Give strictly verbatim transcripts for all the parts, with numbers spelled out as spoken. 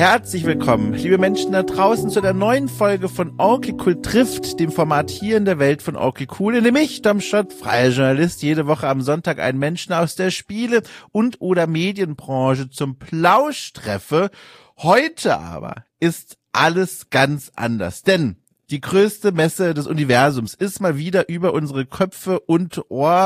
Herzlich willkommen, liebe Menschen da draußen, zu der neuen Folge von Okay Cool trifft, dem Format hier in der Welt von Okay Cool, in dem ich, Dom Schott, freier Journalist, jede Woche am Sonntag einen Menschen aus der Spiele- und oder Medienbranche zum Plausch treffe. Heute aber ist alles ganz anders, denn die größte Messe des Universums ist mal wieder über unsere Köpfe und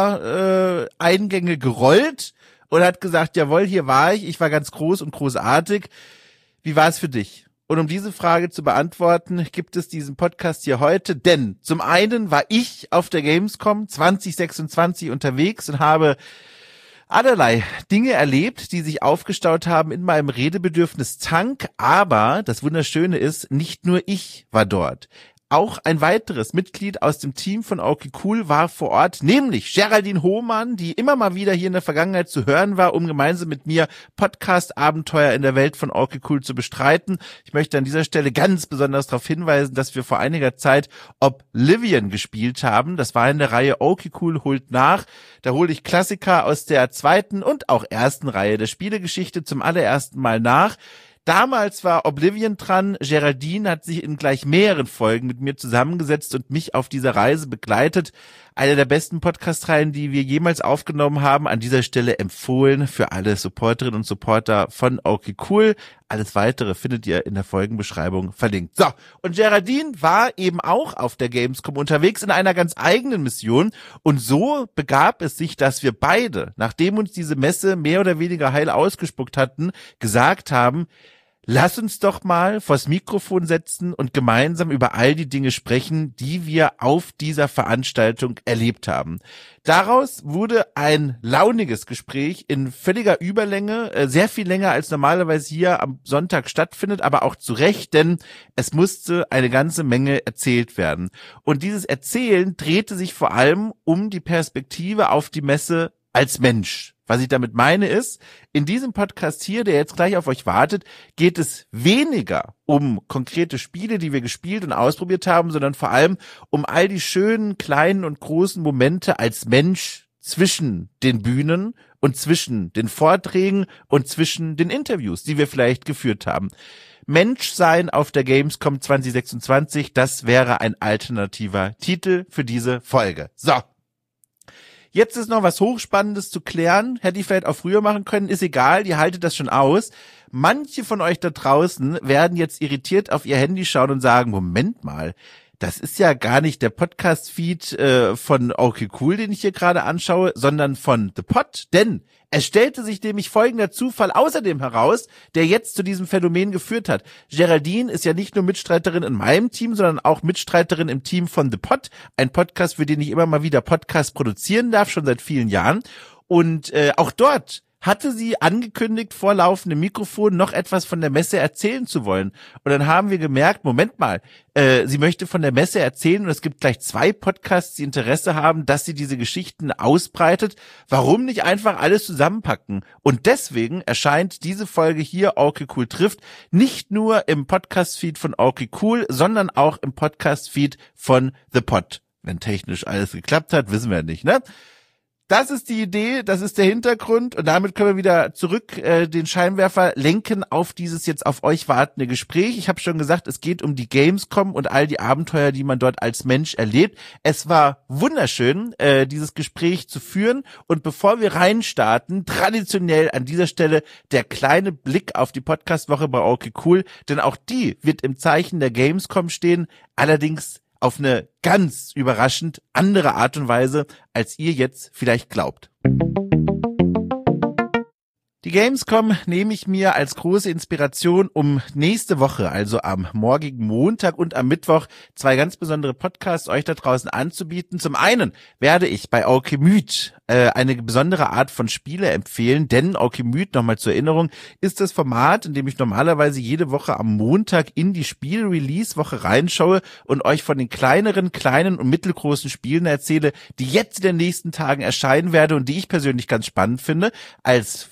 Ohreingänge äh, gerollt und hat gesagt, jawohl, hier war ich, ich war ganz groß und großartig. Wie war es für dich? Und um diese Frage zu beantworten, gibt es diesen Podcast hier heute, denn zum einen war ich auf der Gamescom zwanzig sechsundzwanzig unterwegs und habe allerlei Dinge erlebt, die sich aufgestaut haben in meinem Redebedürfnis-Tank, aber das Wunderschöne ist, nicht nur ich war dort. Auch ein weiteres Mitglied aus dem Team von Okay Cool war vor Ort, nämlich Geraldine Hohmann, die immer mal wieder hier in der Vergangenheit zu hören war, um gemeinsam mit mir Podcast-Abenteuer in der Welt von Okay Cool zu bestreiten. Ich möchte an dieser Stelle ganz besonders darauf hinweisen, dass wir vor einiger Zeit Oblivion gespielt haben. Das war in der Reihe Okay Cool holt nach. Da hole ich Klassiker aus der zweiten und auch ersten Reihe der Spielegeschichte zum allerersten Mal nach. Damals war Oblivion dran, Geraldine hat sich in gleich mehreren Folgen mit mir zusammengesetzt und mich auf dieser Reise begleitet. Eine der besten Podcast-Reihen, die wir jemals aufgenommen haben, an dieser Stelle empfohlen für alle Supporterinnen und Supporter von Okay Cool. Alles Weitere findet ihr in der Folgenbeschreibung verlinkt. So, und Geraldine war eben auch auf der Gamescom unterwegs in einer ganz eigenen Mission und so begab es sich, dass wir beide, nachdem uns diese Messe mehr oder weniger heil ausgespuckt hatten, gesagt haben, lass uns doch mal vors Mikrofon setzen und gemeinsam über all die Dinge sprechen, die wir auf dieser Veranstaltung erlebt haben. Daraus wurde ein launiges Gespräch in völliger Überlänge, sehr viel länger als normalerweise hier am Sonntag stattfindet, aber auch zu Recht, denn es musste eine ganze Menge erzählt werden. Und dieses Erzählen drehte sich vor allem um die Perspektive auf die Messe als Mensch. Was ich damit meine ist, in diesem Podcast hier, der jetzt gleich auf euch wartet, geht es weniger um konkrete Spiele, die wir gespielt und ausprobiert haben, sondern vor allem um all die schönen, kleinen und großen Momente als Mensch zwischen den Bühnen und zwischen den Vorträgen und zwischen den Interviews, die wir vielleicht geführt haben. Menschsein auf der Gamescom zwanzig sechsundzwanzig, das wäre ein alternativer Titel für diese Folge. So. Jetzt ist noch was Hochspannendes zu klären. Hätte ich vielleicht auch früher machen können, ist egal, ihr haltet das schon aus. Manche von euch da draußen werden jetzt irritiert auf ihr Handy schauen und sagen, Moment mal, das ist ja gar nicht der Podcast-Feed äh, von Okay Cool, den ich hier gerade anschaue, sondern von The Pod, denn es stellte sich nämlich folgender Zufall außerdem heraus, der jetzt zu diesem Phänomen geführt hat. Geraldine ist ja nicht nur Mitstreiterin in meinem Team, sondern auch Mitstreiterin im Team von The Pod, ein Podcast, für den ich immer mal wieder Podcasts produzieren darf, schon seit vielen Jahren. Und äh, auch dort hatte sie angekündigt, vor laufendem Mikrofon noch etwas von der Messe erzählen zu wollen. Und dann haben wir gemerkt, Moment mal, äh, sie möchte von der Messe erzählen und es gibt gleich zwei Podcasts, die Interesse haben, dass sie diese Geschichten ausbreitet. Warum nicht einfach alles zusammenpacken? Und deswegen erscheint diese Folge hier, Okay Cool trifft, nicht nur im Podcast-Feed von Okay Cool, sondern auch im Podcast-Feed von The Pod. Wenn technisch alles geklappt hat, wissen wir nicht, ne? Das ist die Idee, das ist der Hintergrund und damit können wir wieder zurück äh, den Scheinwerfer lenken auf dieses jetzt auf euch wartende Gespräch. Ich habe schon gesagt, es geht um die Gamescom und all die Abenteuer, die man dort als Mensch erlebt. Es war wunderschön, äh, dieses Gespräch zu führen und bevor wir reinstarten, traditionell an dieser Stelle der kleine Blick auf die Podcast-Woche bei Okay Cool, denn auch die wird im Zeichen der Gamescom stehen, allerdings auf eine ganz überraschend andere Art und Weise, als ihr jetzt vielleicht glaubt. Die Gamescom nehme ich mir als große Inspiration, um nächste Woche, also am morgigen Montag und am Mittwoch, zwei ganz besondere Podcasts euch da draußen anzubieten. Zum einen werde ich bei Alchemyth äh, eine besondere Art von Spiele empfehlen, denn Alchemyth, nochmal zur Erinnerung, ist das Format, in dem ich normalerweise jede Woche am Montag in die Spiel-Release-Woche reinschaue und euch von den kleineren, kleinen und mittelgroßen Spielen erzähle, die jetzt in den nächsten Tagen erscheinen werden und die ich persönlich ganz spannend finde, als vielleicht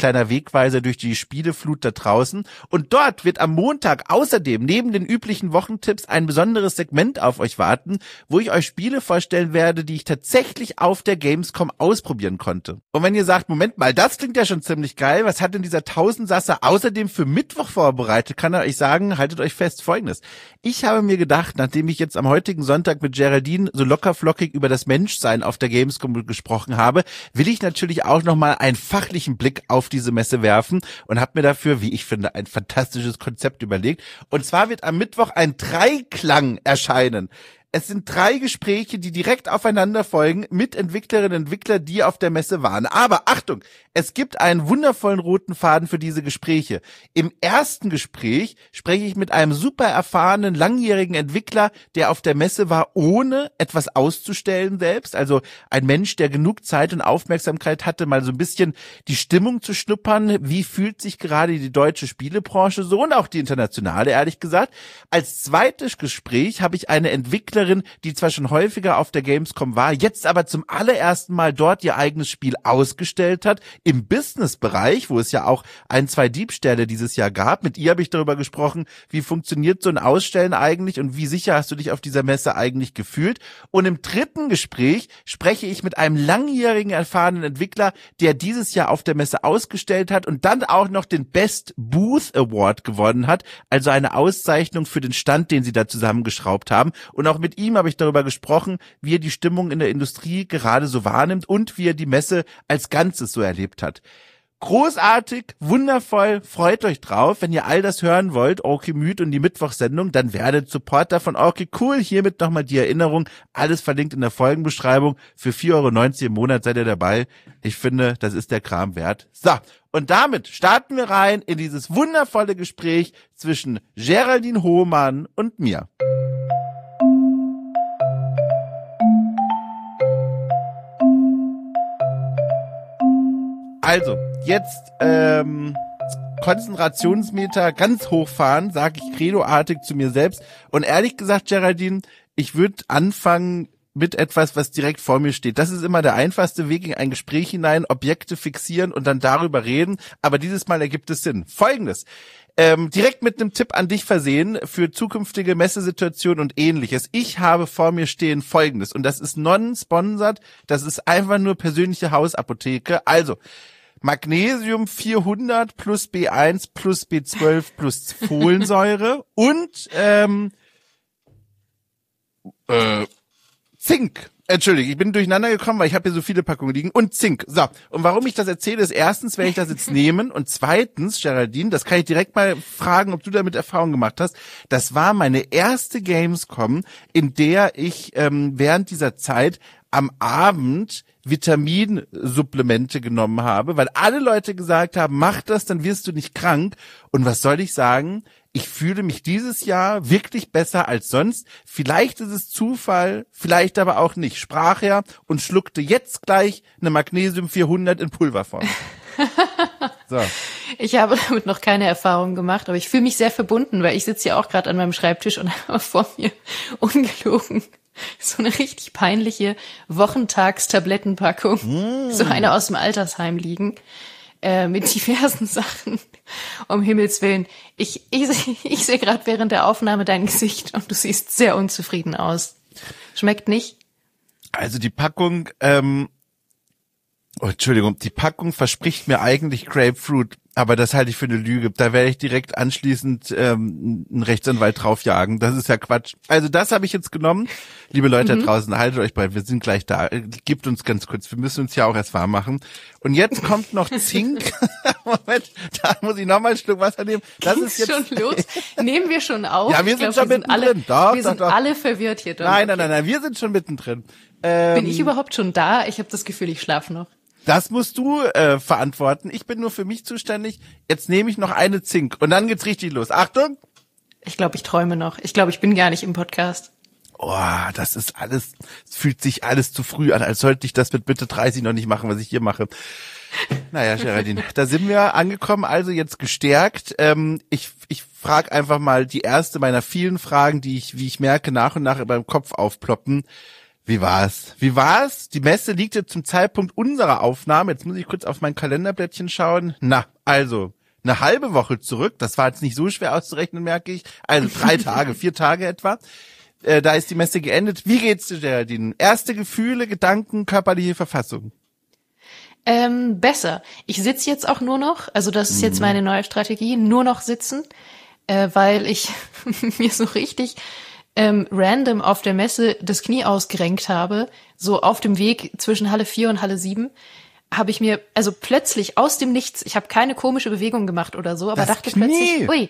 kleiner Wegweiser durch die Spieleflut da draußen. Und dort wird am Montag außerdem neben den üblichen Wochentipps ein besonderes Segment auf euch warten, wo ich euch Spiele vorstellen werde, die ich tatsächlich auf der Gamescom ausprobieren konnte. Und wenn ihr sagt, Moment mal, das klingt ja schon ziemlich geil, was hat denn dieser Tausendsasser außerdem für Mittwoch vorbereitet, kann er euch sagen, haltet euch fest, Folgendes. Ich habe mir gedacht, nachdem ich jetzt am heutigen Sonntag mit Geraldine so lockerflockig über das Menschsein auf der Gamescom gesprochen habe, will ich natürlich auch nochmal einen fachlichen Blick auf diese Messe werfen und habe mir dafür, wie ich finde, ein fantastisches Konzept überlegt. Und zwar wird am Mittwoch ein Dreiklang erscheinen. Es sind drei Gespräche, die direkt aufeinander folgen mit Entwicklerinnen und Entwicklern, die auf der Messe waren. Aber Achtung, es gibt einen wundervollen roten Faden für diese Gespräche. Im ersten Gespräch spreche ich mit einem super erfahrenen, langjährigen Entwickler, der auf der Messe war, ohne etwas auszustellen selbst. Also ein Mensch, der genug Zeit und Aufmerksamkeit hatte, mal so ein bisschen die Stimmung zu schnuppern. Wie fühlt sich gerade die deutsche Spielebranche so und auch die internationale, ehrlich gesagt. Als zweites Gespräch habe ich eine Entwicklerin, die zwar schon häufiger auf der Gamescom war, jetzt aber zum allerersten Mal dort ihr eigenes Spiel ausgestellt hat, im Business-Bereich, wo es ja auch ein, zwei Diebstähle dieses Jahr gab. Mit ihr habe ich darüber gesprochen, wie funktioniert so ein Ausstellen eigentlich und wie sicher hast du dich auf dieser Messe eigentlich gefühlt. Und im dritten Gespräch spreche ich mit einem langjährigen, erfahrenen Entwickler, der dieses Jahr auf der Messe ausgestellt hat und dann auch noch den Best Booth Award gewonnen hat, also eine Auszeichnung für den Stand, den sie da zusammengeschraubt haben. Und auch mit ihm habe ich darüber gesprochen, wie er die Stimmung in der Industrie gerade so wahrnimmt und wie er die Messe als Ganzes so erlebt hat. Großartig, wundervoll, freut euch drauf. Wenn ihr all das hören wollt, Orky Müd und die Mittwochsendung, dann werdet Supporter von Orky Cool. Hiermit nochmal die Erinnerung, alles verlinkt in der Folgenbeschreibung. Für vier Euro neunzig im Monat seid ihr dabei. Ich finde, das ist der Kram wert. So, und damit starten wir rein in dieses wundervolle Gespräch zwischen Geraldine Hohmann und mir. Also, jetzt ähm, Konzentrationsmeter ganz hochfahren, sage ich credoartig zu mir selbst. Und ehrlich gesagt, Geraldine, ich würde anfangen mit etwas, was direkt vor mir steht. Das ist immer der einfachste Weg in ein Gespräch hinein, Objekte fixieren und dann darüber reden. Aber dieses Mal ergibt es Sinn. Folgendes. Ähm, direkt mit einem Tipp an dich versehen für zukünftige Messesituationen und ähnliches. Ich habe vor mir stehen Folgendes und das ist non-sponsored, das ist einfach nur persönliche Hausapotheke. Also Magnesium vierhundert plus B eins plus B zwölf plus Folsäure und ähm, äh, Zink. Entschuldige, ich bin durcheinander gekommen, weil ich habe hier so viele Packungen liegen. Und Zink. So, und warum ich das erzähle, ist erstens, werde ich das jetzt nehmen. Und zweitens, Geraldine, das kann ich direkt mal fragen, ob du damit Erfahrung gemacht hast. Das war meine erste Gamescom, in der ich ähm, während dieser Zeit am Abend Vitaminsupplemente genommen habe, weil alle Leute gesagt haben, mach das, dann wirst du nicht krank. Und was soll ich sagen? Ich fühle mich dieses Jahr wirklich besser als sonst. Vielleicht ist es Zufall, vielleicht aber auch nicht. Sprach er und schluckte jetzt gleich eine Magnesium vierhundert in Pulverform. So. Ich habe damit noch keine Erfahrung gemacht, aber ich fühle mich sehr verbunden, weil ich sitze ja auch gerade an meinem Schreibtisch und habe vor mir ungelogen so eine richtig peinliche Wochentagstablettenpackung, mm. so eine aus dem Altersheim liegen, äh, mit diversen Sachen. Um Himmels Willen. Ich, ich, ich sehe gerade während der Aufnahme dein Gesicht und du siehst sehr unzufrieden aus. Schmeckt nicht? Also die Packung, ähm, oh, Entschuldigung, die Packung verspricht mir eigentlich Grapefruit, aber das halte ich für eine Lüge. Da werde ich direkt anschließend ähm, einen Rechtsanwalt draufjagen. Das ist ja Quatsch. Also das habe ich jetzt genommen. Liebe Leute mhm. da draußen, haltet euch bereit, wir sind gleich da. Gebt uns ganz kurz, wir müssen uns ja auch erst warm machen. Und jetzt kommt noch Zink. Moment, da muss ich nochmal einen Schluck Wasser nehmen. Das Ging's ist jetzt schon los? Nehmen wir schon auf? Ja, wir sind glaub, schon wir mittendrin. Sind alle, doch, wir doch, sind doch. alle verwirrt hier drin. Nein, nein, nein, nein, wir sind schon mittendrin. Ähm, Bin ich überhaupt schon da? Ich habe das Gefühl, ich schlafe noch. Das musst du äh, verantworten. Ich bin nur für mich zuständig. Jetzt nehme ich noch eine Zink und dann geht's richtig los. Achtung! Ich glaube, ich träume noch. Ich glaube, ich bin gar nicht im Podcast. Oh, das ist alles, es fühlt sich alles zu früh an, als sollte ich das mit Mitte dreißig noch nicht machen, was ich hier mache. Naja, Geraldine, da sind wir angekommen, also jetzt gestärkt. Ähm, ich ich frage einfach mal die erste meiner vielen Fragen, die ich, wie ich merke, nach und nach in meinem Kopf aufploppen. Wie war's? Wie war's? Die Messe liegt jetzt zum Zeitpunkt unserer Aufnahme. Jetzt muss ich kurz auf mein Kalenderblättchen schauen. Na, also, eine halbe Woche zurück. Das war jetzt nicht so schwer auszurechnen, merke ich. Also drei Tage, vier Tage etwa. Äh, da ist die Messe geendet. Wie geht's dir, Geraldine? Erste Gefühle, Gedanken, körperliche Verfassung? Ähm, besser. Ich sitze jetzt auch nur noch, also das ist jetzt meine neue Strategie, nur noch sitzen, äh, weil ich mir so richtig ähm, random auf der Messe das Knie ausgerenkt habe, so auf dem Weg zwischen Halle vier und Halle sieben, habe ich mir, also plötzlich aus dem Nichts, ich habe keine komische Bewegung gemacht oder so, aber das dachte Knie. plötzlich, ui,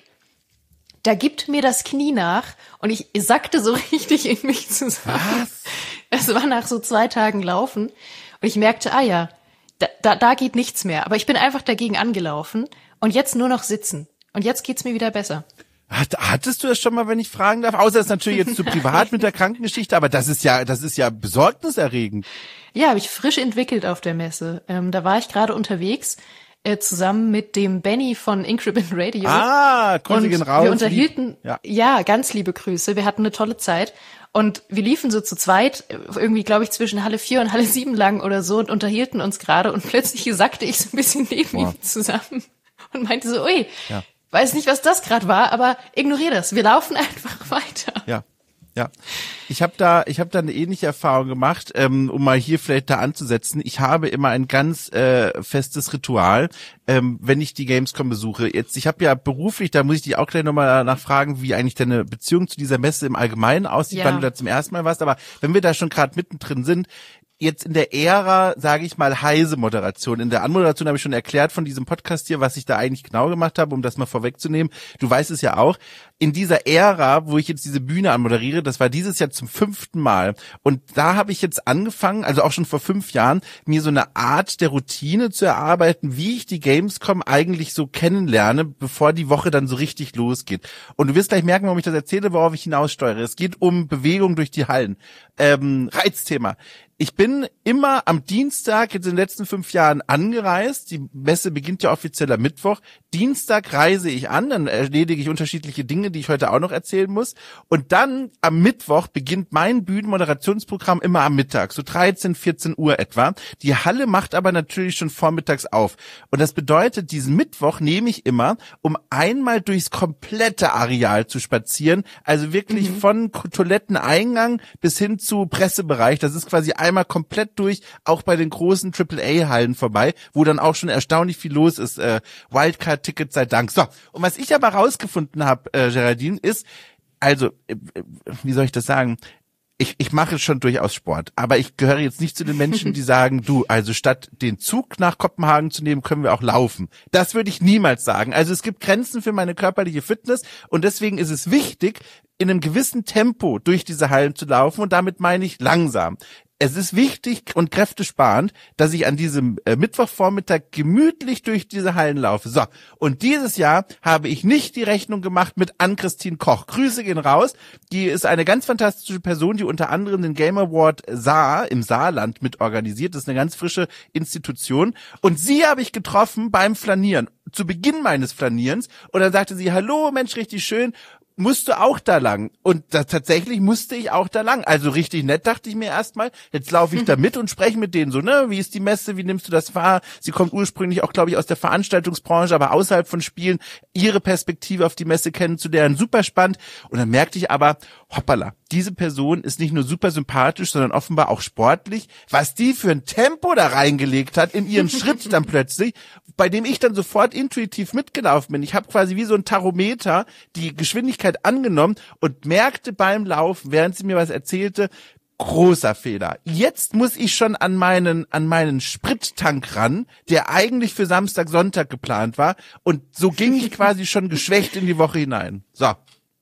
da gibt mir das Knie nach und ich sackte so richtig in mich zusammen. Was? Es war nach so zwei Tagen Laufen und ich merkte, ah ja, da, da, da geht nichts mehr. Aber ich bin einfach dagegen angelaufen und jetzt nur noch sitzen. Und jetzt geht's mir wieder besser. Hat, hattest du das schon mal, wenn ich fragen darf? Außer es ist natürlich jetzt zu privat mit der Krankengeschichte, aber das ist ja, das ist ja besorgniserregend. Ja, habe ich frisch entwickelt auf der Messe. Ähm, da war ich gerade unterwegs, äh, zusammen mit dem Benny von Increment Radio. Ah, Grüße gehen raus. Wir unterhielten, ja. ja, ganz liebe Grüße. Wir hatten eine tolle Zeit. Und wir liefen so zu zweit, irgendwie, glaube ich, zwischen Halle vier und Halle sieben lang oder so und unterhielten uns gerade und plötzlich sackte ich so ein bisschen neben Boah. ihm zusammen und meinte so, ui, Ja. weiß nicht, was das gerade war, aber ignoriere das. Wir laufen einfach weiter. Ja, ja. Ich habe da, ich habe da eine ähnliche Erfahrung gemacht, ähm, um mal hier vielleicht da anzusetzen. Ich habe immer ein ganz äh, festes Ritual, ähm, wenn ich die Gamescom besuche. Jetzt, ich habe ja beruflich, da muss ich dich auch gleich nochmal nachfragen, wie eigentlich deine Beziehung zu dieser Messe im Allgemeinen aussieht, Ja. wann du da zum ersten Mal warst. Aber wenn wir da schon gerade mittendrin sind, jetzt in der Ära, sage ich mal, heise Moderation. In der Anmoderation habe ich schon erklärt von diesem Podcast hier, was ich da eigentlich genau gemacht habe, um das mal vorwegzunehmen. Du weißt es ja auch. In dieser Ära, wo ich jetzt diese Bühne anmoderiere, das war dieses Jahr zum fünften Mal. Und da habe ich jetzt angefangen, also auch schon vor fünf Jahren, mir so eine Art der Routine zu erarbeiten, wie ich die Gamescom eigentlich so kennenlerne, bevor die Woche dann so richtig losgeht. Und du wirst gleich merken, warum ich das erzähle, worauf ich hinaussteuere. Es geht um Bewegung durch die Hallen. Ähm, Reizthema. Ich bin immer am Dienstag jetzt in den letzten fünf Jahren angereist. Die Messe beginnt ja offiziell am Mittwoch. Dienstag reise ich an, dann erledige ich unterschiedliche Dinge, die ich heute auch noch erzählen muss. Und dann am Mittwoch beginnt mein Bühnenmoderationsprogramm immer am Mittag, so dreizehn, vierzehn Uhr etwa. Die Halle macht aber natürlich schon vormittags auf. Und das bedeutet, diesen Mittwoch nehme ich immer, um einmal durchs komplette Areal zu spazieren. Also wirklich mhm. von Toiletteneingang bis hin zu Pressebereich. Das ist quasi einmal komplett durch, auch bei den großen Triple A Hallen vorbei, wo dann auch schon erstaunlich viel los ist. Äh, Wildcard-Tickets sei Dank. So, und was ich aber rausgefunden habe, äh, Geraldine, ist, also, äh, wie soll ich das sagen? Ich, ich mache schon durchaus Sport, aber ich gehöre jetzt nicht zu den Menschen, die sagen, du, also statt den Zug nach Kopenhagen zu nehmen, können wir auch laufen. Das würde ich niemals sagen. Also es gibt Grenzen für meine körperliche Fitness und deswegen ist es wichtig, in einem gewissen Tempo durch diese Hallen zu laufen und damit meine ich langsam. Es ist wichtig und kräftesparend, dass ich an diesem äh, Mittwochvormittag gemütlich durch diese Hallen laufe. So, und dieses Jahr habe ich nicht die Rechnung gemacht mit Ann-Christine Koch. Grüße gehen raus. Die ist eine ganz fantastische Person, die unter anderem den Game Award Saar im Saarland mitorganisiert. Das ist eine ganz frische Institution. Und sie habe ich getroffen beim Flanieren, zu Beginn meines Flanierens. Und dann sagte sie, hallo Mensch, richtig schön. Musst du auch da lang? Und da, tatsächlich musste ich auch da lang. Also richtig nett, dachte ich mir erstmal. Jetzt laufe ich da mit und spreche mit denen so, ne? Wie ist die Messe? Wie nimmst du das wahr? Sie kommt ursprünglich auch, glaube ich, aus der Veranstaltungsbranche, aber außerhalb von Spielen. Ihre Perspektive auf die Messe kennenzulernen, super spannend. Und dann merkte ich aber, hoppala, diese Person ist nicht nur super sympathisch, sondern offenbar auch sportlich. Was die für ein Tempo da reingelegt hat in ihren Schritt dann plötzlich, bei dem ich dann sofort intuitiv mitgelaufen bin. Ich habe quasi wie so ein Tachometer die Geschwindigkeit angenommen und merkte beim Laufen, während sie mir was erzählte, großer Fehler. Jetzt muss ich schon an meinen an meinen Sprittank ran, der eigentlich für Samstag, Sonntag geplant war. Und so ging ich quasi schon geschwächt in die Woche hinein. So.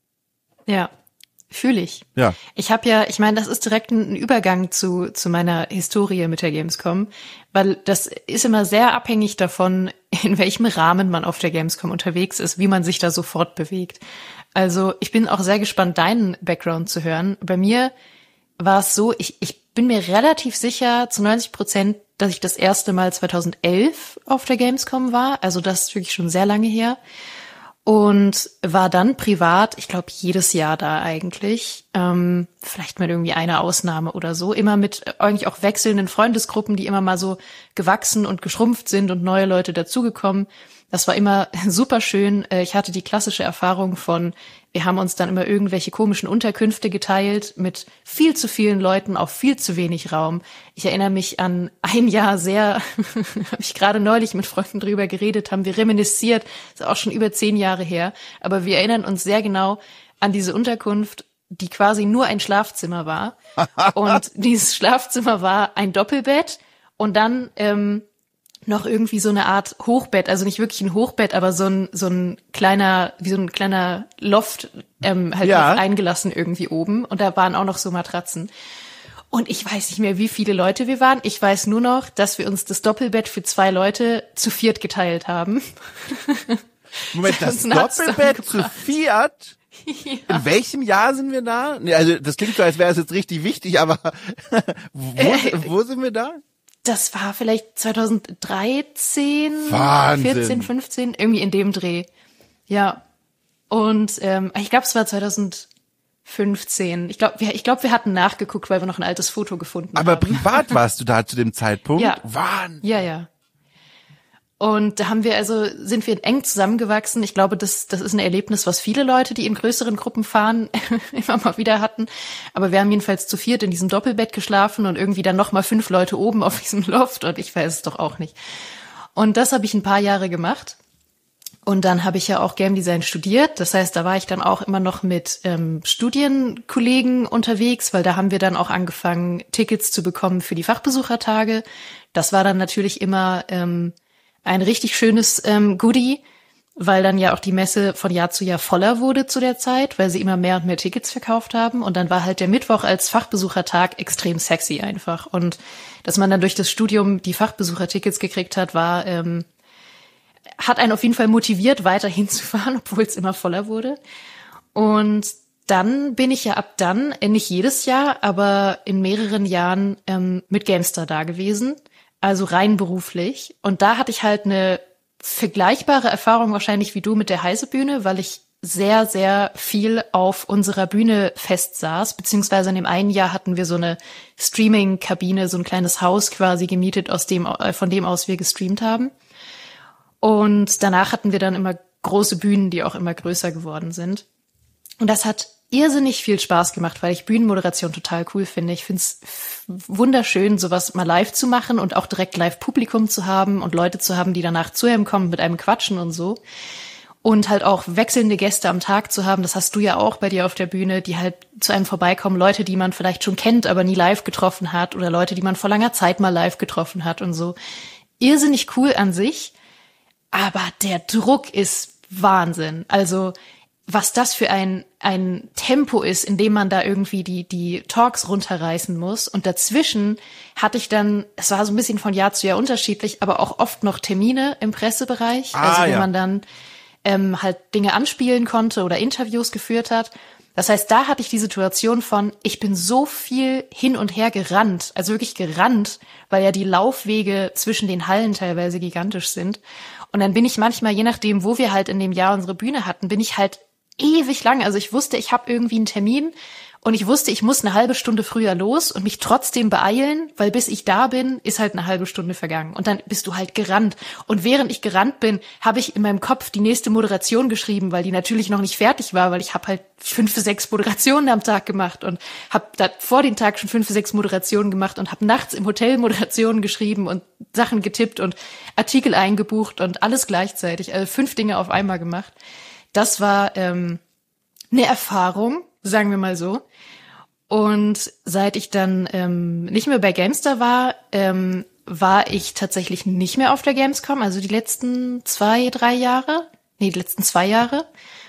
Ja. Fühle ich. Ja. Ich habe ja, ich meine, das ist direkt ein Übergang zu zu meiner Historie mit der Gamescom, weil das ist immer sehr abhängig davon, in welchem Rahmen man auf der Gamescom unterwegs ist, wie man sich da sofort bewegt. Also ich bin auch sehr gespannt, deinen Background zu hören. Bei mir war es so, ich ich bin mir relativ sicher zu neunzig Prozent, dass ich das erste Mal zweitausendelf auf der Gamescom war. Also das ist wirklich schon sehr lange her. und war dann privat, ich glaube, jedes Jahr da eigentlich, ähm, vielleicht mit irgendwie einer Ausnahme oder so, immer mit eigentlich auch wechselnden Freundesgruppen, die immer mal so gewachsen und geschrumpft sind und neue Leute dazugekommen. Das war immer super schön. Ich hatte die klassische Erfahrung von, wir haben uns dann immer irgendwelche komischen Unterkünfte geteilt mit viel zu vielen Leuten auf viel zu wenig Raum. Ich erinnere mich an ein Jahr sehr, habe ich gerade neulich mit Freunden drüber geredet, haben wir reminisziert, ist auch schon über zehn Jahre her, aber wir erinnern uns sehr genau an diese Unterkunft, die quasi nur ein Schlafzimmer war. Und dieses Schlafzimmer war ein Doppelbett und dann ähm, noch irgendwie so eine Art Hochbett, also nicht wirklich ein Hochbett, aber so ein so ein kleiner, wie so ein kleiner Loft ähm, halt ja. eingelassen irgendwie oben und da waren auch noch so Matratzen. Und ich weiß nicht mehr, wie viele Leute wir waren. Ich weiß nur noch, dass wir uns das Doppelbett für zwei Leute zu viert geteilt haben. Moment, das Doppelbett zu viert? Ja. In welchem Jahr sind wir da? Nee, also das klingt so, als wäre es jetzt richtig wichtig, aber wo, äh, wo sind wir da? Das war vielleicht zwanzig dreizehn, Wahnsinn. vierzehn, fünfzehn, irgendwie in dem Dreh. Ja. Und ähm, ich glaube, es war zwanzig fünfzehn. Ich glaube, wir, ich glaube, wir hatten nachgeguckt, weil wir noch ein altes Foto gefunden Aber haben. Aber privat warst du da zu dem Zeitpunkt? Ja. Wahnsinn. Ja, ja. Und da haben wir also, sind wir eng zusammengewachsen. Ich glaube, das, das ist ein Erlebnis, was viele Leute, die in größeren Gruppen fahren, immer mal wieder hatten. Aber wir haben jedenfalls zu viert in diesem Doppelbett geschlafen und irgendwie dann nochmal fünf Leute oben auf diesem Loft und ich weiß es doch auch nicht. Und das habe ich ein paar Jahre gemacht. Und dann habe ich ja auch Game Design studiert. Das heißt, da war ich dann auch immer noch mit ähm, Studienkollegen unterwegs, weil da haben wir dann auch angefangen, Tickets zu bekommen für die Fachbesuchertage. Das war dann natürlich immer ähm, ein richtig schönes ähm, Goodie, weil dann ja auch die Messe von Jahr zu Jahr voller wurde zu der Zeit, weil sie immer mehr und mehr Tickets verkauft haben. Und dann war halt der Mittwoch als Fachbesuchertag extrem sexy einfach. Und dass man dann durch das Studium die Fachbesuchertickets gekriegt hat, war ähm, hat einen auf jeden Fall motiviert, weiter hinzufahren, obwohl es immer voller wurde. Und dann bin ich ja ab dann, nicht jedes Jahr, aber in mehreren Jahren ähm, mit GameStar da gewesen. Also rein beruflich. Und da hatte ich halt eine vergleichbare Erfahrung wahrscheinlich wie du mit der Heise-Bühne, weil ich sehr, sehr viel auf unserer Bühne fest saß. Beziehungsweise in dem einen Jahr hatten wir so eine Streaming-Kabine, so ein kleines Haus quasi gemietet, aus dem, von dem aus wir gestreamt haben. Und danach hatten wir dann immer große Bühnen, die auch immer größer geworden sind. Und das hat irrsinnig viel Spaß gemacht, weil ich Bühnenmoderation total cool finde. Ich finde es wunderschön, sowas mal live zu machen und auch direkt Live-Publikum zu haben und Leute zu haben, die danach zu einem kommen, mit einem quatschen und so. Und halt auch wechselnde Gäste am Tag zu haben, das hast du ja auch bei dir auf der Bühne, die halt zu einem vorbeikommen, Leute, die man vielleicht schon kennt, aber nie live getroffen hat oder Leute, die man vor langer Zeit mal live getroffen hat und so. Irrsinnig cool an sich, aber der Druck ist Wahnsinn. Also was das für ein ein Tempo ist, in dem man da irgendwie die die Talks runterreißen muss. Und dazwischen hatte ich dann, es war so ein bisschen von Jahr zu Jahr unterschiedlich, aber auch oft noch Termine im Pressebereich, ah, also wo ja. man dann ähm, halt Dinge anspielen konnte oder Interviews geführt hat. Das heißt, da hatte ich die Situation von, ich bin so viel hin und her gerannt, also wirklich gerannt, weil ja die Laufwege zwischen den Hallen teilweise gigantisch sind. Und dann bin ich manchmal, je nachdem, wo wir halt in dem Jahr unsere Bühne hatten, bin ich halt ewig lang. Also ich wusste, ich habe irgendwie einen Termin und ich wusste, ich muss eine halbe Stunde früher los und mich trotzdem beeilen, weil bis ich da bin, ist halt eine halbe Stunde vergangen. Und dann bist du halt gerannt. Und während ich gerannt bin, habe ich in meinem Kopf die nächste Moderation geschrieben, weil die natürlich noch nicht fertig war, weil ich habe halt fünf, sechs Moderationen am Tag gemacht und habe da vor den Tag schon fünf, sechs Moderationen gemacht und habe nachts im Hotel Moderationen geschrieben und Sachen getippt und Artikel eingebucht und alles gleichzeitig. Also fünf Dinge auf einmal gemacht. Das war ähm, eine Erfahrung, sagen wir mal so. Und seit ich dann ähm, nicht mehr bei GameStar war, ähm, war ich tatsächlich nicht mehr auf der Gamescom, also die letzten zwei, drei Jahre. Nee, die letzten zwei Jahre.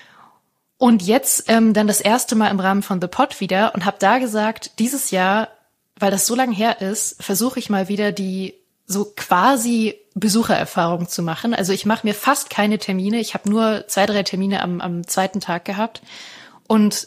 Und jetzt ähm, dann das erste Mal im Rahmen von The Pod wieder und habe da gesagt, dieses Jahr, weil das so lange her ist, versuche ich mal wieder die so quasi Besuchererfahrung zu machen. Also ich mache mir fast keine Termine. Ich habe nur zwei, drei Termine am, am zweiten Tag gehabt. Und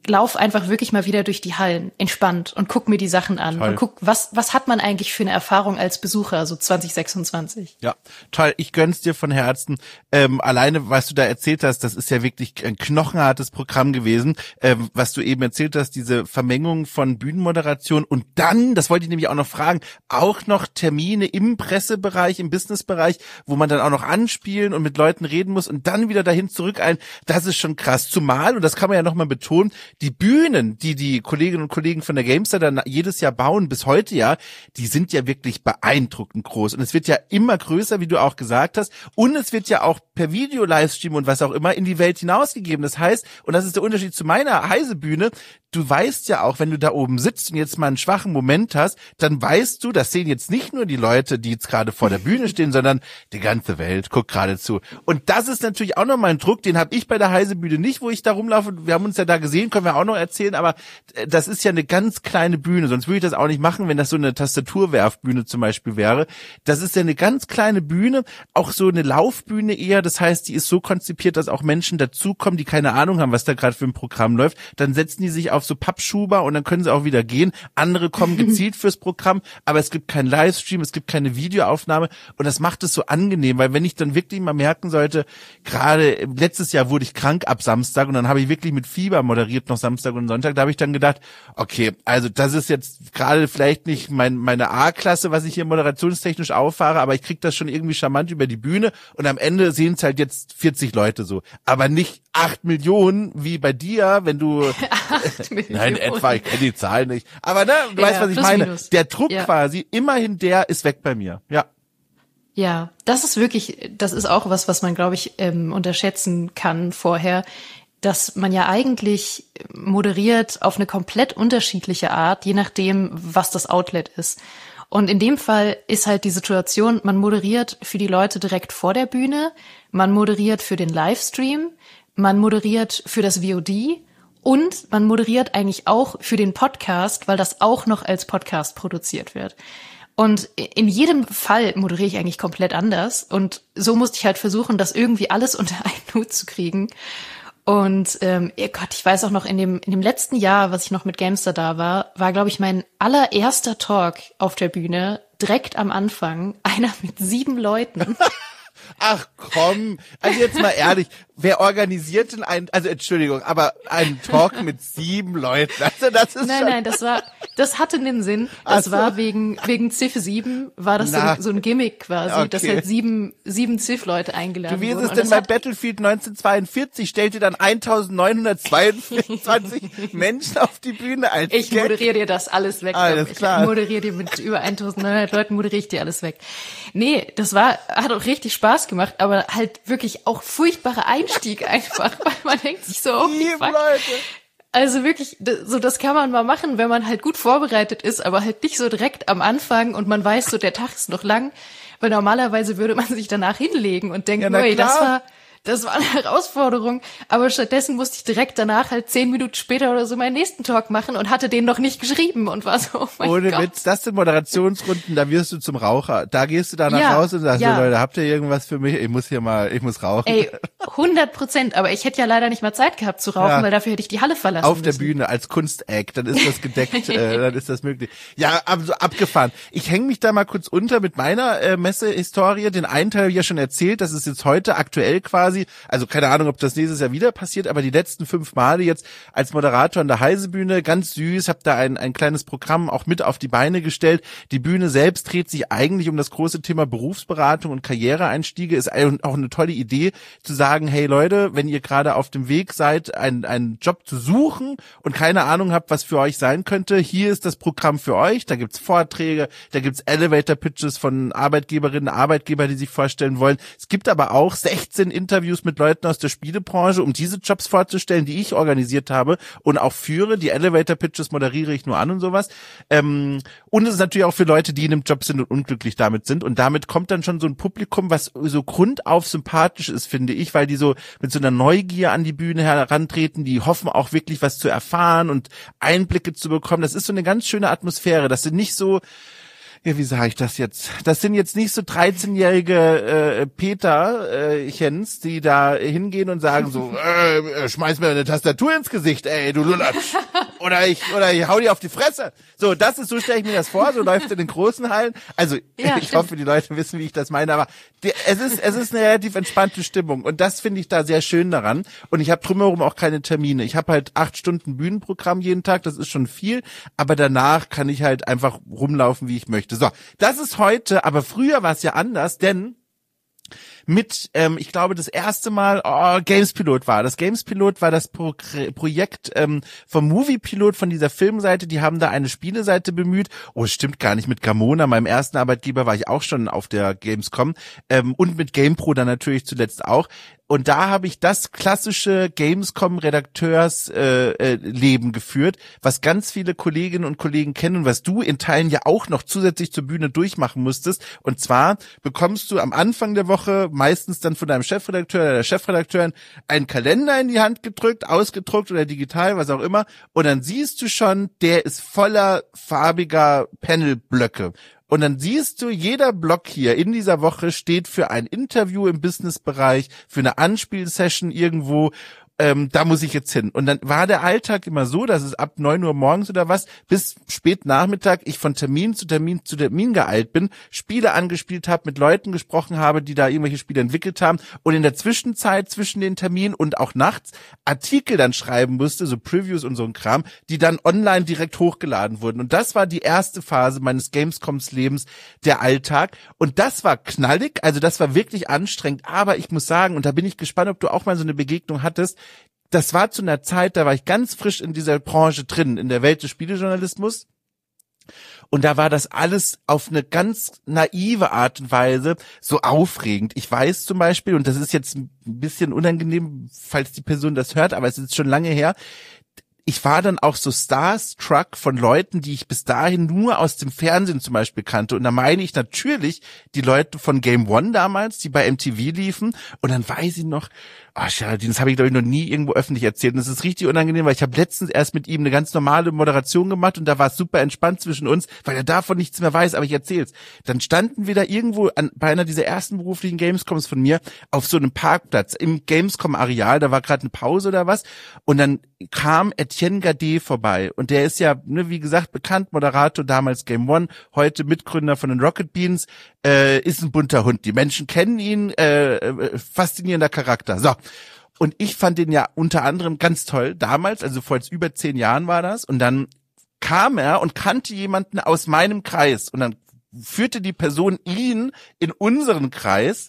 lauf einfach wirklich mal wieder durch die Hallen, entspannt und guck mir die Sachen an Toll. und guck, was was hat man eigentlich für eine Erfahrung als Besucher, so zwanzig sechsundzwanzig. Ja, toll. Ich gönn's dir von Herzen. Ähm, alleine, was du da erzählt hast, das ist ja wirklich ein knochenhartes Programm gewesen, ähm, was du eben erzählt hast, diese Vermengung von Bühnenmoderation und dann, das wollte ich nämlich auch noch fragen, auch noch Termine im Pressebereich, im Businessbereich, wo man dann auch noch anspielen und mit Leuten reden muss und dann wieder dahin zurück ein. Das ist schon krass. Zumal, und das kann man ja nochmal betonen, die Bühnen, die die Kolleginnen und Kollegen von der Gamestar dann jedes Jahr bauen, bis heute ja, die sind ja wirklich beeindruckend groß. Und es wird ja immer größer, wie du auch gesagt hast. Und es wird ja auch per Video-Livestream und was auch immer in die Welt hinausgegeben. Das heißt, und das ist der Unterschied zu meiner Heise-Bühne, du weißt ja auch, wenn du da oben sitzt und jetzt mal einen schwachen Moment hast, dann weißt du, das sehen jetzt nicht nur die Leute, die jetzt gerade vor der Bühne stehen, sondern die ganze Welt guckt gerade zu. Und das ist natürlich auch nochmal ein Druck, den habe ich bei der Heise-Bühne nicht, wo ich da rumlaufe. Wir haben uns ja da gesehen, können wir auch noch erzählen, aber das ist ja eine ganz kleine Bühne, sonst würde ich das auch nicht machen, wenn das so eine Tastaturwerfbühne zum Beispiel wäre. Das ist ja eine ganz kleine Bühne, auch so eine Laufbühne eher, das heißt, die ist so konzipiert, dass auch Menschen dazukommen, die keine Ahnung haben, was da gerade für ein Programm läuft, dann setzen die sich auf so Pappschuber und dann können sie auch wieder gehen. Andere kommen gezielt fürs Programm, aber es gibt keinen Livestream, es gibt keine Videoaufnahme und das macht es so angenehm, weil wenn ich dann wirklich mal merken sollte, gerade letztes Jahr wurde ich krank ab Samstag und dann habe ich wirklich mit Fieber moderiert noch Samstag und Sonntag, da habe ich dann gedacht, okay, also das ist jetzt gerade vielleicht nicht mein, meine A-Klasse, was ich hier moderationstechnisch auffahre, aber ich kriege das schon irgendwie charmant über die Bühne und am Ende sehen es halt jetzt vierzig Leute so, aber nicht acht Millionen wie bei dir, wenn du nein, etwa, ich kenne die Zahlen nicht, aber ne, du ja, weißt, was ich meine. Minus. Der Druck ja. quasi, immerhin der ist weg bei mir, ja. Ja, das ist wirklich, das ist auch was, was man, glaube ich, ähm, unterschätzen kann vorher, dass man ja eigentlich moderiert auf eine komplett unterschiedliche Art, je nachdem, was das Outlet ist. Und in dem Fall ist halt die Situation, man moderiert für die Leute direkt vor der Bühne, man moderiert für den Livestream, man moderiert für das V O D und man moderiert eigentlich auch für den Podcast, weil das auch noch als Podcast produziert wird. Und in jedem Fall moderiere ich eigentlich komplett anders. Und so musste ich halt versuchen, das irgendwie alles unter einen Hut zu kriegen. Und ähm, oh Gott, ich weiß auch noch, in dem in dem letzten Jahr, was ich noch mit Gamestar da war, war, glaube ich, mein allererster Talk auf der Bühne, direkt am Anfang, einer mit sieben Leuten. Ach komm, also jetzt mal ehrlich, wer organisiert denn ein, also Entschuldigung, aber einen Talk mit sieben Leuten, also das ist Nein, schon... nein, das war, das hatte einen Sinn, das so. war wegen wegen Ziff sieben, war das so ein, so ein Gimmick quasi, okay. dass halt sieben sieben Ziff-Leute eingeladen wurden. Du, wie ist es denn bei Battlefield neunzehnhundertzweiundvierzig, stellt ihr dann eintausendneunhundertzweiundvierzig Menschen auf die Bühne ein? Ich moderiere dir das alles weg. Alles ich klar. moderiere dir mit über eintausendneunhundert Leuten, moderiere ich dir alles weg. Nee, das war, hat auch richtig Spaß gemacht, aber halt wirklich auch furchtbarer Einstieg einfach, weil man denkt sich so, oh, Liebe Leute. Also wirklich, so das kann man mal machen, wenn man halt gut vorbereitet ist, aber halt nicht so direkt am Anfang und man weiß so, der Tag ist noch lang, weil normalerweise würde man sich danach hinlegen und denken, ja, ey, das war Das war eine Herausforderung, aber stattdessen musste ich direkt danach halt zehn Minuten später oder so meinen nächsten Talk machen und hatte den noch nicht geschrieben und war so, oh mein Ohne Gott. Witz, das sind Moderationsrunden, da wirst du zum Raucher. Da gehst du danach ja, raus und sagst, ja. so, Leute, habt ihr irgendwas für mich? Ich muss hier mal, ich muss rauchen. Ey, hundert Prozent, aber ich hätte ja leider nicht mal Zeit gehabt zu rauchen, ja. weil dafür hätte ich die Halle verlassen Auf müssen. der Bühne als Kunstact, dann ist das gedeckt, äh, dann ist das möglich. Ja, also abgefahren. Ich hänge mich da mal kurz unter mit meiner äh, Messehistorie. Den einen Teil habe ich ja schon erzählt, das ist jetzt heute aktuell quasi, also keine Ahnung, ob das nächstes Jahr wieder passiert, aber die letzten fünf Male jetzt als Moderator an der Heise-Bühne, ganz süß, habe da ein ein kleines Programm auch mit auf die Beine gestellt. Die Bühne selbst dreht sich eigentlich um das große Thema Berufsberatung und Karriereeinstiege. Ist auch eine tolle Idee, zu sagen, hey Leute, wenn ihr gerade auf dem Weg seid, einen, einen Job zu suchen und keine Ahnung habt, was für euch sein könnte, hier ist das Programm für euch. Da gibt's Vorträge, da gibt's Elevator-Pitches von Arbeitgeberinnen, Arbeitgeber, die sich vorstellen wollen. Es gibt aber auch sechzehn Interviews mit Leuten aus der Spielebranche, um diese Jobs vorzustellen, die ich organisiert habe und auch führe. Die Elevator-Pitches moderiere ich nur an und sowas. Ähm, und es ist natürlich auch für Leute, die in einem Job sind und unglücklich damit sind. Und damit kommt dann schon so ein Publikum, was so grundauf sympathisch ist, finde ich, weil die so mit so einer Neugier an die Bühne herantreten, die hoffen auch wirklich was zu erfahren und Einblicke zu bekommen. Das ist so eine ganz schöne Atmosphäre. Das sind nicht so ja, wie sage ich das jetzt? Das sind jetzt nicht so dreizehnjährige äh, Peter-Chens, äh, die da hingehen und sagen so, äh, schmeiß mir eine Tastatur ins Gesicht, ey, du Lulatsch. Oder ich, oder ich hau dir auf die Fresse. So, das ist, so stelle ich mir das vor, so läuft es in den großen Hallen. Also, ja, ich stimmt. hoffe, die Leute wissen, wie ich das meine, aber die, es ist, es ist eine relativ entspannte Stimmung und das finde ich da sehr schön daran. Und ich habe drumherum auch keine Termine. Ich habe halt acht Stunden Bühnenprogramm jeden Tag, das ist schon viel, aber danach kann ich halt einfach rumlaufen, wie ich möchte. So, das ist heute, aber früher war es ja anders, denn mit, ähm, ich glaube, das erste Mal, oh, Gamespilot war. Das Gamespilot war das Pro- Projekt ähm, vom Moviepilot von dieser Filmseite. Die haben da eine Spieleseite bemüht. Oh, stimmt gar nicht. Mit Gamona, meinem ersten Arbeitgeber, war ich auch schon auf der Gamescom. Ähm, und mit GamePro dann natürlich zuletzt auch. Und da habe ich das klassische Gamescom-Redakteurs-Leben äh, äh, Leben geführt, was ganz viele Kolleginnen und Kollegen kennen und was du in Teilen ja auch noch zusätzlich zur Bühne durchmachen musstest. Und zwar bekommst du am Anfang der Woche meistens dann von deinem Chefredakteur oder der Chefredakteurin einen Kalender in die Hand gedrückt, ausgedruckt oder digital, was auch immer. Und dann siehst du schon, der ist voller farbiger Panelblöcke. Und dann siehst du, jeder Block hier in dieser Woche steht für ein Interview im Businessbereich, für eine Anspielsession irgendwo. Ähm, da muss ich jetzt hin. Und dann war der Alltag immer so, dass es ab neun Uhr morgens oder was bis spät Nachmittag ich von Termin zu Termin zu Termin geeilt bin, Spiele angespielt habe, mit Leuten gesprochen habe, die da irgendwelche Spiele entwickelt haben und in der Zwischenzeit zwischen den Terminen und auch nachts Artikel dann schreiben musste, so Previews und so ein Kram, die dann online direkt hochgeladen wurden. Und das war die erste Phase meines Gamescoms-Lebens, der Alltag. Und das war knallig, also das war wirklich anstrengend. Aber ich muss sagen, und da bin ich gespannt, ob du auch mal so eine Begegnung hattest, das war zu einer Zeit, da war ich ganz frisch in dieser Branche drin, in der Welt des Spielejournalismus. Und da war das alles auf eine ganz naive Art und Weise so aufregend. Ich weiß zum Beispiel, und das ist jetzt ein bisschen unangenehm, falls die Person das hört, aber es ist schon lange her, ich war dann auch so starstruck von Leuten, die ich bis dahin nur aus dem Fernsehen zum Beispiel kannte. Und da meine ich natürlich die Leute von Game One damals, die bei M T V liefen. Und dann weiß ich noch, oh, Geraldine, das habe ich, glaube ich, noch nie irgendwo öffentlich erzählt. Und das ist richtig unangenehm, weil ich habe letztens erst mit ihm eine ganz normale Moderation gemacht und da war es super entspannt zwischen uns, weil er davon nichts mehr weiß, aber ich erzähl's. Dann standen wir da irgendwo an, bei einer dieser ersten beruflichen Gamescoms von mir auf so einem Parkplatz im Gamescom-Areal, da war gerade eine Pause oder was. Und dann kam Etienne Gade vorbei. Und der ist ja, ne, wie gesagt, bekannt, Moderator, damals Game One, heute Mitgründer von den Rocket Beans, äh, ist ein bunter Hund. Die Menschen kennen ihn, äh, faszinierender Charakter. So. Und ich fand den ja unter anderem ganz toll damals, also vor jetzt über zehn Jahren war das. Und dann kam er und kannte jemanden aus meinem Kreis. Und dann führte die Person ihn in unseren Kreis.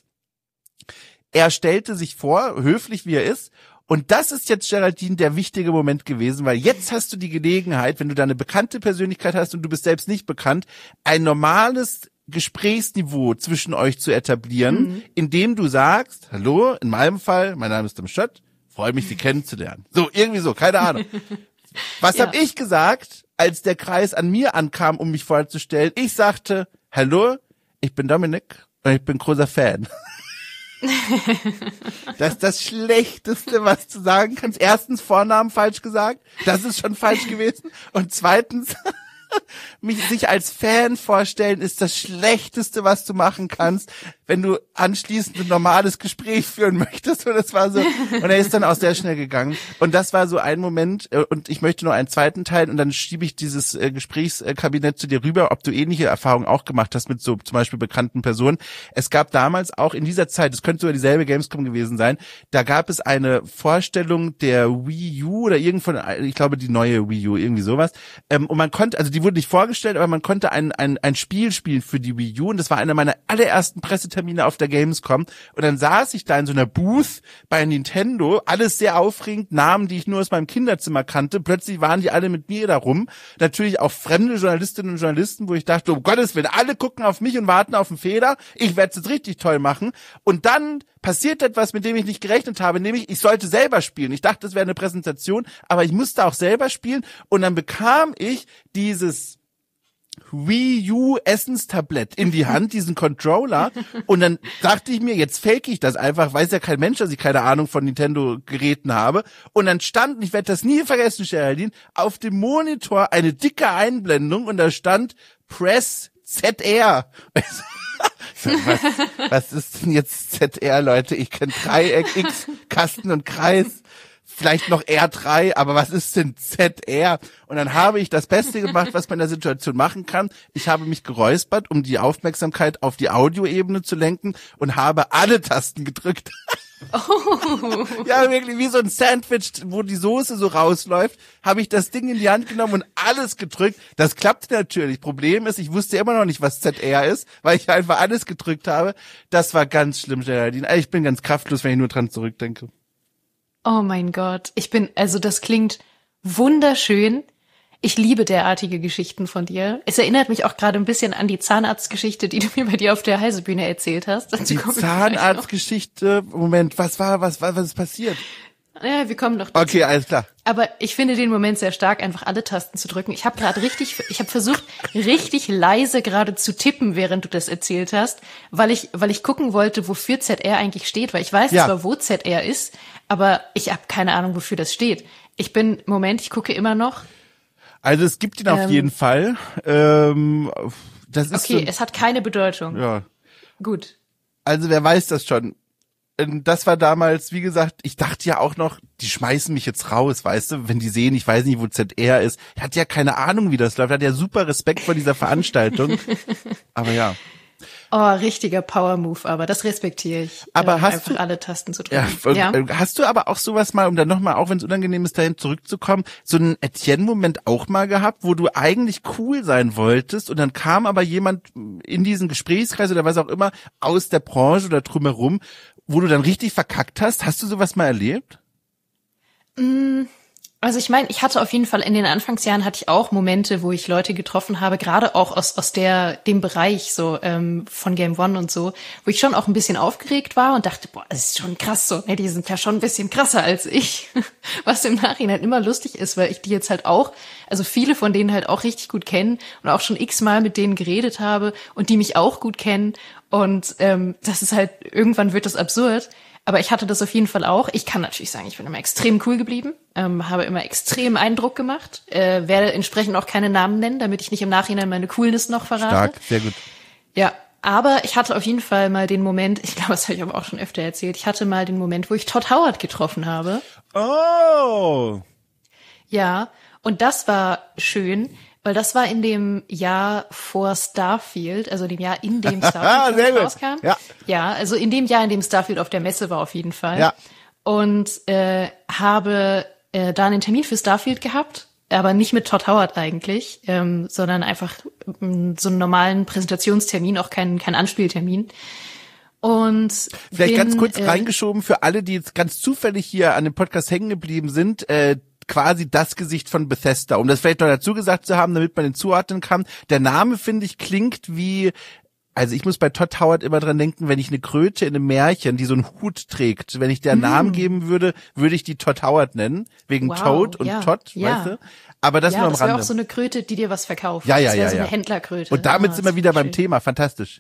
Er stellte sich vor, höflich wie er ist. Und das ist jetzt, Geraldine, der wichtige Moment gewesen, weil jetzt hast du die Gelegenheit, wenn du da eine bekannte Persönlichkeit hast und du bist selbst nicht bekannt, ein normales Gesprächsniveau zwischen euch zu etablieren, mhm. indem du sagst, hallo, in meinem Fall, mein Name ist Tim Schött, freue mich, Sie kennenzulernen. So, irgendwie so, keine Ahnung. Was ja. habe ich gesagt, als der Kreis an mir ankam, um mich vorzustellen? Ich sagte, hallo, ich bin Dominik und ich bin großer Fan. Das ist das Schlechteste, was du sagen kannst. Erstens, Vornamen falsch gesagt. Das ist schon falsch gewesen. Und zweitens, mich sich als Fan vorstellen, ist das Schlechteste, was du machen kannst, wenn du anschließend ein normales Gespräch führen möchtest. Und das war so, und er ist dann auch sehr schnell gegangen. Und das war so ein Moment, und ich möchte noch einen zweiten Teil, und dann schiebe ich dieses äh, Gesprächskabinett zu dir rüber, ob du ähnliche Erfahrungen auch gemacht hast mit so zum Beispiel bekannten Personen. Es gab damals auch in dieser Zeit, es könnte sogar dieselbe Gamescom gewesen sein, da gab es eine Vorstellung der Wii U oder irgendwann, ich glaube die neue Wii U, irgendwie sowas. Ähm, und man konnte, also die wurde nicht vorgestellt, aber man konnte ein, ein, ein Spiel spielen für die Wii U, und das war einer meiner allerersten Pressetermine auf der Gamescom. Und dann saß ich da in so einer Booth bei Nintendo, alles sehr aufregend, Namen, die ich nur aus meinem Kinderzimmer kannte. Plötzlich waren die alle mit mir da rum. Natürlich auch fremde Journalistinnen und Journalisten, wo ich dachte, um Gottes Willen, alle gucken auf mich und warten auf den Fehler. Ich werde es jetzt richtig toll machen. Und dann passiert etwas, mit dem ich nicht gerechnet habe, nämlich ich sollte selber spielen. Ich dachte, es wäre eine Präsentation, aber ich musste auch selber spielen. Und dann bekam ich dieses Wii U Essenstablett in die Hand, diesen Controller, und dann dachte ich mir, jetzt fake ich das einfach, weiß ja kein Mensch, dass ich keine Ahnung von Nintendo-Geräten habe, und dann stand, ich werde das nie vergessen, Geraldine, auf dem Monitor eine dicke Einblendung und da stand Press Z R. was, was ist denn jetzt Z R, Leute? Ich kenne Dreieck, X, Kasten und Kreis. Vielleicht noch R drei, aber was ist denn Z R? Und dann habe ich das Beste gemacht, was man in der Situation machen kann. Ich habe mich geräuspert, um die Aufmerksamkeit auf die Audioebene zu lenken und habe alle Tasten gedrückt. Oh. Ja, wirklich wie so ein Sandwich, wo die Soße so rausläuft, habe ich das Ding in die Hand genommen und alles gedrückt. Das klappte natürlich. Problem ist, ich wusste immer noch nicht, was Z R ist, weil ich einfach alles gedrückt habe. Das war ganz schlimm, Geraldine. Ich bin ganz kraftlos, wenn ich nur dran zurückdenke. Oh mein Gott. Ich bin, also das klingt wunderschön. Ich liebe derartige Geschichten von dir. Es erinnert mich auch gerade ein bisschen an die Zahnarztgeschichte, die du mir bei dir auf der Heisebühne erzählt hast. Die Zahnarztgeschichte, Moment, was war, was war, was ist passiert? Ja, wir kommen noch dazu. Okay, alles klar. Aber ich finde den Moment sehr stark, einfach alle Tasten zu drücken. Ich habe gerade richtig, ich habe versucht, richtig leise gerade zu tippen, während du das erzählt hast, weil ich, weil ich gucken wollte, wofür Z R eigentlich steht, weil ich weiß Ja. zwar, wo Z R ist, aber ich habe keine Ahnung, wofür das steht. Ich bin, Moment, ich gucke immer noch. Also es gibt ihn auf Ähm, jeden Fall. Ähm, das ist Okay, so, es hat keine Bedeutung. ja. Gut. Also wer weiß das schon? Ähm, Das war damals, wie gesagt, ich dachte ja auch noch, die schmeißen mich jetzt raus, weißt du, wenn die sehen, ich weiß nicht, wo Z R ist. Er hat ja keine Ahnung, wie das läuft. Er hat ja super Respekt vor dieser Veranstaltung. Aber ja. Oh, richtiger Power-Move, aber das respektiere ich. Aber äh, hast einfach du- alle Tasten zu Ja, drücken. und, Ja. äh, hast du aber auch sowas mal, um dann nochmal, auch wenn es unangenehm ist, dahin zurückzukommen, so einen Etienne-Moment auch mal gehabt, wo du eigentlich cool sein wolltest und dann kam aber jemand in diesen Gesprächskreis oder was auch immer aus der Branche oder drumherum, wo du dann richtig verkackt hast? Hast du sowas mal erlebt? Also ich meine, ich hatte auf jeden Fall in den Anfangsjahren hatte ich auch Momente, wo ich Leute getroffen habe, gerade auch aus aus der dem Bereich so ähm, von Game One und so, wo ich schon auch ein bisschen aufgeregt war und dachte, boah, das ist schon krass so, ne, die sind ja schon ein bisschen krasser als ich, was im Nachhinein immer lustig ist, weil ich die jetzt halt auch, also viele von denen halt auch richtig gut kennen und auch schon x-mal mit denen geredet habe und die mich auch gut kennen und ähm, das ist halt, irgendwann wird das absurd. Aber ich hatte das auf jeden Fall auch. Ich kann natürlich sagen, ich bin immer extrem cool geblieben, ähm, habe immer extrem Eindruck gemacht, äh, werde entsprechend auch keine Namen nennen, damit ich nicht im Nachhinein meine Coolness noch verrate. Stark, sehr gut. Ja, aber ich hatte auf jeden Fall mal den Moment, ich glaube, das habe ich aber auch schon öfter erzählt, ich hatte mal den Moment, wo ich Todd Howard getroffen habe. Oh! Ja, und das war schön, weil das war in dem Jahr vor Starfield, also dem Jahr, in dem Starfield Sehr gut. rauskam. Ja. Ja, also in dem Jahr, in dem Starfield auf der Messe war auf jeden Fall. Ja. Und äh, habe äh, da einen Termin für Starfield gehabt, aber nicht mit Todd Howard eigentlich, ähm, sondern einfach ähm, so einen normalen Präsentationstermin, auch kein, kein Anspieltermin. Und Vielleicht bin, ganz kurz äh, reingeschoben für alle, die jetzt ganz zufällig hier an dem Podcast hängen geblieben sind, äh, quasi das Gesicht von Bethesda. Um das vielleicht noch dazu gesagt zu haben, damit man den zuordnen kann. Der Name, finde ich, klingt wie, also ich muss bei Todd Howard immer dran denken, wenn ich eine Kröte in einem Märchen, die so einen Hut trägt, wenn ich der einen Namen geben würde, würde ich die Todd Howard nennen, wegen Wow, Toad und ja, Todd, ja. weißt du? Aber das ja, nur am das wäre Rande. auch so eine Kröte, die dir was verkauft. Ja, ja, das wäre ja, so ja. eine Händlerkröte. Und damit Ah, sind das wir wieder finde beim ich schön. Thema, fantastisch.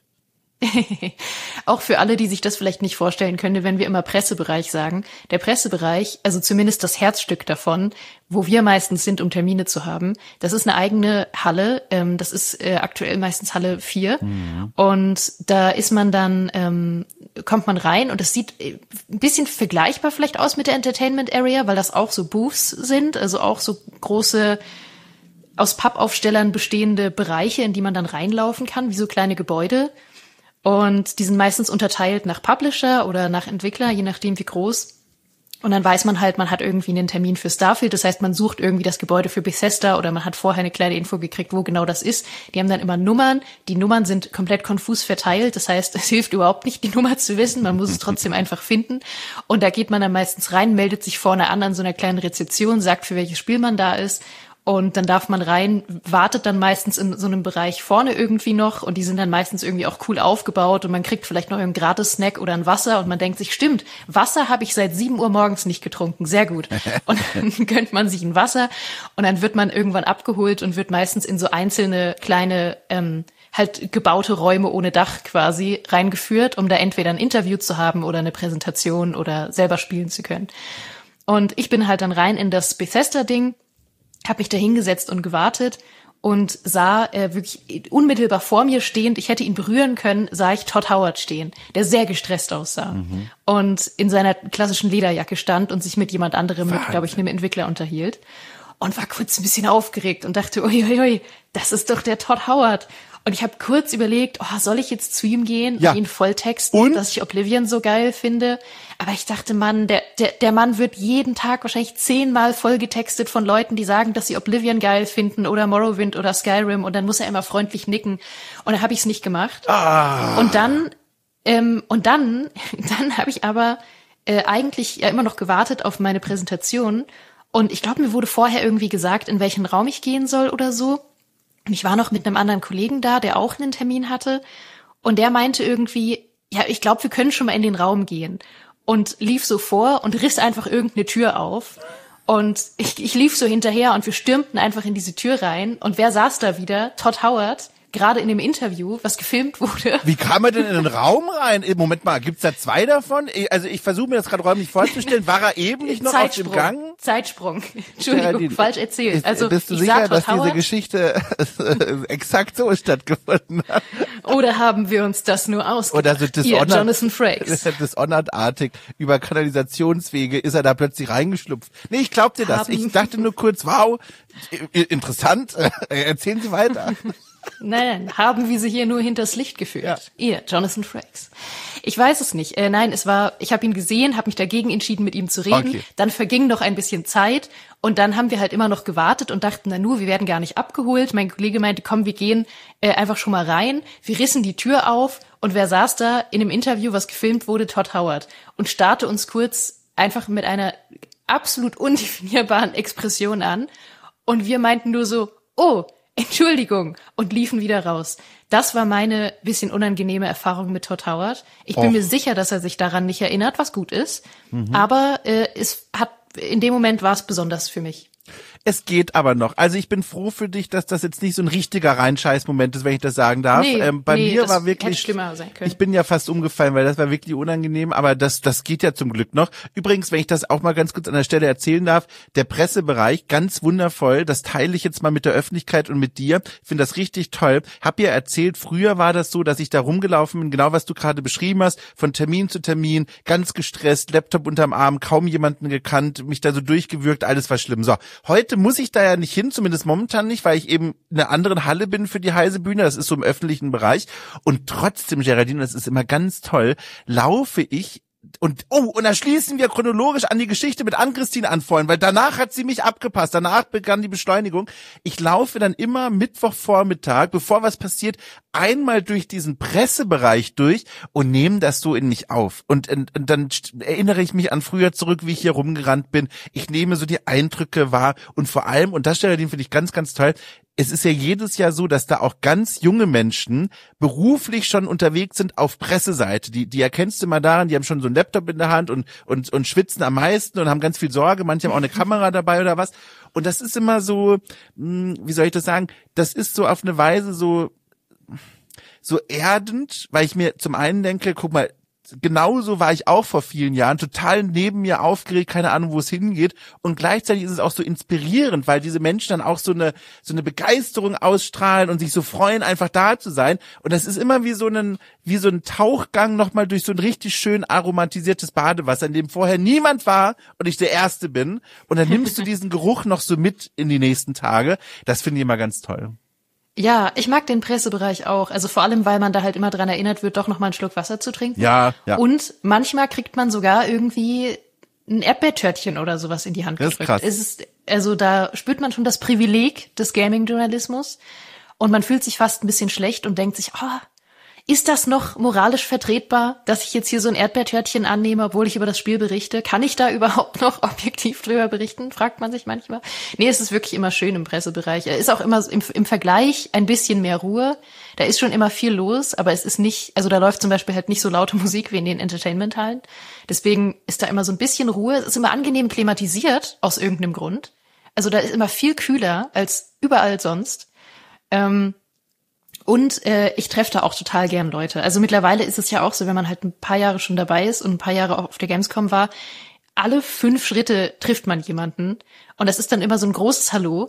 Auch für alle, die sich das vielleicht nicht vorstellen können, wenn wir immer Pressebereich sagen. Der Pressebereich, also zumindest das Herzstück davon, wo wir meistens sind, um Termine zu haben, das ist eine eigene Halle. Ähm, das ist äh, aktuell meistens Halle vier. Mhm. Und da ist man dann, ähm, kommt man rein und es sieht äh, ein bisschen vergleichbar vielleicht aus mit der Entertainment Area, weil das auch so Booths sind, also auch so große aus Pappaufstellern bestehende Bereiche, in die man dann reinlaufen kann, wie so kleine Gebäude. Und die sind meistens unterteilt nach Publisher oder nach Entwickler, je nachdem wie groß. Und dann weiß man halt, man hat irgendwie einen Termin für Starfield. Das heißt, man sucht irgendwie das Gebäude für Bethesda oder man hat vorher eine kleine Info gekriegt, wo genau das ist. Die haben dann immer Nummern. Die Nummern sind komplett konfus verteilt. Das heißt, es hilft überhaupt nicht, die Nummer zu wissen. Man muss es trotzdem einfach finden. Und da geht man dann meistens rein, meldet sich vorne an an so einer kleinen Rezeption, sagt, für welches Spiel man da ist. Und dann darf man rein, wartet dann meistens in so einem Bereich vorne irgendwie noch und die sind dann meistens irgendwie auch cool aufgebaut und man kriegt vielleicht noch einen Gratis-Snack oder ein Wasser und man denkt sich, stimmt, Wasser habe ich seit sieben Uhr morgens nicht getrunken, sehr gut. Und dann gönnt man sich ein Wasser und dann wird man irgendwann abgeholt und wird meistens in so einzelne kleine, ähm, halt gebaute Räume ohne Dach quasi reingeführt, um da entweder ein Interview zu haben oder eine Präsentation oder selber spielen zu können. Und ich bin halt dann rein in das Bethesda-Ding, habe mich da hingesetzt und gewartet und sah äh, wirklich unmittelbar vor mir stehend, ich hätte ihn berühren können, sah ich Todd Howard stehen, der sehr gestresst aussah mhm. und in seiner klassischen Lederjacke stand und sich mit jemand anderem, mit, glaube ich, einem Entwickler unterhielt und war kurz ein bisschen aufgeregt und dachte, uiuiui, das ist doch der Todd Howard. Und ich habe kurz überlegt, oh, soll ich jetzt zu ihm gehen ja. und ihn volltexten, und? dass ich Oblivion so geil finde? Aber ich dachte, Mann, der, der, der Mann wird jeden Tag wahrscheinlich zehnmal vollgetextet von Leuten, die sagen, dass sie Oblivion geil finden oder Morrowind oder Skyrim und dann muss er immer freundlich nicken. Und dann habe ich es nicht gemacht. Ah. Und dann, ähm, und dann, dann habe ich aber äh, eigentlich ja immer noch gewartet auf meine Präsentation. Und ich glaube, mir wurde vorher irgendwie gesagt, in welchen Raum ich gehen soll oder so. Und ich war noch mit einem anderen Kollegen da, der auch einen Termin hatte. Und der meinte irgendwie, ja, ich glaube, wir können schon mal in den Raum gehen. Und lief so vor und riss einfach irgendeine Tür auf. Und ich, ich lief so hinterher und wir stürmten einfach in diese Tür rein. Und wer saß da wieder? Todd Howard, gerade in dem Interview, was gefilmt wurde. Wie kam er denn in den Raum rein? Moment mal, gibt's da zwei davon? Also ich versuche mir das gerade räumlich vorzustellen. War er eben nicht noch auf dem Gang? Zeitsprung. Entschuldigung, ja, falsch erzählt. Also bist du ich sicher, sah dass Todd diese Howard, Geschichte exakt so stattgefunden hat? Oder haben wir uns das nur ausgedacht? Oder so Hier, Jonathan Frakes. Dishonored-artig über Kanalisationswege ist er da plötzlich reingeschlupft. Nee, ich glaub dir das. Haben. Ich dachte nur kurz, wow, interessant. Erzählen Sie weiter. Nein, nein, haben wir sie hier nur hinters Licht geführt. Ja. Ihr, Jonathan Frakes. Ich weiß es nicht. Äh, nein, es war, ich habe ihn gesehen, habe mich dagegen entschieden, mit ihm zu reden. Okay. Dann verging noch ein bisschen Zeit und dann haben wir halt immer noch gewartet und dachten, na nur, wir werden gar nicht abgeholt. Mein Kollege meinte, komm, wir gehen äh, einfach schon mal rein. Wir rissen die Tür auf und wer saß da in einem Interview, was gefilmt wurde? Todd Howard. Und starrte uns kurz einfach mit einer absolut undefinierbaren Expression an. Und wir meinten nur so, oh, Entschuldigung, und liefen wieder raus. Das war meine bisschen unangenehme Erfahrung mit Todd Howard. Ich bin Och. mir sicher, dass er sich daran nicht erinnert, was gut ist. Mhm. Aber äh, es hat in dem Moment war es besonders für mich. Es geht aber noch. Also ich bin froh für dich, dass das jetzt nicht so ein richtiger Reinscheiß-Moment ist, wenn ich das sagen darf. Nee, ähm, bei nee, mir das war wirklich, hätte schlimmer sein können. Ich bin ja fast umgefallen, weil das war wirklich unangenehm, aber das das geht ja zum Glück noch. Übrigens, wenn ich das auch mal ganz kurz an der Stelle erzählen darf, der Pressebereich, ganz wundervoll, das teile ich jetzt mal mit der Öffentlichkeit und mit dir. Ich finde das richtig toll. Hab ja erzählt, früher war das so, dass ich da rumgelaufen bin, genau was du gerade beschrieben hast, von Termin zu Termin, ganz gestresst, Laptop unterm Arm, kaum jemanden gekannt, mich da so durchgewürgt, alles war schlimm. So, heute muss ich da ja nicht hin, zumindest momentan nicht, weil ich eben in einer anderen Halle bin für die Heise Bühne, das ist so im öffentlichen Bereich und trotzdem, Geraldine, das ist immer ganz toll, laufe ich und oh, und da schließen wir chronologisch an die Geschichte mit Ann-Christine an vorhin, weil danach hat sie mich abgepasst, danach begann die Beschleunigung. Ich laufe dann immer Mittwochvormittag, bevor was passiert, einmal durch diesen Pressebereich durch und nehme das so in mich auf. Und, und, und dann erinnere ich mich an früher zurück, wie ich hier rumgerannt bin. Ich nehme so die Eindrücke wahr und vor allem, und das, Geraldine, finde ich ganz, ganz toll, es ist ja jedes Jahr so, dass da auch ganz junge Menschen beruflich schon unterwegs sind auf Presseseite. Die, die erkennst du mal daran, die haben schon so einen Laptop in der Hand und, und, und schwitzen am meisten und haben ganz viel Sorge. Manche haben auch eine Kamera dabei oder was. Und das ist immer so, wie soll ich das sagen? Das ist so auf eine Weise so, so erdend, weil ich mir zum einen denke, guck mal, genauso war ich auch vor vielen Jahren, total neben mir aufgeregt, keine Ahnung, wo es hingeht. Und gleichzeitig ist es auch so inspirierend, weil diese Menschen dann auch so eine so eine Begeisterung ausstrahlen und sich so freuen, einfach da zu sein. Und das ist immer wie so ein wie so ein Tauchgang nochmal durch so ein richtig schön aromatisiertes Badewasser, in dem vorher niemand war und ich der Erste bin. Und dann nimmst du diesen Geruch noch so mit in die nächsten Tage. Das finde ich immer ganz toll. Ja, ich mag den Pressebereich auch. Also vor allem, weil man da halt immer dran erinnert wird, doch noch mal einen Schluck Wasser zu trinken. Ja, ja. Und manchmal kriegt man sogar irgendwie ein Erdbeertörtchen oder sowas in die Hand gedrückt. Das ist krass. Es ist, also da spürt man schon das Privileg des Gaming-Journalismus und man fühlt sich fast ein bisschen schlecht und denkt sich, oh, ist das noch moralisch vertretbar, dass ich jetzt hier so ein Erdbeertörtchen annehme, obwohl ich über das Spiel berichte? Kann ich da überhaupt noch objektiv drüber berichten? Fragt man sich manchmal. Nee, es ist wirklich immer schön im Pressebereich. Er ist auch immer im, im Vergleich ein bisschen mehr Ruhe. Da ist schon immer viel los, aber es ist nicht, also da läuft zum Beispiel halt nicht so laute Musik wie in den Entertainment-Hallen. Deswegen ist da immer so ein bisschen Ruhe. Es ist immer angenehm klimatisiert, aus irgendeinem Grund. Also da ist immer viel kühler als überall sonst. Ähm, Und äh, ich treffe da auch total gern Leute. Also mittlerweile ist es ja auch so, wenn man halt ein paar Jahre schon dabei ist und ein paar Jahre auch auf der Gamescom war, alle fünf Schritte trifft man jemanden. Und das ist dann immer so ein großes Hallo.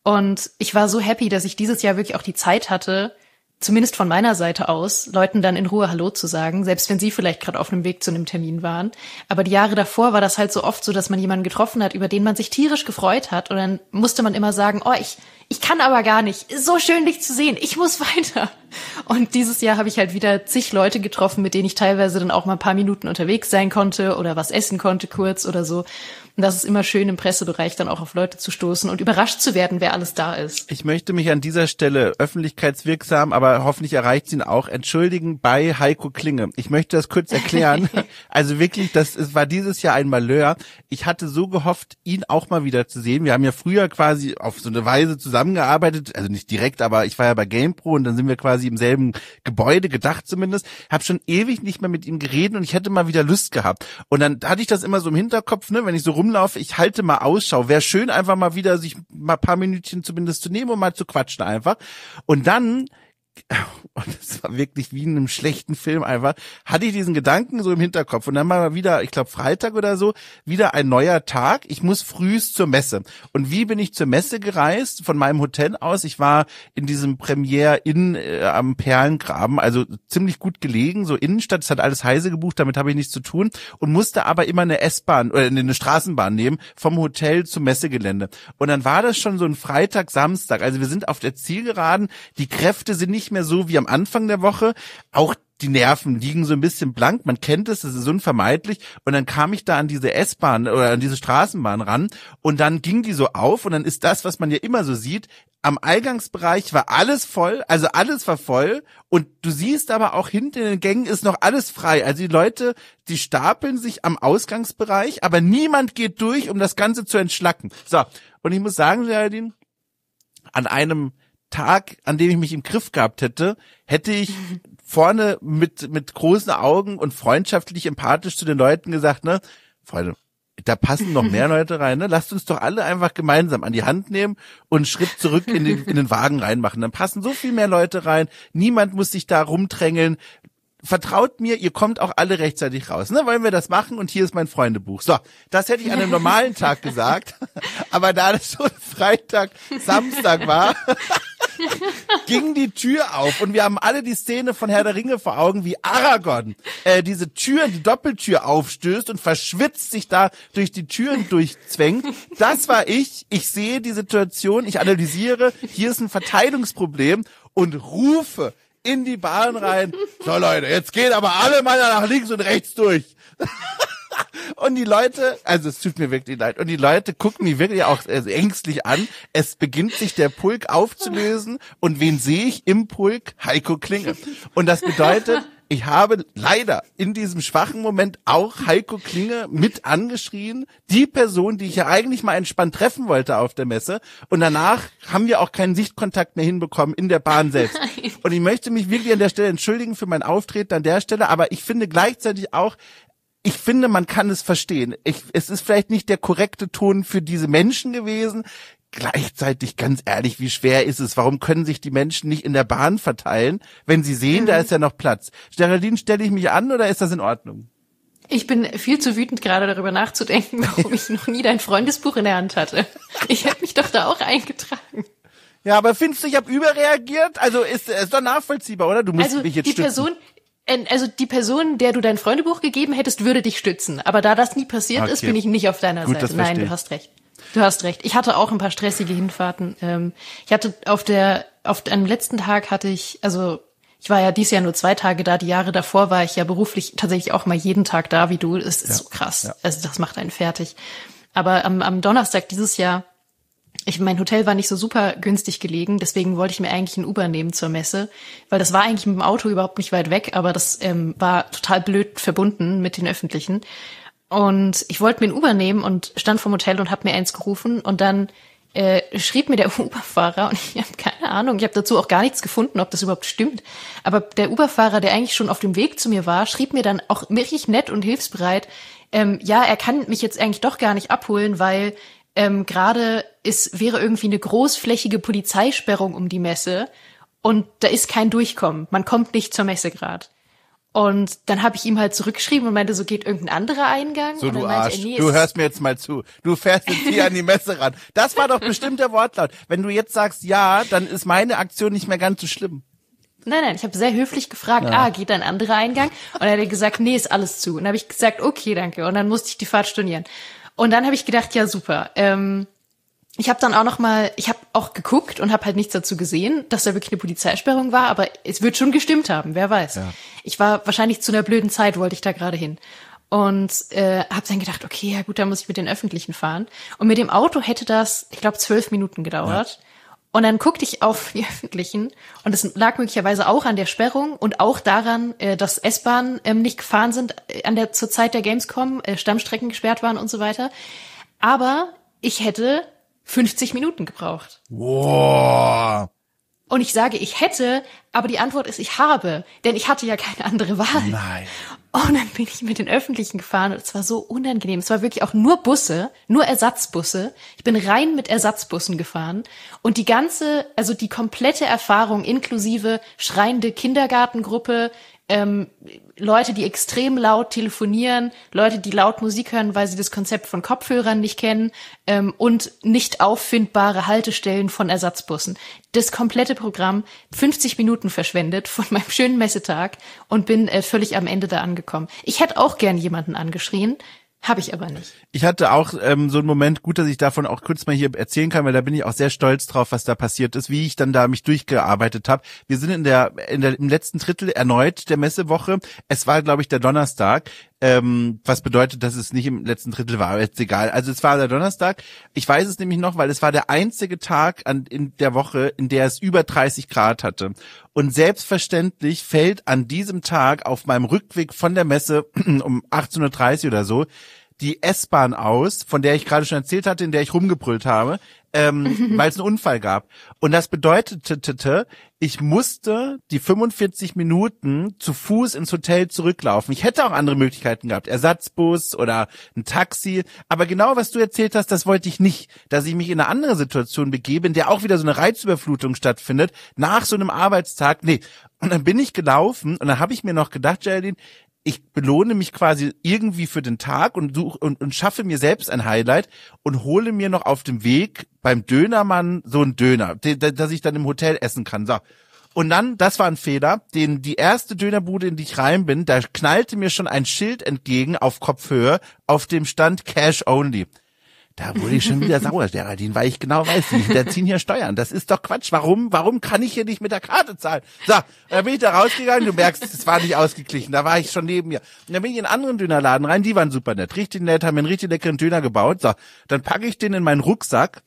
Und ich war so happy, dass ich dieses Jahr wirklich auch die Zeit hatte, zumindest von meiner Seite aus, Leuten dann in Ruhe Hallo zu sagen, selbst wenn sie vielleicht gerade auf einem Weg zu einem Termin waren. Aber die Jahre davor war das halt so oft so, dass man jemanden getroffen hat, über den man sich tierisch gefreut hat. Und dann musste man immer sagen, oh, ich ich kann aber gar nicht. Ist so schön, dich zu sehen. Ich muss weiter. Und dieses Jahr habe ich halt wieder zig Leute getroffen, mit denen ich teilweise dann auch mal ein paar Minuten unterwegs sein konnte oder was essen konnte kurz oder so. Und das ist immer schön, im Pressebereich dann auch auf Leute zu stoßen und überrascht zu werden, wer alles da ist. Ich möchte mich an dieser Stelle öffentlichkeitswirksam, aber hoffentlich erreicht sie ihn auch, entschuldigen bei Heiko Klinge. Ich möchte das kurz erklären. Also wirklich, das es war dieses Jahr ein Malheur. Ich hatte so gehofft, ihn auch mal wieder zu sehen. Wir haben ja früher quasi auf so eine Weise zusammengearbeitet, also nicht direkt, aber ich war ja bei GamePro und dann sind wir quasi im selben Gebäude, gedacht zumindest. Hab schon ewig nicht mehr mit ihm geredet und ich hätte mal wieder Lust gehabt. Und dann hatte ich das immer so im Hinterkopf, ne, wenn ich so rumlaufe, ich halte mal Ausschau. Wäre schön, einfach mal wieder sich mal ein paar Minütchen zumindest zu nehmen und mal zu quatschen einfach. Und dann, und es war wirklich wie in einem schlechten Film einfach, hatte ich diesen Gedanken so im Hinterkopf. Und dann mal wieder, ich glaube Freitag oder so, wieder ein neuer Tag. Ich muss frühst zur Messe. Und wie bin ich zur Messe gereist? Von meinem Hotel aus. Ich war in diesem Premiere in äh, am Perlengraben, also ziemlich gut gelegen, so Innenstadt. Es hat alles Heise gebucht, damit habe ich nichts zu tun. Und musste aber immer eine S-Bahn oder eine Straßenbahn nehmen vom Hotel zum Messegelände. Und dann war das schon so ein Freitag, Samstag. Also wir sind auf der Zielgeraden. Die Kräfte sind nicht mehr so wie am Anfang der Woche. Auch die Nerven liegen so ein bisschen blank. Man kennt es, das ist unvermeidlich. Und dann kam ich da an diese S-Bahn oder an diese Straßenbahn ran und dann ging die so auf und dann ist das, was man ja immer so sieht, am Eingangsbereich war alles voll, also alles war voll und du siehst aber auch hinten in den Gängen ist noch alles frei. Also die Leute, die stapeln sich am Ausgangsbereich, aber niemand geht durch, um das Ganze zu entschlacken. So, und ich muss sagen, Geraldine, an einem Tag, an dem ich mich im Griff gehabt hätte, hätte ich vorne mit mit großen Augen und freundschaftlich empathisch zu den Leuten gesagt, ne, Freunde, da passen noch mehr Leute rein, ne? Lasst uns doch alle einfach gemeinsam an die Hand nehmen und einen Schritt zurück in den in den Wagen reinmachen. Dann passen so viel mehr Leute rein. Niemand muss sich da rumdrängeln. Vertraut mir, ihr kommt auch alle rechtzeitig raus. Ne, wollen wir das machen? Und hier ist mein Freundebuch. So, das hätte ich an einem normalen Tag gesagt. Aber da das so ein Freitag, Samstag war, ging die Tür auf und wir haben alle die Szene von Herr der Ringe vor Augen, wie Aragorn äh, diese Tür, die Doppeltür aufstößt und verschwitzt sich da durch die Türen durchzwängt. Das war ich. Ich sehe die Situation, ich analysiere, hier ist ein Verteilungsproblem und rufe in die Bahn rein. So Leute, jetzt gehen aber alle mal nach links und rechts durch. Und die Leute, also es tut mir wirklich leid, und die Leute gucken mich wirklich auch ängstlich an. Es beginnt sich der Pulk aufzulösen und wen sehe ich im Pulk? Heiko Klinge. Und das bedeutet, ich habe leider in diesem schwachen Moment auch Heiko Klinge mit angeschrien, die Person, die ich ja eigentlich mal entspannt treffen wollte auf der Messe. Und danach haben wir auch keinen Sichtkontakt mehr hinbekommen in der Bahn selbst. Nein. Und ich möchte mich wirklich an der Stelle entschuldigen für mein Auftreten an der Stelle, aber ich finde gleichzeitig auch, ich finde, man kann es verstehen. Ich, es ist vielleicht nicht der korrekte Ton für diese Menschen gewesen. Gleichzeitig, ganz ehrlich, wie schwer ist es? Warum können sich die Menschen nicht in der Bahn verteilen, wenn sie sehen, mhm. da ist ja noch Platz? Geraldine, stelle ich mich an oder ist das in Ordnung? Ich bin viel zu wütend, gerade darüber nachzudenken, warum ich noch nie dein Freundesbuch in der Hand hatte. Ich hätte mich doch da auch eingetragen. Ja, aber findest du, ich habe überreagiert? Also ist, ist doch nachvollziehbar, oder? Du musst also mich jetzt die stützen. Person, also die Person, der du dein Freundebuch gegeben hättest, würde dich stützen. Aber da das nie passiert okay. ist, bin ich nicht auf deiner Gut, Seite. Nein, du hast recht. Du hast recht. Ich hatte auch ein paar stressige Hinfahrten. Ich hatte auf der, auf einem letzten Tag hatte ich, also ich war ja dieses Jahr nur zwei Tage da. Die Jahre davor war ich ja beruflich tatsächlich auch mal jeden Tag da, wie du. Es ist ja, so krass. Ja. Also das macht einen fertig. Aber am, am Donnerstag dieses Jahr, ich, mein Hotel war nicht so super günstig gelegen, deswegen wollte ich mir eigentlich ein Uber nehmen zur Messe, weil das war eigentlich mit dem Auto überhaupt nicht weit weg, aber das ähm, war total blöd verbunden mit den Öffentlichen. Und ich wollte mir ein Uber nehmen und stand vorm Hotel und habe mir eins gerufen und dann äh, schrieb mir der Uberfahrer, und ich habe keine Ahnung, ich habe dazu auch gar nichts gefunden, ob das überhaupt stimmt, aber der Uberfahrer, der eigentlich schon auf dem Weg zu mir war, schrieb mir dann auch richtig nett und hilfsbereit, ähm, ja, er kann mich jetzt eigentlich doch gar nicht abholen, weil ähm, gerade ist wäre irgendwie eine großflächige Polizeisperrung um die Messe und da ist kein Durchkommen, man kommt nicht zur Messe grad. Und dann habe ich ihm halt zurückgeschrieben und meinte, so geht irgendein anderer Eingang. So, und dann du meinte Arsch, er, nee, du es- hörst mir jetzt mal zu. Du fährst jetzt hier an die Messe ran. Das war doch bestimmt der Wortlaut. Wenn du jetzt sagst ja, dann ist meine Aktion nicht mehr ganz so schlimm. Nein, nein, ich habe sehr höflich gefragt, Ja. ah, geht ein anderer Und dann hat er gesagt, nee, ist alles zu. Und dann habe ich gesagt, okay, danke. Und dann musste ich die Fahrt stornieren. Und dann habe ich gedacht, ja, super. Ähm, ich habe dann auch noch mal, ich habe auch geguckt und habe halt nichts dazu gesehen, dass da wirklich eine Polizeisperrung war, aber es wird schon gestimmt haben, wer weiß. Ja. Ich war wahrscheinlich zu einer blöden Zeit, wollte ich da gerade hin. Und äh, habe dann gedacht, okay, ja gut, dann muss ich mit den Öffentlichen fahren. Und mit dem Auto hätte das, ich glaube, zwölf Minuten gedauert. Ja. Und dann guckte ich auf die Öffentlichen und es lag möglicherweise auch an der Sperrung und auch daran, äh, dass S-Bahnen ähm, nicht gefahren sind äh, an der zur Zeit der Gamescom, äh, Stammstrecken gesperrt waren und so weiter. Aber ich hätte fünfzig Minuten gebraucht. Wow. Und ich sage, ich hätte, aber die Antwort ist, ich habe, denn ich hatte ja keine andere Wahl. Nein. Und dann bin ich mit den Öffentlichen gefahren und es war so unangenehm. Es war wirklich auch nur Busse, nur Ersatzbusse. Ich bin rein mit Ersatzbussen gefahren und die ganze, also die komplette Erfahrung inklusive schreiende Kindergartengruppe, ähm, Leute, die extrem laut telefonieren, Leute, die laut Musik hören, weil sie das Konzept von Kopfhörern nicht kennen, ähm, und nicht auffindbare Haltestellen von Ersatzbussen. Das komplette Programm, fünfzig Minuten verschwendet von meinem schönen Messetag und bin äh, völlig am Ende da angekommen. Ich hätte auch gern jemanden angeschrien, habe ich aber nicht. Ich hatte auch ähm, so einen Moment, gut, dass ich davon auch kurz mal hier erzählen kann, weil da bin ich auch sehr stolz drauf, was da passiert ist, wie ich dann da mich durchgearbeitet habe. Wir sind in der, in der im letzten Drittel erneut der Messewoche. Es war, glaube ich, der Donnerstag, ähm, was bedeutet, dass es nicht im letzten Drittel war, aber jetzt egal. Also es war der Donnerstag. Ich weiß es nämlich noch, weil es war der einzige Tag an, in der Woche, in der es über dreißig Grad hatte. Und selbstverständlich fällt an diesem Tag auf meinem Rückweg von der Messe um achtzehn Uhr dreißig oder so die S-Bahn aus, von der ich gerade schon erzählt hatte, in der ich rumgebrüllt habe, ähm, weil es einen Unfall gab. Und das bedeutete, ich musste die fünfundvierzig Minuten zu Fuß ins Hotel zurücklaufen. Ich hätte auch andere Möglichkeiten gehabt, Ersatzbus oder ein Taxi. Aber genau, was du erzählt hast, das wollte ich nicht, dass ich mich in eine andere Situation begebe, in der auch wieder so eine Reizüberflutung stattfindet, nach so einem Arbeitstag. Nee, und dann bin ich gelaufen und dann habe ich mir noch gedacht, Geraldine, ich belohne mich quasi irgendwie für den Tag und, such, und, und schaffe mir selbst ein Highlight und hole mir noch auf dem Weg beim Dönermann so einen Döner, den, dass ich dann im Hotel essen kann. So. Und dann, das war ein Fehler, den die erste Dönerbude, in die ich rein bin, da knallte mir schon ein Schild entgegen auf Kopfhöhe, auf dem stand Cash Only. Da wurde ich schon wieder sauer, Geraldine, weil ich genau weiß, die hinterziehen hier Steuern. Das ist doch Quatsch. Warum, warum kann ich hier nicht mit der Karte zahlen? So, da bin ich da rausgegangen, du merkst, es war nicht ausgeglichen, da war ich schon neben mir. Und dann bin ich in einen anderen Dönerladen rein, die waren super nett, richtig nett, haben mir einen richtig leckeren Döner gebaut. So, dann packe ich den in meinen Rucksack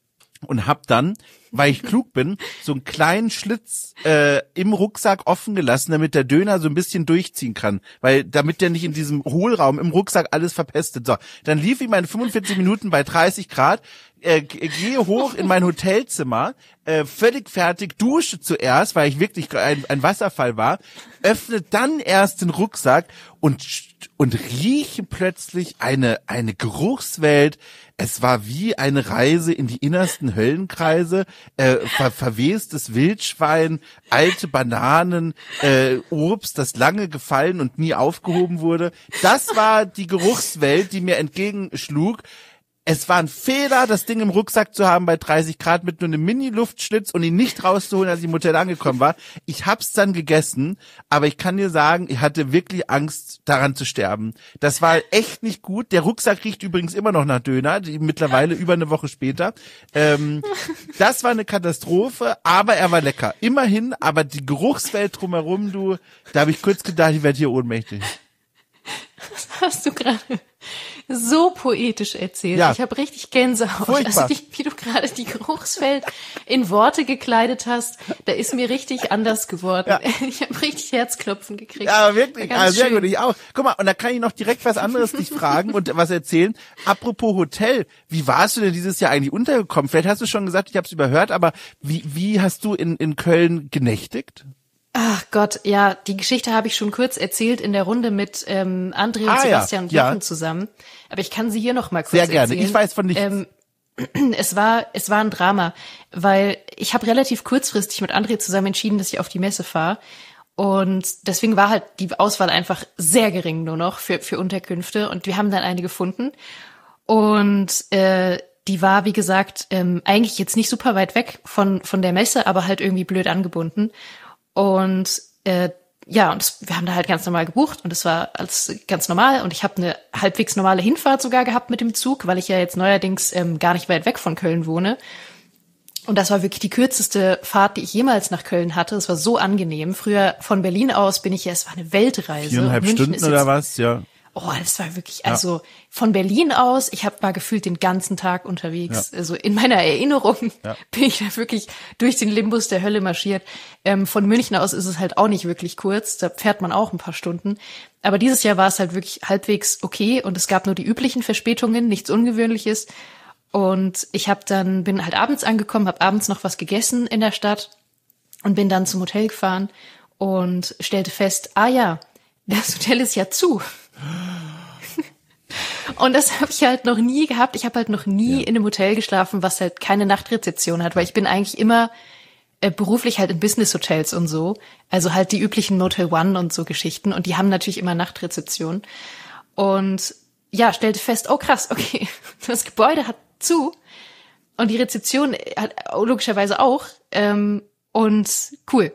und hab dann, weil ich klug bin, so einen kleinen Schlitz äh, im Rucksack offen gelassen, damit der Döner so ein bisschen durchziehen kann, weil damit der nicht in diesem Hohlraum im Rucksack alles verpestet. So, dann lief ich meine fünfundvierzig Minuten bei dreißig Grad, äh, gehe hoch in mein Hotelzimmer, äh, völlig fertig, dusche zuerst, weil ich wirklich ein, ein Wasserfall war, öffne dann erst den Rucksack und und rieche plötzlich eine eine Geruchswelt. Es war wie eine Reise in die innersten Höllenkreise, äh, ver verwestes Wildschwein, alte Bananen, äh, Obst, das lange gefallen und nie aufgehoben wurde. Das war die Geruchswelt, die mir entgegenschlug. Es war ein Fehler, das Ding im Rucksack zu haben bei dreißig Grad mit nur einem Mini-Luftschlitz und ihn nicht rauszuholen, als ich im Hotel angekommen war. Ich hab's dann gegessen, aber ich kann dir sagen, ich hatte wirklich Angst, daran zu sterben. Das war echt nicht gut. Der Rucksack riecht übrigens immer noch nach Döner, die, mittlerweile über eine Woche später. Ähm, das war eine Katastrophe, aber er war lecker. Immerhin, aber die Geruchswelt drumherum, du, da habe ich kurz gedacht, ich werde hier ohnmächtig. Das hast du gerade so poetisch erzählt. Ja. Ich habe richtig Gänsehaut. Furchtbar. Also die, wie du gerade die Geruchswelt in Worte gekleidet hast, da ist mir richtig anders geworden. Ja. Ich habe richtig Herzklopfen gekriegt. Ja, wirklich. Ganz Ah, sehr schön. gut, ich auch. Guck mal, und da kann ich noch direkt was anderes dich fragen und was erzählen. Apropos Hotel, wie warst du denn dieses Jahr eigentlich untergekommen? Vielleicht hast du schon gesagt, ich habe es überhört, aber wie wie hast du in in Köln genächtigt? Ach Gott, ja, die Geschichte habe ich schon kurz erzählt in der Runde mit ähm, André und Ah, Sebastian ja, und ja. Jochen zusammen. Aber ich kann sie hier noch mal kurz Sehr gerne. erzählen. Ich weiß von nichts. Ähm, es war es war ein Drama, weil ich habe relativ kurzfristig mit André zusammen entschieden, dass ich auf die Messe fahre. Und deswegen war halt die Auswahl einfach sehr gering nur noch für für Unterkünfte. Und wir haben dann eine gefunden. Und äh, die war, wie gesagt, ähm, eigentlich jetzt nicht super weit weg von von der Messe, aber halt irgendwie blöd angebunden. Und äh, ja, und das, wir haben da halt ganz normal gebucht und es war alles ganz normal. Und ich habe eine halbwegs normale Hinfahrt sogar gehabt mit dem Zug, weil ich ja jetzt neuerdings ähm, gar nicht weit weg von Köln wohne. Und das war wirklich die kürzeste Fahrt, die ich jemals nach Köln hatte. Es war so angenehm. Früher von Berlin aus bin ich ja, es war eine Weltreise. Viereinhalb München Stunden ist jetzt, oder was, ja. Oh, das war wirklich, Ja. also von Berlin aus, ich hab, war gefühlt den ganzen Tag unterwegs. Ja. Also in meiner Erinnerung Ja. bin ich da wirklich durch den Limbus der Hölle marschiert. Ähm, von München aus ist es halt auch nicht wirklich kurz, da fährt man auch ein paar Stunden. Aber dieses Jahr war es halt wirklich halbwegs okay und es gab nur die üblichen Verspätungen, nichts Ungewöhnliches. Und ich habe dann, bin halt abends angekommen, habe abends noch was gegessen in der Stadt und bin dann zum Hotel gefahren und stellte fest, ah ja, das Hotel ist ja zu. Und das habe ich halt noch nie gehabt. Ich habe halt noch nie Ja. in einem Hotel geschlafen, was halt keine Nachtrezeption hat, weil ich bin eigentlich immer äh, beruflich halt in Business-Hotels und so. Also halt die üblichen Motel One und so Geschichten. Und die haben natürlich immer Nachtrezeption. Und ja, stellte fest, oh krass, okay, das Gebäude hat zu. Und die Rezeption hat logischerweise auch. Ähm, und cool.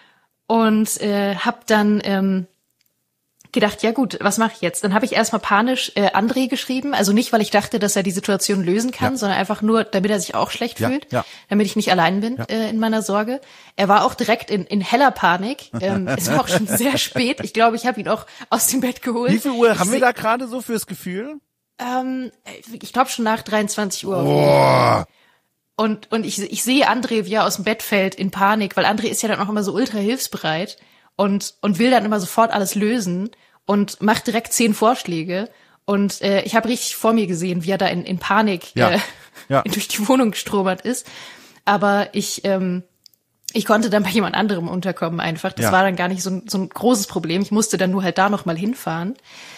Und äh, hab dann ähm, gedacht, ja gut, was mache ich jetzt? Dann habe ich erstmal panisch äh, André geschrieben, also nicht, weil ich dachte, dass er die Situation lösen kann, Ja. sondern einfach nur, damit er sich auch schlecht Ja, fühlt, ja. damit ich nicht allein bin Ja. äh, in meiner Sorge. Er war auch direkt in, in heller Panik. Ähm, es war auch schon sehr spät. Ich glaube, ich habe ihn auch aus dem Bett geholt. Wie viel Uhr haben ich wir seh- da gerade so fürs Gefühl? Ähm, ich glaube schon nach dreiundzwanzig Uhr. Boah. Und, und ich, ich sehe André, wie er aus dem Bett fällt in Panik, weil André ist ja dann auch immer so ultra hilfsbereit und, und will dann immer sofort alles lösen und macht direkt zehn Vorschläge. Und äh, ich habe richtig vor mir gesehen, wie er da in, in Panik Ja. äh, Ja. durch die Wohnung gestromert ist. Aber ich, ähm, ich konnte dann bei jemand anderem unterkommen einfach. Das Ja. war dann gar nicht so ein, so ein großes Problem. Ich musste dann nur halt da noch mal hinfahren.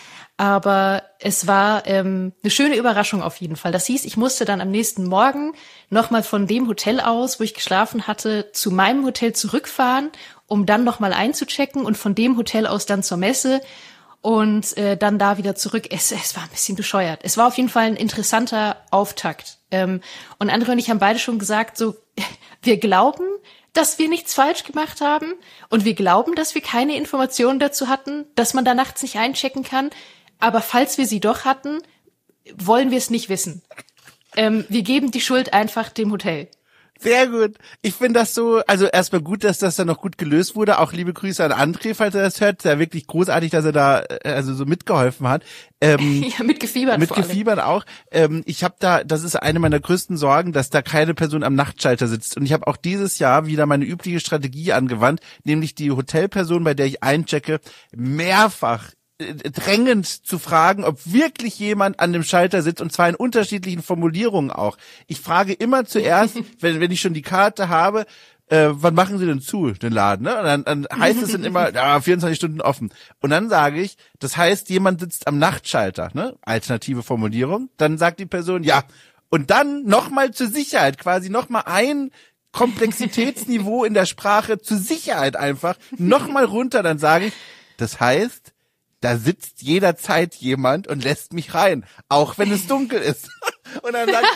Aber es war ähm, eine schöne Überraschung auf jeden Fall. Das hieß, ich musste dann am nächsten Morgen nochmal von dem Hotel aus, wo ich geschlafen hatte, zu meinem Hotel zurückfahren, um dann nochmal einzuchecken und von dem Hotel aus dann zur Messe und äh, dann da wieder zurück. Es, es war ein bisschen bescheuert. Es war auf jeden Fall ein interessanter Auftakt. Ähm, und André und ich haben beide schon gesagt, so, wir glauben, dass wir nichts falsch gemacht haben und wir glauben, dass wir keine Informationen dazu hatten, dass man da nachts nicht einchecken kann. Aber falls wir sie doch hatten, wollen wir es nicht wissen. Ähm, wir geben die Schuld einfach dem Hotel. Sehr gut. Ich finde das so, also erstmal gut, dass das dann noch gut gelöst wurde. Auch liebe Grüße an André, falls er das hört. Sehr wirklich großartig, dass er da äh, also so mitgeholfen hat. Ähm, Ja, mitgefiebert vor allem. Mitgefiebert auch. Ähm, ich habe da, das ist eine meiner größten Sorgen, dass da keine Person am Nachtschalter sitzt. Und ich habe auch dieses Jahr wieder meine übliche Strategie angewandt, nämlich die Hotelperson, bei der ich einchecke, mehrfach drängend zu fragen, ob wirklich jemand an dem Schalter sitzt, und zwar in unterschiedlichen Formulierungen auch. Ich frage immer zuerst, wenn, wenn ich schon die Karte habe, äh, wann machen Sie denn zu, den Laden? Ne? Und dann, dann heißt es dann immer, ja, vierundzwanzig Stunden offen. Und dann sage ich, das heißt, jemand sitzt am Nachtschalter, ne? Alternative Formulierung. Dann sagt die Person, ja. Und dann nochmal zur Sicherheit, quasi nochmal ein Komplexitätsniveau in der Sprache zur Sicherheit einfach, nochmal runter, dann sage ich, das heißt, da sitzt jederzeit jemand und lässt mich rein, auch wenn es dunkel ist. Und dann sagt,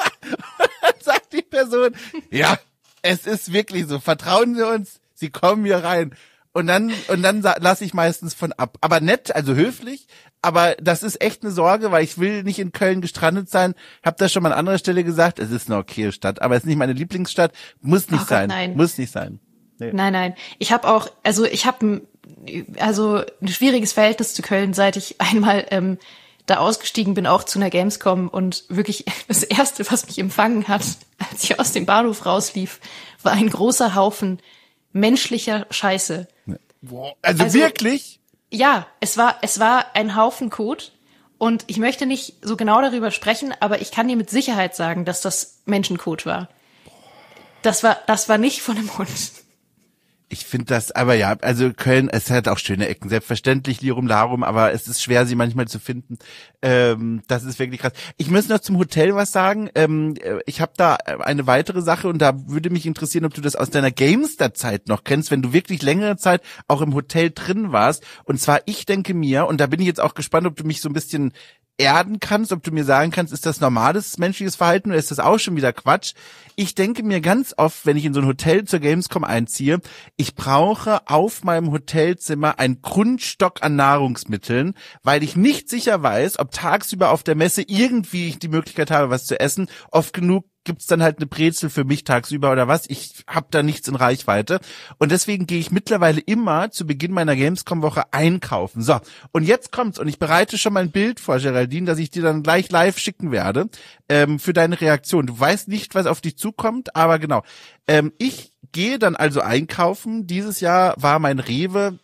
dann sagt die Person, ja, es ist wirklich so, vertrauen Sie uns, Sie kommen hier rein. Und dann, und dann lasse ich meistens von ab. Aber nett, also höflich, aber das ist echt eine Sorge, weil ich will nicht in Köln gestrandet sein. Hab das schon mal an anderer Stelle gesagt, es ist eine okaye Stadt, aber es ist nicht meine Lieblingsstadt, muss nicht Oh Gott, sein, nein. muss nicht sein. Nee. Nein, nein. Ich habe auch, also ich habe ein, also ein schwieriges Verhältnis zu Köln, seit ich einmal ähm, da ausgestiegen bin, auch zu einer Gamescom, und wirklich das Erste, was mich empfangen hat, als ich aus dem Bahnhof rauslief, war ein großer Haufen menschlicher Scheiße. Also, Also- wirklich? Ja, es war, es war ein Haufen Kot, und ich möchte nicht so genau darüber sprechen, aber ich kann dir mit Sicherheit sagen, dass das Menschenkot war. Das war, das war nicht von einem Hund. Ich finde das, aber ja, also Köln, es hat auch schöne Ecken, selbstverständlich, Lirum Larum, aber es ist schwer, sie manchmal zu finden. Ähm, das ist wirklich krass. Ich muss noch zum Hotel was sagen. Ähm, ich habe da eine weitere Sache und da würde mich interessieren, ob du das aus deiner Gamester-Zeit noch kennst, wenn du wirklich längere Zeit auch im Hotel drin warst. Und zwar, ich denke mir, und da bin ich jetzt auch gespannt, ob du mich so ein bisschen erden kannst, ob du mir sagen kannst, ist das normales menschliches Verhalten oder ist das auch schon wieder Quatsch? Ich denke mir ganz oft, wenn ich in so ein Hotel zur Gamescom einziehe, ich brauche auf meinem Hotelzimmer einen Grundstock an Nahrungsmitteln, weil ich nicht sicher weiß, ob tagsüber auf der Messe irgendwie ich die Möglichkeit habe, was zu essen. Oft genug gibt's dann halt eine Brezel für mich tagsüber oder was. Ich hab da nichts in Reichweite. Und deswegen gehe ich mittlerweile immer zu Beginn meiner Gamescom-Woche einkaufen. So, und jetzt kommt's. Und ich bereite schon mal ein Bild vor, Geraldine, das ich dir dann gleich live schicken werde, ähm, für deine Reaktion. Du weißt nicht, was auf dich zukommt, aber genau. Ähm, ich gehe dann also einkaufen. Dieses Jahr war mein Rewe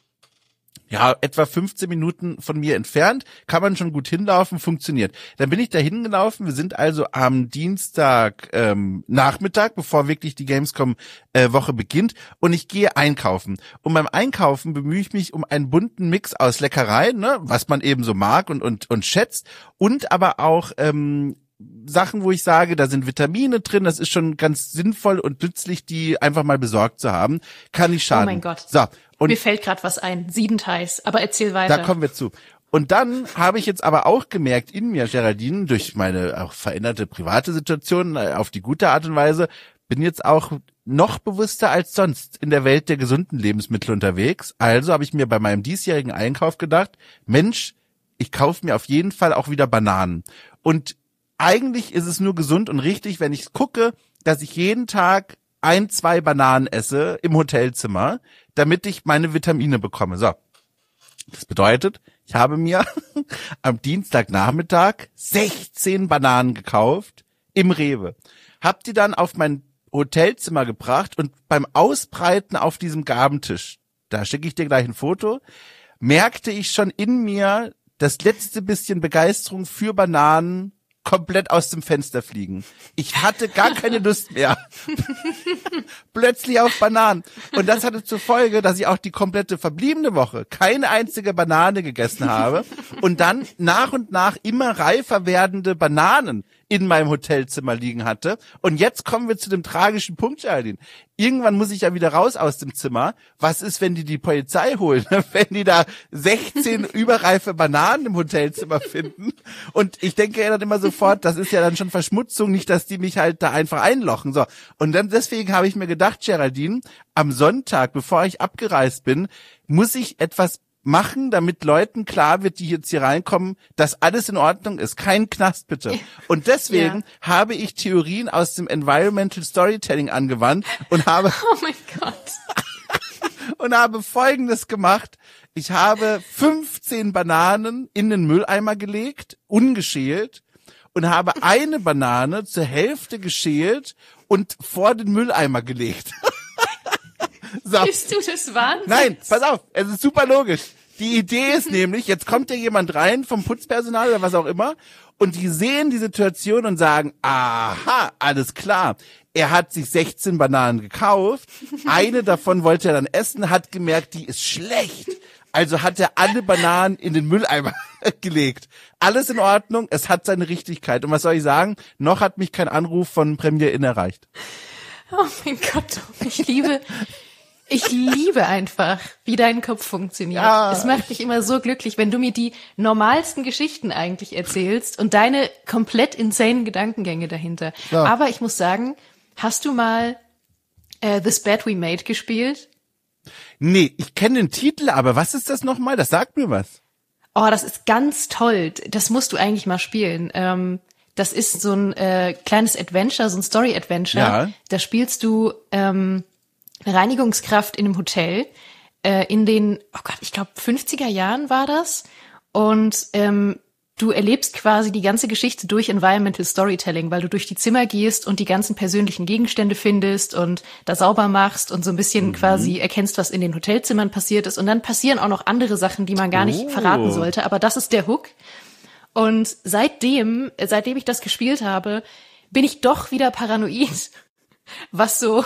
ja, etwa fünfzehn Minuten von mir entfernt, kann man schon gut hinlaufen, funktioniert. Dann bin ich da hingelaufen, wir sind also am Dienstag ähm, Nachmittag, bevor wirklich die Gamescom-Woche äh, beginnt, und ich gehe einkaufen. Und beim Einkaufen bemühe ich mich um einen bunten Mix aus Leckereien, ne, was man eben so mag und und und schätzt, und aber auch ähm, Sachen, wo ich sage, da sind Vitamine drin, das ist schon ganz sinnvoll und nützlich, die einfach mal besorgt zu haben. Kann nicht schaden. Oh mein Gott. So. Und mir fällt gerade was ein. Siebenteils. Aber erzähl weiter. Da kommen wir zu. Und dann habe ich jetzt aber auch gemerkt in mir, Geraldine, durch meine auch veränderte private Situation, auf die gute Art und Weise, bin jetzt auch noch bewusster als sonst in der Welt der gesunden Lebensmittel unterwegs. Also habe ich mir bei meinem diesjährigen Einkauf gedacht, Mensch, ich kaufe mir auf jeden Fall auch wieder Bananen. Und eigentlich ist es nur gesund und richtig, wenn ich gucke, dass ich jeden Tag ein, zwei Bananen esse im Hotelzimmer, damit ich meine Vitamine bekomme. So. Das bedeutet, ich habe mir am Dienstagnachmittag sechzehn Bananen gekauft im Rewe. Hab die dann auf mein Hotelzimmer gebracht und beim Ausbreiten auf diesem Gabentisch, da schicke ich dir gleich ein Foto, merkte ich schon in mir das letzte bisschen Begeisterung für Bananen komplett aus dem Fenster fliegen. Ich hatte gar keine Lust mehr. Plötzlich auf Bananen. Und das hatte zur Folge, dass ich auch die komplette verbliebene Woche keine einzige Banane gegessen habe und dann nach und nach immer reifer werdende Bananen in meinem Hotelzimmer liegen hatte. Und jetzt kommen wir zu dem tragischen Punkt, Geraldine. Irgendwann muss ich ja wieder raus aus dem Zimmer. Was ist, wenn die die Polizei holen? Wenn die da sechzehn überreife Bananen im Hotelzimmer finden? Und ich denke ja dann immer sofort, das ist ja dann schon Verschmutzung, nicht, dass die mich halt da einfach einlochen. So. Und dann deswegen habe ich mir gedacht, Geraldine, am Sonntag, bevor ich abgereist bin, muss ich etwas machen, damit Leuten klar wird, die jetzt hier reinkommen, dass alles in Ordnung ist. Kein Knast, bitte. Und deswegen ja. habe ich Theorien aus dem Environmental Storytelling angewandt und habe oh mein Gott. und habe Folgendes gemacht. Ich habe fünfzehn Bananen in den Mülleimer gelegt, ungeschält, und habe eine Banane zur Hälfte geschält und vor den Mülleimer gelegt. So. Bist du das Wahnsinn? Nein, pass auf, es ist super logisch. Die Idee ist nämlich, jetzt kommt ja jemand rein vom Putzpersonal oder was auch immer und die sehen die Situation und sagen, aha, alles klar. Er hat sich sechzehn Bananen gekauft, eine davon wollte er dann essen, hat gemerkt, die ist schlecht. Also hat er alle Bananen in den Mülleimer gelegt. Alles in Ordnung, es hat seine Richtigkeit. Und was soll ich sagen? Noch hat mich kein Anruf von Premier Inn erreicht. Oh mein Gott, ich liebe... Ich liebe einfach, wie dein Kopf funktioniert. Ja. Es macht mich immer so glücklich, wenn du mir die normalsten Geschichten eigentlich erzählst und deine komplett insanen Gedankengänge dahinter. Ja. Aber ich muss sagen, hast du mal äh, This Bed We Made gespielt? Nee, ich kenne den Titel, aber was ist das nochmal? Das sagt mir was. Oh, das ist ganz toll. Das musst du eigentlich mal spielen. Ähm, das ist so ein äh, kleines Adventure, so ein Story-Adventure. Ja. Da spielst du... Ähm, eine Reinigungskraft in einem Hotel äh, in den, oh Gott, ich glaube fünfziger Jahren war das. Und ähm, du erlebst quasi die ganze Geschichte durch Environmental Storytelling, weil du durch die Zimmer gehst und die ganzen persönlichen Gegenstände findest und da sauber machst und so ein bisschen mhm. quasi erkennst, was in den Hotelzimmern passiert ist. Und dann passieren auch noch andere Sachen, die man gar nicht oh. verraten sollte. Aber das ist der Hook. Und seitdem, seitdem ich das gespielt habe, bin ich doch wieder paranoid, was so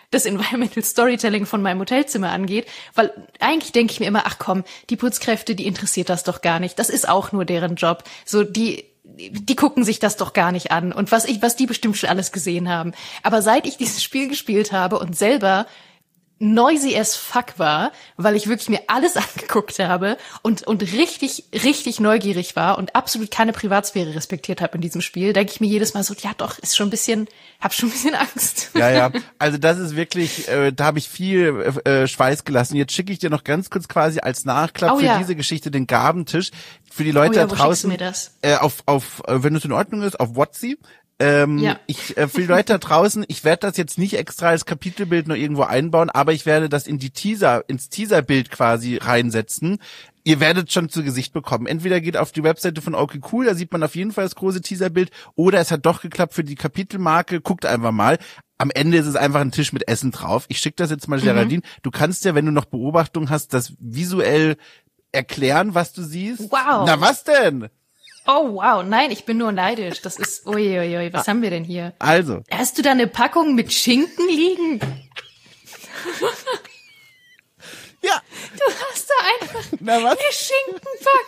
das Environmental Storytelling von meinem Hotelzimmer angeht, weil eigentlich denke ich mir immer, ach komm, die Putzkräfte, die interessiert das doch gar nicht. Das ist auch nur deren Job. So, die, die gucken sich das doch gar nicht an. Und was ich, was die bestimmt schon alles gesehen haben. Aber seit ich dieses Spiel gespielt habe und selber noisy as fuck war, weil ich wirklich mir alles angeguckt habe und und richtig, richtig neugierig war und absolut keine Privatsphäre respektiert habe in diesem Spiel, denke ich mir jedes Mal so, ja doch, ist schon ein bisschen, hab schon ein bisschen Angst. Ja, ja, also das ist wirklich, äh, da habe ich viel äh, Schweiß gelassen. Jetzt schicke ich dir noch ganz kurz quasi als Nachklapp oh, für ja. diese Geschichte den Gabentisch. Für die Leute oh, ja, da draußen, mir das? Äh, auf, auf, wenn es in Ordnung ist, auf WhatsApp. Ähm, ja. ich, äh, für die Leute da draußen, ich werde das jetzt nicht extra als Kapitelbild noch irgendwo einbauen, aber ich werde das in die Teaser, ins Teaserbild quasi reinsetzen. Ihr werdet schon zu Gesicht bekommen. Entweder geht auf die Webseite von Okay Cool, da sieht man auf jeden Fall das große Teaserbild, oder es hat doch geklappt für die Kapitelmarke. Guckt einfach mal. Am Ende ist es einfach ein Tisch mit Essen drauf. Ich schicke das jetzt mal Geraldine. Mhm. Du kannst ja, wenn du noch Beobachtung hast, das visuell erklären, was du siehst. Wow. Na, was denn? Oh, wow. Nein, ich bin nur neidisch. Das ist, uiuiui, was ah, haben wir denn hier? Also. Hast du da eine Packung mit Schinken liegen? Ja. Du hast da einfach Na, was? eine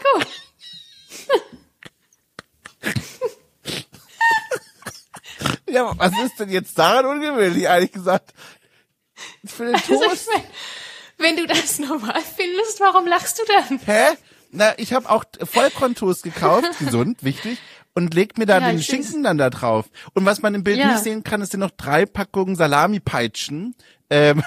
Schinkenpackung. Ja, was ist denn jetzt daran ungewöhnlich, ehrlich gesagt? Für den Toast. Also ich mein, wenn du das normal findest, warum lachst du dann? Hä? Na, ich habe auch Vollkorntoast gekauft, gesund, wichtig, und leg mir da ja, den Schinken dann da drauf. Und was man im Bild ja. nicht sehen kann, ist ja noch drei Packungen Salami-Peitschen. Ähm.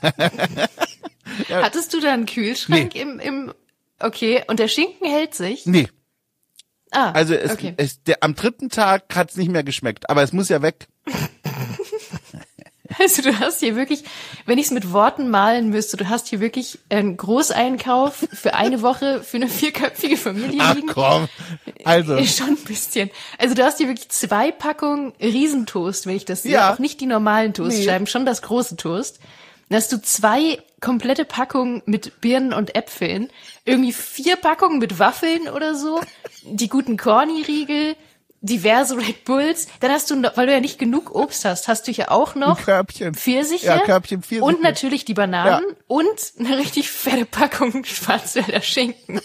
ja. Hattest du da einen Kühlschrank nee. im, im, okay, und der Schinken hält sich? Nee. Ah, also es, okay. es, der, am dritten Tag hat's nicht mehr geschmeckt, aber es muss ja weg. Also du hast hier wirklich, wenn ich es mit Worten malen müsste, du hast hier wirklich einen Großeinkauf für eine Woche für eine vierköpfige Familie Ach, liegen. komm. Also. Schon ein bisschen. Also du hast hier wirklich zwei Packungen Riesentoast, wenn ich das sehe. Ja. Auch nicht die normalen Toastscheiben, nee. schon das große Toast. Dann hast du zwei komplette Packungen mit Birnen und Äpfeln, irgendwie vier Packungen mit Waffeln oder so, die guten Corny-Riegel, diverse Red Bulls, dann hast du, noch, weil du ja nicht genug Obst hast, hast du hier auch noch ein Körbchen. Pfirsiche, ja, Körbchen Pfirsiche und natürlich die Bananen ja. und eine richtig fette Packung Schwarzwälder Schinken.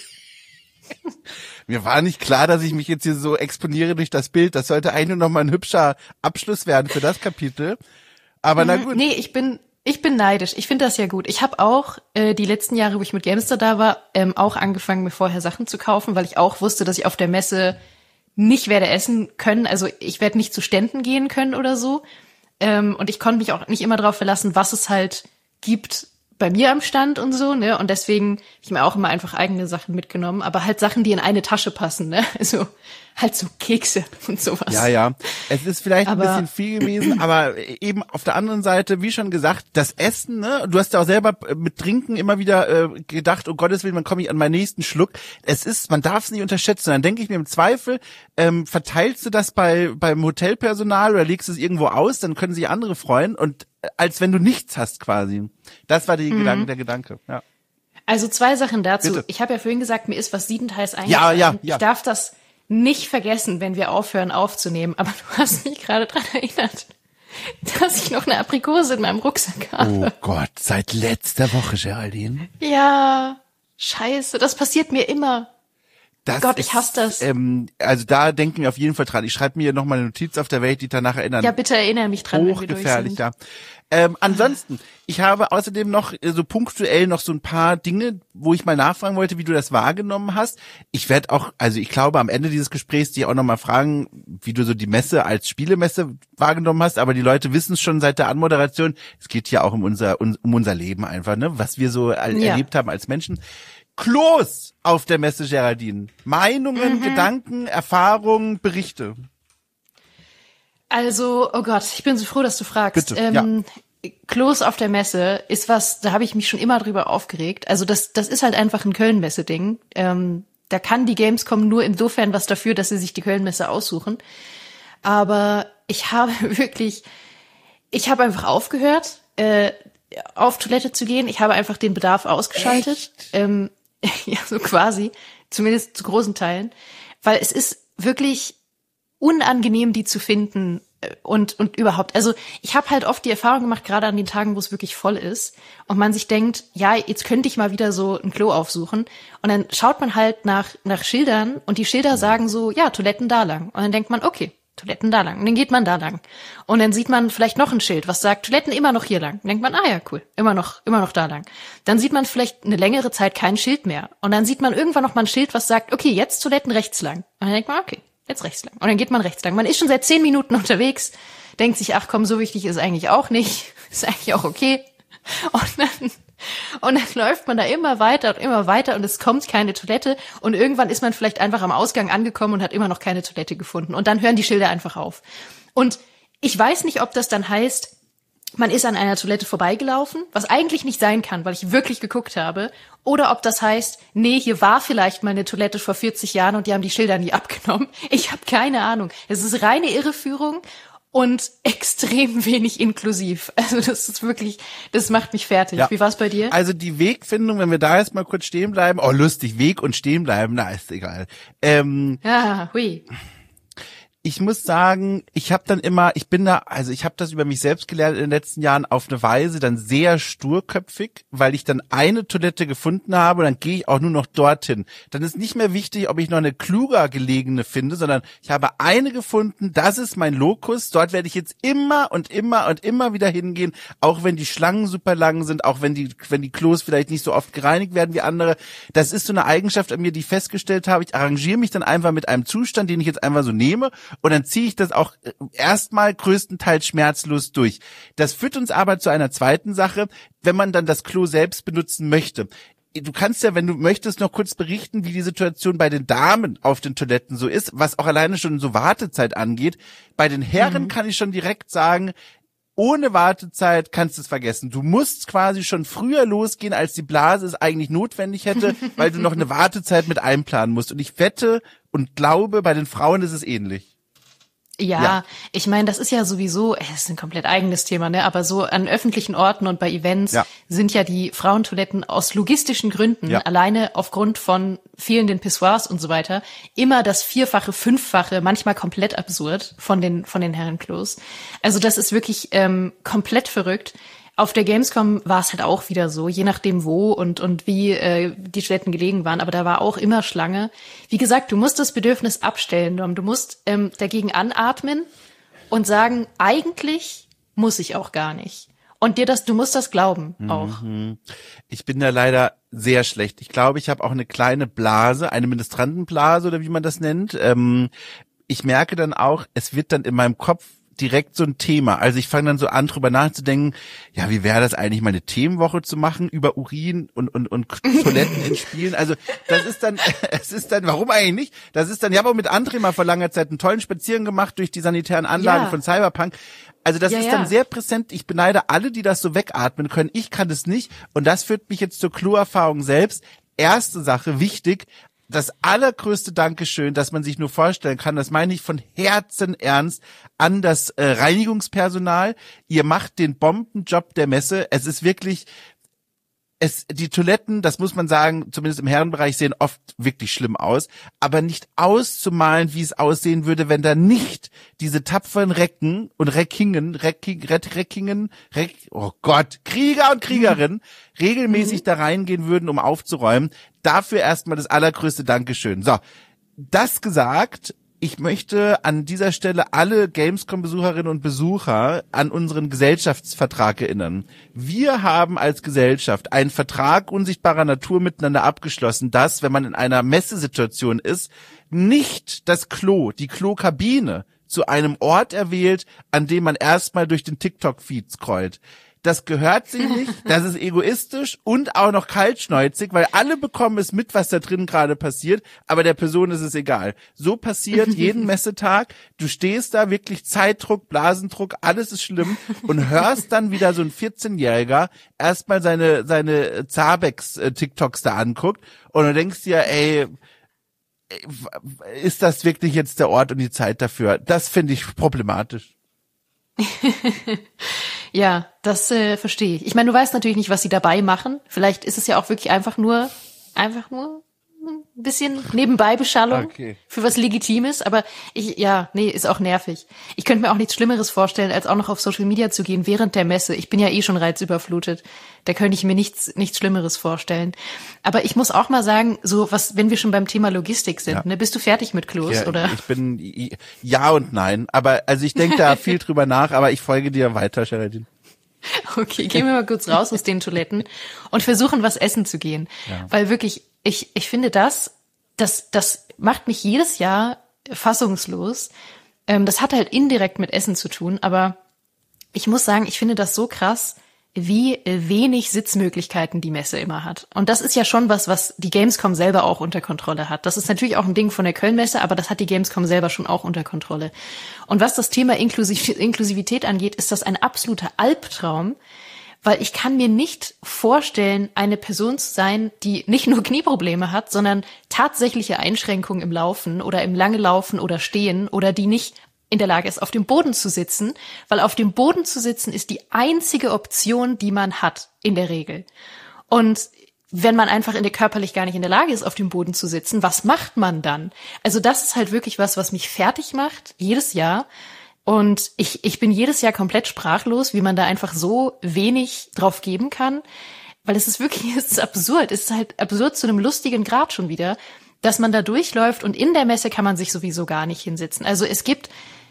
Mir war nicht klar, dass ich mich jetzt hier so exponiere durch das Bild. Das sollte eigentlich nur noch mal ein hübscher Abschluss werden für das Kapitel. Aber mhm. na gut. Nee, ich bin ich bin neidisch. Ich finde das ja gut. Ich habe auch äh, die letzten Jahre, wo ich mit Gamester da war, ähm, auch angefangen, mir vorher Sachen zu kaufen, weil ich auch wusste, dass ich auf der Messe nicht werde essen können, also ich werde nicht zu Ständen gehen können oder so. Ähm, und ich konnte mich auch nicht immer darauf verlassen, was es halt gibt bei mir am Stand und so, ne? Und deswegen habe ich mir auch immer einfach eigene Sachen mitgenommen, aber halt Sachen, die in eine Tasche passen, ne? Also halt so Kekse und sowas. Ja, ja. Es ist vielleicht aber, ein bisschen viel gewesen, aber eben auf der anderen Seite, wie schon gesagt, das Essen, ne? Du hast ja auch selber mit Trinken immer wieder äh, gedacht, oh Gottes Willen, wann komme ich an meinen nächsten Schluck? Es ist, man darf es nicht unterschätzen. Dann denke ich mir im Zweifel, ähm, verteilst du das bei beim Hotelpersonal oder legst es irgendwo aus, dann können sich andere freuen und als wenn du nichts hast quasi. Das war die mhm. Gedanke, der Gedanke, ja. Also zwei Sachen dazu. Bitte. Ich habe ja vorhin gesagt, mir ist was siebenteils eingefallen. Ja, ja, ja. Ich darf das nicht vergessen, wenn wir aufhören aufzunehmen. Aber du hast mich gerade dran erinnert, dass ich noch eine Aprikose in meinem Rucksack habe. Oh Gott, seit letzter Woche, Geraldine. Ja, scheiße, das passiert mir immer. Das Gott, ist, ich hasse das. Ähm, also da denken wir auf jeden Fall dran. Ich schreibe mir noch mal eine Notiz auf der Welt, die danach erinnern. Ja, bitte erinnere mich dran, wenn wir durch sind. Ja. Ähm, ansonsten, ich habe außerdem noch äh, so punktuell noch so ein paar Dinge, wo ich mal nachfragen wollte, wie du das wahrgenommen hast. Ich werde auch, also ich glaube, am Ende dieses Gesprächs dir auch noch mal fragen, wie du so die Messe als Spielemesse wahrgenommen hast. Aber die Leute wissen es schon seit der Anmoderation. Es geht ja auch um unser um, um unser Leben einfach, ne, was wir so all, ja. erlebt haben als Menschen. Klos auf der Messe, Geraldine. Meinungen, mhm. Gedanken, Erfahrungen, Berichte. Also, oh Gott, ich bin so froh, dass du fragst. Bitte, ähm, ja. Klos auf der Messe ist was, da habe ich mich schon immer drüber aufgeregt. Also das, das ist halt einfach ein Köln-Messe-Ding. Ähm, da kann die Gamescom nur insofern was dafür, dass sie sich die Köln-Messe aussuchen. Aber ich habe wirklich, ich habe einfach aufgehört, äh, auf Toilette zu gehen. Ich habe einfach den Bedarf ausgeschaltet. Ähm, ja, so quasi. Zumindest zu großen Teilen. Weil es ist wirklich unangenehm, die zu finden, und und überhaupt. Also ich habe halt oft die Erfahrung gemacht, gerade an den Tagen, wo es wirklich voll ist und man sich denkt, ja, jetzt könnte ich mal wieder so ein Klo aufsuchen. Und dann schaut man halt nach nach Schildern und die Schilder sagen so, ja, Toiletten da lang. Und dann denkt man, okay, Toiletten da lang. Und dann geht man da lang. Und dann sieht man vielleicht noch ein Schild, was sagt, Toiletten immer noch hier lang. Dann denkt man, ah ja, cool, immer noch, immer noch da lang. Dann sieht man vielleicht eine längere Zeit kein Schild mehr. Und dann sieht man irgendwann noch mal ein Schild, was sagt, okay, jetzt Toiletten rechts lang. Und dann denkt man, okay, jetzt rechts lang. Und dann geht man rechts lang. Man ist schon seit zehn Minuten unterwegs, denkt sich, ach komm, so wichtig ist eigentlich auch nicht. Ist eigentlich auch okay. Und dann, und dann läuft man da immer weiter und immer weiter und es kommt keine Toilette und irgendwann ist man vielleicht einfach am Ausgang angekommen und hat immer noch keine Toilette gefunden und dann hören die Schilder einfach auf. Und ich weiß nicht, ob das dann heißt, man ist an einer Toilette vorbeigelaufen, was eigentlich nicht sein kann, weil ich wirklich geguckt habe, oder ob das heißt, nee, hier war vielleicht mal eine Toilette vor vierzig Jahren und die haben die Schilder nie abgenommen. Ich habe keine Ahnung. Es ist reine Irreführung. Und extrem wenig inklusiv. Also das ist wirklich, das macht mich fertig. Ja. Wie war's bei dir? Also die Wegfindung, wenn wir da jetzt mal kurz stehen bleiben, oh lustig, Weg und stehen bleiben, na ist egal. Ähm, ja, hui. Ich muss sagen, ich habe dann immer, ich bin da, also ich habe das über mich selbst gelernt in den letzten Jahren auf eine Weise dann sehr sturköpfig, weil ich dann eine Toilette gefunden habe und dann gehe ich auch nur noch dorthin. Dann ist nicht mehr wichtig, ob ich noch eine kluger gelegene finde, sondern ich habe eine gefunden, das ist mein Lokus, dort werde ich jetzt immer und immer und immer wieder hingehen, auch wenn die Schlangen super lang sind, auch wenn die wenn die Klos vielleicht nicht so oft gereinigt werden wie andere. Das ist so eine Eigenschaft an mir, die ich festgestellt habe. Ich arrangiere mich dann einfach mit einem Zustand, den ich jetzt einfach so nehme. Und dann ziehe ich das auch erstmal größtenteils schmerzlos durch. Das führt uns aber zu einer zweiten Sache, wenn man dann das Klo selbst benutzen möchte. Du kannst ja, wenn du möchtest, noch kurz berichten, wie die Situation bei den Damen auf den Toiletten so ist, was auch alleine schon so Wartezeit angeht. Bei den Herren mhm. kann ich schon direkt sagen, ohne Wartezeit kannst du es vergessen. Du musst quasi schon früher losgehen, als die Blase es eigentlich notwendig hätte, weil du noch eine Wartezeit mit einplanen musst. Und ich wette und glaube, bei den Frauen ist es ähnlich. Ja, ja, ich meine, das ist ja sowieso, es ist ein komplett eigenes Thema, ne? Aber so an öffentlichen Orten und bei Events ja. sind ja die Frauentoiletten aus logistischen Gründen, ja. alleine aufgrund von fehlenden Pissoirs und so weiter, immer das Vierfache, Fünffache, manchmal komplett absurd von den von den Herrenklos. Also das ist wirklich ähm, komplett verrückt. Auf der Gamescom war es halt auch wieder so, je nachdem wo und und wie äh, die Toiletten gelegen waren, aber da war auch immer Schlange. Wie gesagt, du musst das Bedürfnis abstellen, Dom. Du musst ähm, dagegen anatmen und sagen, eigentlich muss ich auch gar nicht. Und dir das, du musst das glauben auch. Ich bin da leider sehr schlecht. Ich glaube, ich habe auch eine kleine Blase, eine Ministrantenblase oder wie man das nennt. Ähm, ich merke dann auch, es wird dann in meinem Kopf direkt so ein Thema. Also ich fange dann so an, drüber nachzudenken, ja, wie wäre das eigentlich, mal eine Themenwoche zu machen über Urin und und und Toiletten in Spielen. Also das ist dann, es ist dann, warum eigentlich nicht? Das ist dann, ich habe auch mit André mal vor langer Zeit einen tollen Spaziergang gemacht durch die sanitären Anlagen ja. von Cyberpunk. Also das ja, ist dann ja. sehr präsent. Ich beneide alle, die das so wegatmen können. Ich kann das nicht. Und das führt mich jetzt zur Kloerfahrung selbst. Erste Sache, wichtig, das allergrößte Dankeschön, dass man sich nur vorstellen kann, das meine ich von Herzen ernst, an das äh, Reinigungspersonal. Ihr macht den Bombenjob der Messe. Es ist wirklich, es, die Toiletten, das muss man sagen, zumindest im Herrenbereich sehen oft wirklich schlimm aus, aber nicht auszumalen, wie es aussehen würde, wenn da nicht diese tapferen Recken und Reckingen, Recking, Reckingen, Reck, oh Gott, Krieger und Kriegerinnen mhm. regelmäßig mhm. da reingehen würden, um aufzuräumen. Dafür erstmal das allergrößte Dankeschön. So, das gesagt, ich möchte an dieser Stelle alle Gamescom-Besucherinnen und Besucher an unseren Gesellschaftsvertrag erinnern. Wir haben als Gesellschaft einen Vertrag unsichtbarer Natur miteinander abgeschlossen, dass, wenn man in einer Messesituation ist, nicht das Klo, die Klokabine zu einem Ort erwählt, an dem man erstmal durch den TikTok-Feed scrollt. Das gehört sich nicht, das ist egoistisch und auch noch kaltschnäuzig, weil alle bekommen es mit, was da drin gerade passiert, aber der Person ist es egal. So passiert jeden Messetag, du stehst da, wirklich Zeitdruck, Blasendruck, alles ist schlimm und hörst dann wieder so ein vierzehnjähriger erstmal seine seine Zabex-TikToks da anguckt und du denkst dir, ey, ist das wirklich jetzt der Ort und die Zeit dafür? Das finde ich problematisch. Ja, das äh, verstehe ich. Ich meine, du weißt natürlich nicht, was sie dabei machen. Vielleicht ist es ja auch wirklich einfach nur, einfach nur ein bisschen Nebenbei-Beschallung okay. für was Legitimes, aber ich, ja, nee, ist auch nervig. Ich könnte mir auch nichts Schlimmeres vorstellen, als auch noch auf Social Media zu gehen während der Messe. Ich bin ja eh schon reizüberflutet. Da könnte ich mir nichts, nichts Schlimmeres vorstellen. Aber ich muss auch mal sagen, so was, wenn wir schon beim Thema Logistik sind, ja. ne, bist du fertig mit Klos, ja, oder? Ich bin, ja und nein. Aber, also ich denke da viel drüber nach, aber ich folge dir weiter, Sheradin. Okay, gehen wir mal kurz raus aus den Toiletten und versuchen, was essen zu gehen. Ja. Weil wirklich, ich, ich finde das, das, das macht mich jedes Jahr fassungslos. Ähm, das hat halt indirekt mit Essen zu tun, aber ich muss sagen, ich finde das so krass, wie wenig Sitzmöglichkeiten die Messe immer hat. Und das ist ja schon was, was die Gamescom selber auch unter Kontrolle hat. Das ist natürlich auch ein Ding von der Köln-Messe, aber das hat die Gamescom selber schon auch unter Kontrolle. Und was das Thema Inklusiv- Inklusivität angeht, ist das ein absoluter Albtraum, weil ich kann mir nicht vorstellen, eine Person zu sein, die nicht nur Knieprobleme hat, sondern tatsächliche Einschränkungen im Laufen oder im lange Laufen oder Stehen oder die nicht in der Lage ist, auf dem Boden zu sitzen, weil auf dem Boden zu sitzen ist die einzige Option, die man hat, in der Regel. Und wenn man einfach in der körperlich gar nicht in der Lage ist, auf dem Boden zu sitzen, was macht man dann? Also das ist halt wirklich was, was mich fertig macht, jedes Jahr. Und ich, ich bin jedes Jahr komplett sprachlos, wie man da einfach so wenig drauf geben kann, weil es ist wirklich, es ist absurd, es ist halt absurd zu einem lustigen Grad schon wieder, dass man da durchläuft und in der Messe kann man sich sowieso gar nicht hinsetzen. Also es gibt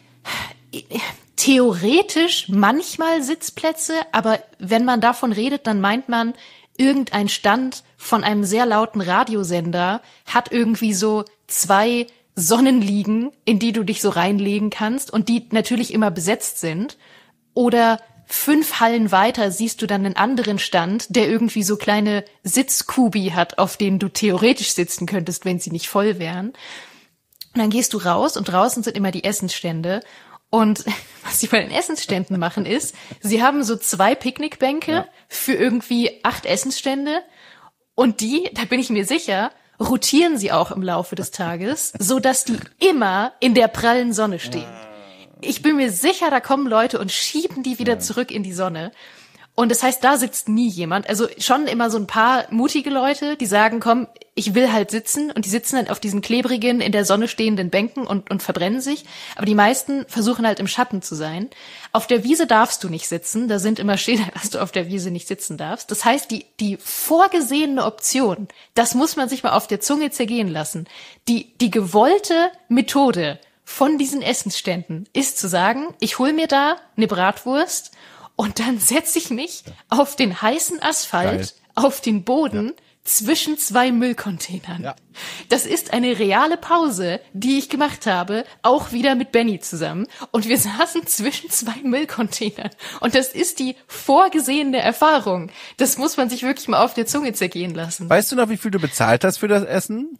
theoretisch manchmal Sitzplätze, aber wenn man davon redet, dann meint man, irgendein Stand von einem sehr lauten Radiosender hat irgendwie so zwei Sonnenliegen, in die du dich so reinlegen kannst und die natürlich immer besetzt sind. Oder fünf Hallen weiter siehst du dann einen anderen Stand, der irgendwie so kleine Sitzkubi hat, auf denen du theoretisch sitzen könntest, wenn sie nicht voll wären. Und dann gehst du raus und draußen sind immer die Essensstände. Und was sie bei den Essensständen machen ist, sie haben so zwei Picknickbänke ja. für irgendwie acht Essensstände. Und die, da bin ich mir sicher, rotieren sie auch im Laufe des Tages, so dass die immer in der prallen Sonne stehen. Ich bin mir sicher, da kommen Leute und schieben die wieder zurück in die Sonne. Und das heißt, da sitzt nie jemand. Also schon immer so ein paar mutige Leute, die sagen, komm, ich will halt sitzen. Und die sitzen dann auf diesen klebrigen, in der Sonne stehenden Bänken und, und verbrennen sich. Aber die meisten versuchen halt im Schatten zu sein. Auf der Wiese darfst du nicht sitzen. Da sind immer Schilder, dass du auf der Wiese nicht sitzen darfst. Das heißt, die, die vorgesehene Option, das muss man sich mal auf der Zunge zergehen lassen. Die, die gewollte Methode von diesen Essensständen ist zu sagen, ich hol mir da eine Bratwurst und dann setze ich mich auf den heißen Asphalt, Geil. auf den Boden, ja. zwischen zwei Müllcontainern. Ja. Das ist eine reale Pause, die ich gemacht habe, auch wieder mit Benny zusammen. Und wir saßen zwischen zwei Müllcontainern. Und das ist die vorgesehene Erfahrung. Das muss man sich wirklich mal auf der Zunge zergehen lassen. Weißt du noch, wie viel du bezahlt hast für das Essen?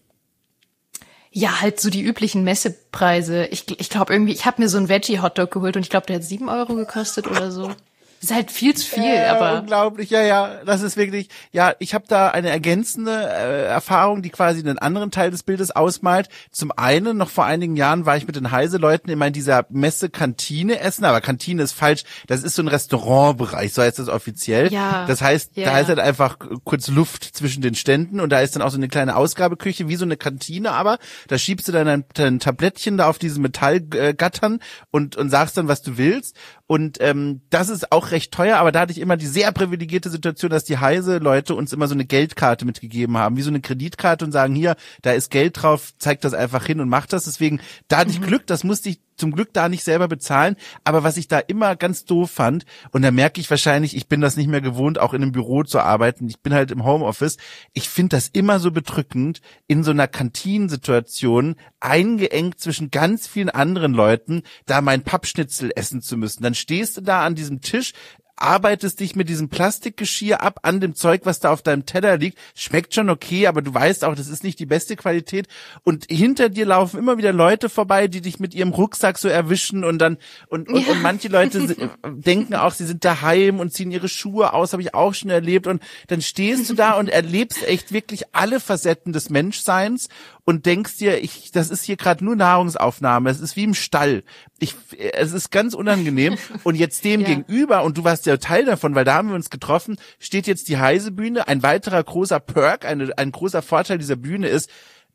Ja, halt so die üblichen Messepreise. Ich, ich glaube irgendwie, ich habe mir so einen Veggie-Hotdog geholt und ich glaube, der hat sieben Euro gekostet oder so. Ist halt viel zu viel, ja, aber unglaublich, ja, ja, das ist wirklich, ja, ich habe da eine ergänzende äh, Erfahrung, die quasi einen anderen Teil des Bildes ausmalt. Zum einen, noch vor einigen Jahren war ich mit den Heise-Leuten immer in dieser Messe-Kantine essen, aber Kantine ist falsch, das ist so ein Restaurantbereich, so heißt das offiziell. Ja, das heißt, ja, da ja. ist halt einfach kurz Luft zwischen den Ständen und da ist dann auch so eine kleine Ausgabeküche, wie so eine Kantine, aber da schiebst du dann ein, ein Tablettchen da auf diesen Metallgattern und, und sagst dann, was du willst. Und ähm, das ist auch recht teuer, aber da hatte ich immer die sehr privilegierte Situation, dass die Heise-Leute uns immer so eine Geldkarte mitgegeben haben, wie so eine Kreditkarte und sagen, hier, da ist Geld drauf, zeig das einfach hin und mach das. Deswegen, da hatte ich Glück, das musste ich zum Glück da nicht selber bezahlen, aber was ich da immer ganz doof fand, und da merke ich wahrscheinlich, ich bin das nicht mehr gewohnt, auch in einem Büro zu arbeiten, ich bin halt im Homeoffice, ich finde das immer so bedrückend, in so einer Kantinensituation eingeengt zwischen ganz vielen anderen Leuten, da mein Pappschnitzel essen zu müssen. Dann stehst du da an diesem Tisch, arbeitest dich mit diesem Plastikgeschirr ab an dem Zeug, was da auf deinem Teller liegt. Schmeckt schon okay, aber du weißt auch, das ist nicht die beste Qualität. Und hinter dir laufen immer wieder Leute vorbei, die dich mit ihrem Rucksack so erwischen und dann und, und, ja. und manche Leute denken auch, sie sind daheim und ziehen ihre Schuhe aus, habe ich auch schon erlebt. Und dann stehst du da und erlebst echt wirklich alle Facetten des Menschseins und denkst dir, ich, das ist hier gerade nur Nahrungsaufnahme, es ist wie im Stall. Ich, es ist ganz unangenehm. Und jetzt dem ja. gegenüber, und du warst ja Teil davon, weil da haben wir uns getroffen, steht jetzt die Heise-Bühne. Ein weiterer großer Perk, eine, ein großer Vorteil dieser Bühne ist,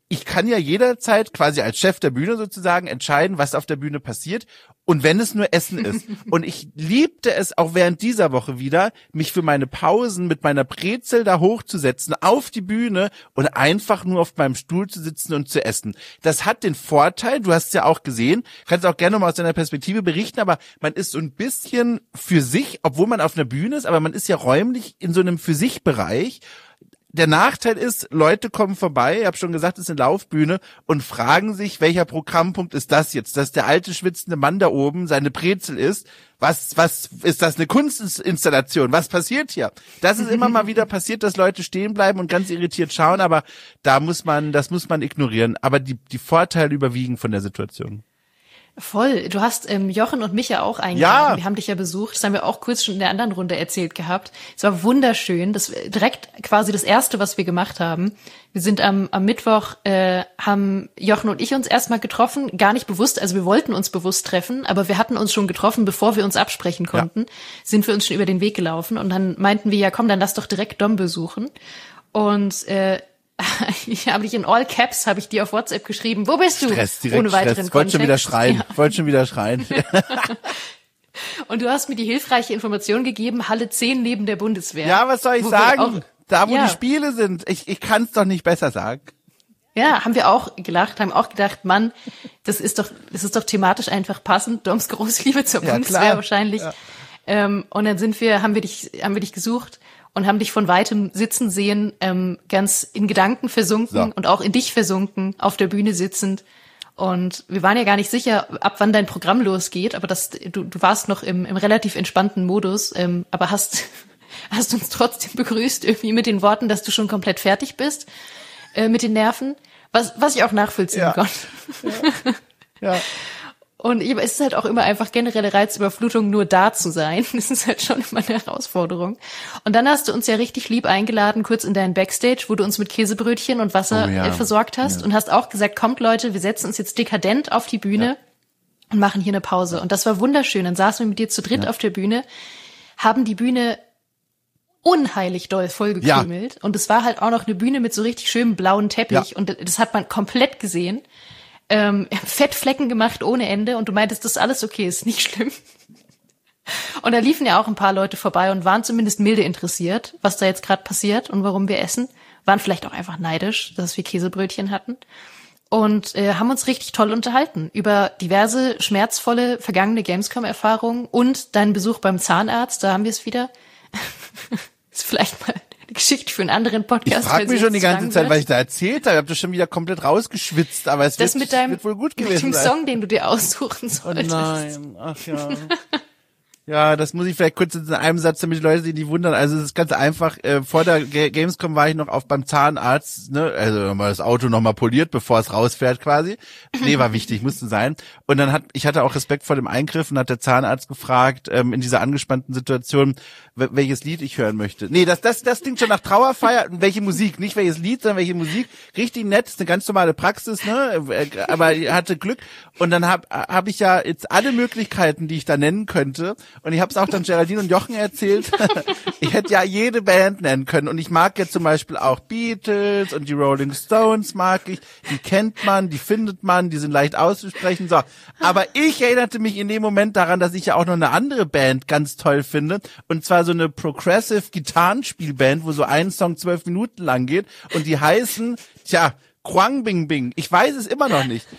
ich kann ja jederzeit quasi als Chef der Bühne sozusagen entscheiden, was auf der Bühne passiert. Und wenn es nur Essen ist. Und ich liebte es auch während dieser Woche wieder, mich für meine Pausen mit meiner Brezel da hochzusetzen, auf die Bühne und einfach nur auf meinem Stuhl zu sitzen und zu essen. Das hat den Vorteil, du hast es ja auch gesehen, kannst auch gerne mal aus deiner Perspektive berichten, aber man ist so ein bisschen für sich, obwohl man auf einer Bühne ist, aber man ist ja räumlich in so einem Für-sich-Bereich. Der Nachteil ist, Leute kommen vorbei, ich habe schon gesagt, es ist eine Laufbühne und fragen sich, welcher Programmpunkt ist das jetzt? Dass der alte schwitzende Mann da oben seine Brezel ist. Was, was ist das, eine Kunstinstallation? Was passiert hier? Das ist immer mal wieder passiert, dass Leute stehen bleiben und ganz irritiert schauen, aber da muss man, das muss man ignorieren. Aber die, die Vorteile überwiegen von der Situation. Voll. Du hast ähm, Jochen und mich ja auch eingeladen. Ja. Wir haben dich ja besucht. Das haben wir auch kurz schon in der anderen Runde erzählt gehabt. Es war wunderschön. Das direkt quasi das Erste, was wir gemacht haben. Wir sind am, am Mittwoch, äh, haben Jochen und ich uns erstmal getroffen. Gar nicht bewusst, also wir wollten uns bewusst treffen, aber wir hatten uns schon getroffen, bevor wir uns absprechen konnten. Ja. Sind wir uns schon über den Weg gelaufen. Und dann meinten wir, ja komm, dann lass doch direkt Dom besuchen. Und äh, ich habe dich in All Caps, habe ich dir auf WhatsApp geschrieben. Wo bist du? Stress, direkt Ohne weiteren Stress. Wollte schon wieder schreien. Ja. Wollte schon wieder schreien. Und du hast mir die hilfreiche Information gegeben, Halle zehn neben der Bundeswehr. Ja, was soll ich sagen? Auch, da, wo ja. die Spiele sind. Ich, ich kann es doch nicht besser sagen. Ja, haben wir auch gelacht, haben auch gedacht, Mann, das ist doch, das ist doch thematisch einfach passend. Doms Großliebe zur ja, Bundeswehr klar. wahrscheinlich. Ja. Ähm, und dann sind wir, haben wir dich, haben wir dich gesucht. Und haben dich von weitem sitzen sehen, ähm, ganz in Gedanken versunken so. Und auch in dich versunken, auf der Bühne sitzend. Und wir waren ja gar nicht sicher, ab wann dein Programm losgeht, aber das, du, du warst noch im, im relativ entspannten Modus, ähm, aber hast, hast uns trotzdem begrüßt, irgendwie mit den Worten, dass du schon komplett fertig bist, äh, mit den Nerven, was, was ich auch nachvollziehen ja. konnte. Ja. ja. Und es ist halt auch immer einfach generelle Reizüberflutung, nur da zu sein. Das ist halt schon immer eine Herausforderung. Und dann hast du uns ja richtig lieb eingeladen, kurz in deinen Backstage, wo du uns mit Käsebrötchen und Wasser oh ja. versorgt hast. Ja. Und hast auch gesagt, kommt Leute, wir setzen uns jetzt dekadent auf die Bühne ja. und machen hier eine Pause. Und das war wunderschön. Dann saßen wir mit dir zu dritt ja. auf der Bühne, haben die Bühne unheilig doll vollgekrümelt. Ja. Und es war halt auch noch eine Bühne mit so richtig schönem blauen Teppich. Ja. Und das hat man komplett gesehen. Ähm, Fettflecken gemacht ohne Ende und du meintest, das ist alles okay, ist nicht schlimm. Und da liefen ja auch ein paar Leute vorbei und waren zumindest milde interessiert, was da jetzt gerade passiert und warum wir essen. Waren vielleicht auch einfach neidisch, dass wir Käsebrötchen hatten. Und äh, haben uns richtig toll unterhalten über diverse schmerzvolle vergangene Gamescom-Erfahrungen und deinen Besuch beim Zahnarzt, da haben wir es wieder. Ist vielleicht mal die Geschichte für einen anderen Podcast. Ich frage mich schon die ganze Zeit, was ich da erzählt habe. Ich habe das schon wieder komplett rausgeschwitzt, aber es das wird, mit deinem, wird wohl gut gewesen mit dem sein. Song, den du dir aussuchen solltest. Oh nein, ach ja. Ja, das muss ich vielleicht kurz in einem Satz, damit die Leute sich nicht wundern. Also es ist ganz einfach, äh, vor der G- Gamescom war ich noch auf beim Zahnarzt, ne, also mal das Auto nochmal poliert, bevor es rausfährt quasi. Nee, war wichtig, musste sein. Und dann hat, ich hatte auch Respekt vor dem Eingriff und hat der Zahnarzt gefragt, ähm, in dieser angespannten Situation, w- welches Lied ich hören möchte. Nee, das, das, das klingt schon nach Trauerfeier, welche Musik, nicht welches Lied, sondern welche Musik. Richtig nett, ist eine ganz normale Praxis, ne, aber ich hatte Glück. Und dann hab, hab ich ja jetzt alle Möglichkeiten, die ich da nennen könnte. Und ich habe es auch dann Geraldine und Jochen erzählt. Ich hätte ja jede Band nennen können. Und ich mag jetzt zum Beispiel auch Beatles und die Rolling Stones mag ich. Die kennt man, die findet man, die sind leicht auszusprechen. So, aber ich erinnerte mich in dem Moment daran, dass ich ja auch noch eine andere Band ganz toll finde. Und zwar so eine Progressive Gitarrenspielband, wo so ein Song zwölf Minuten lang geht. Und die heißen, tja, Quang Bing Bing. Ich weiß es immer noch nicht.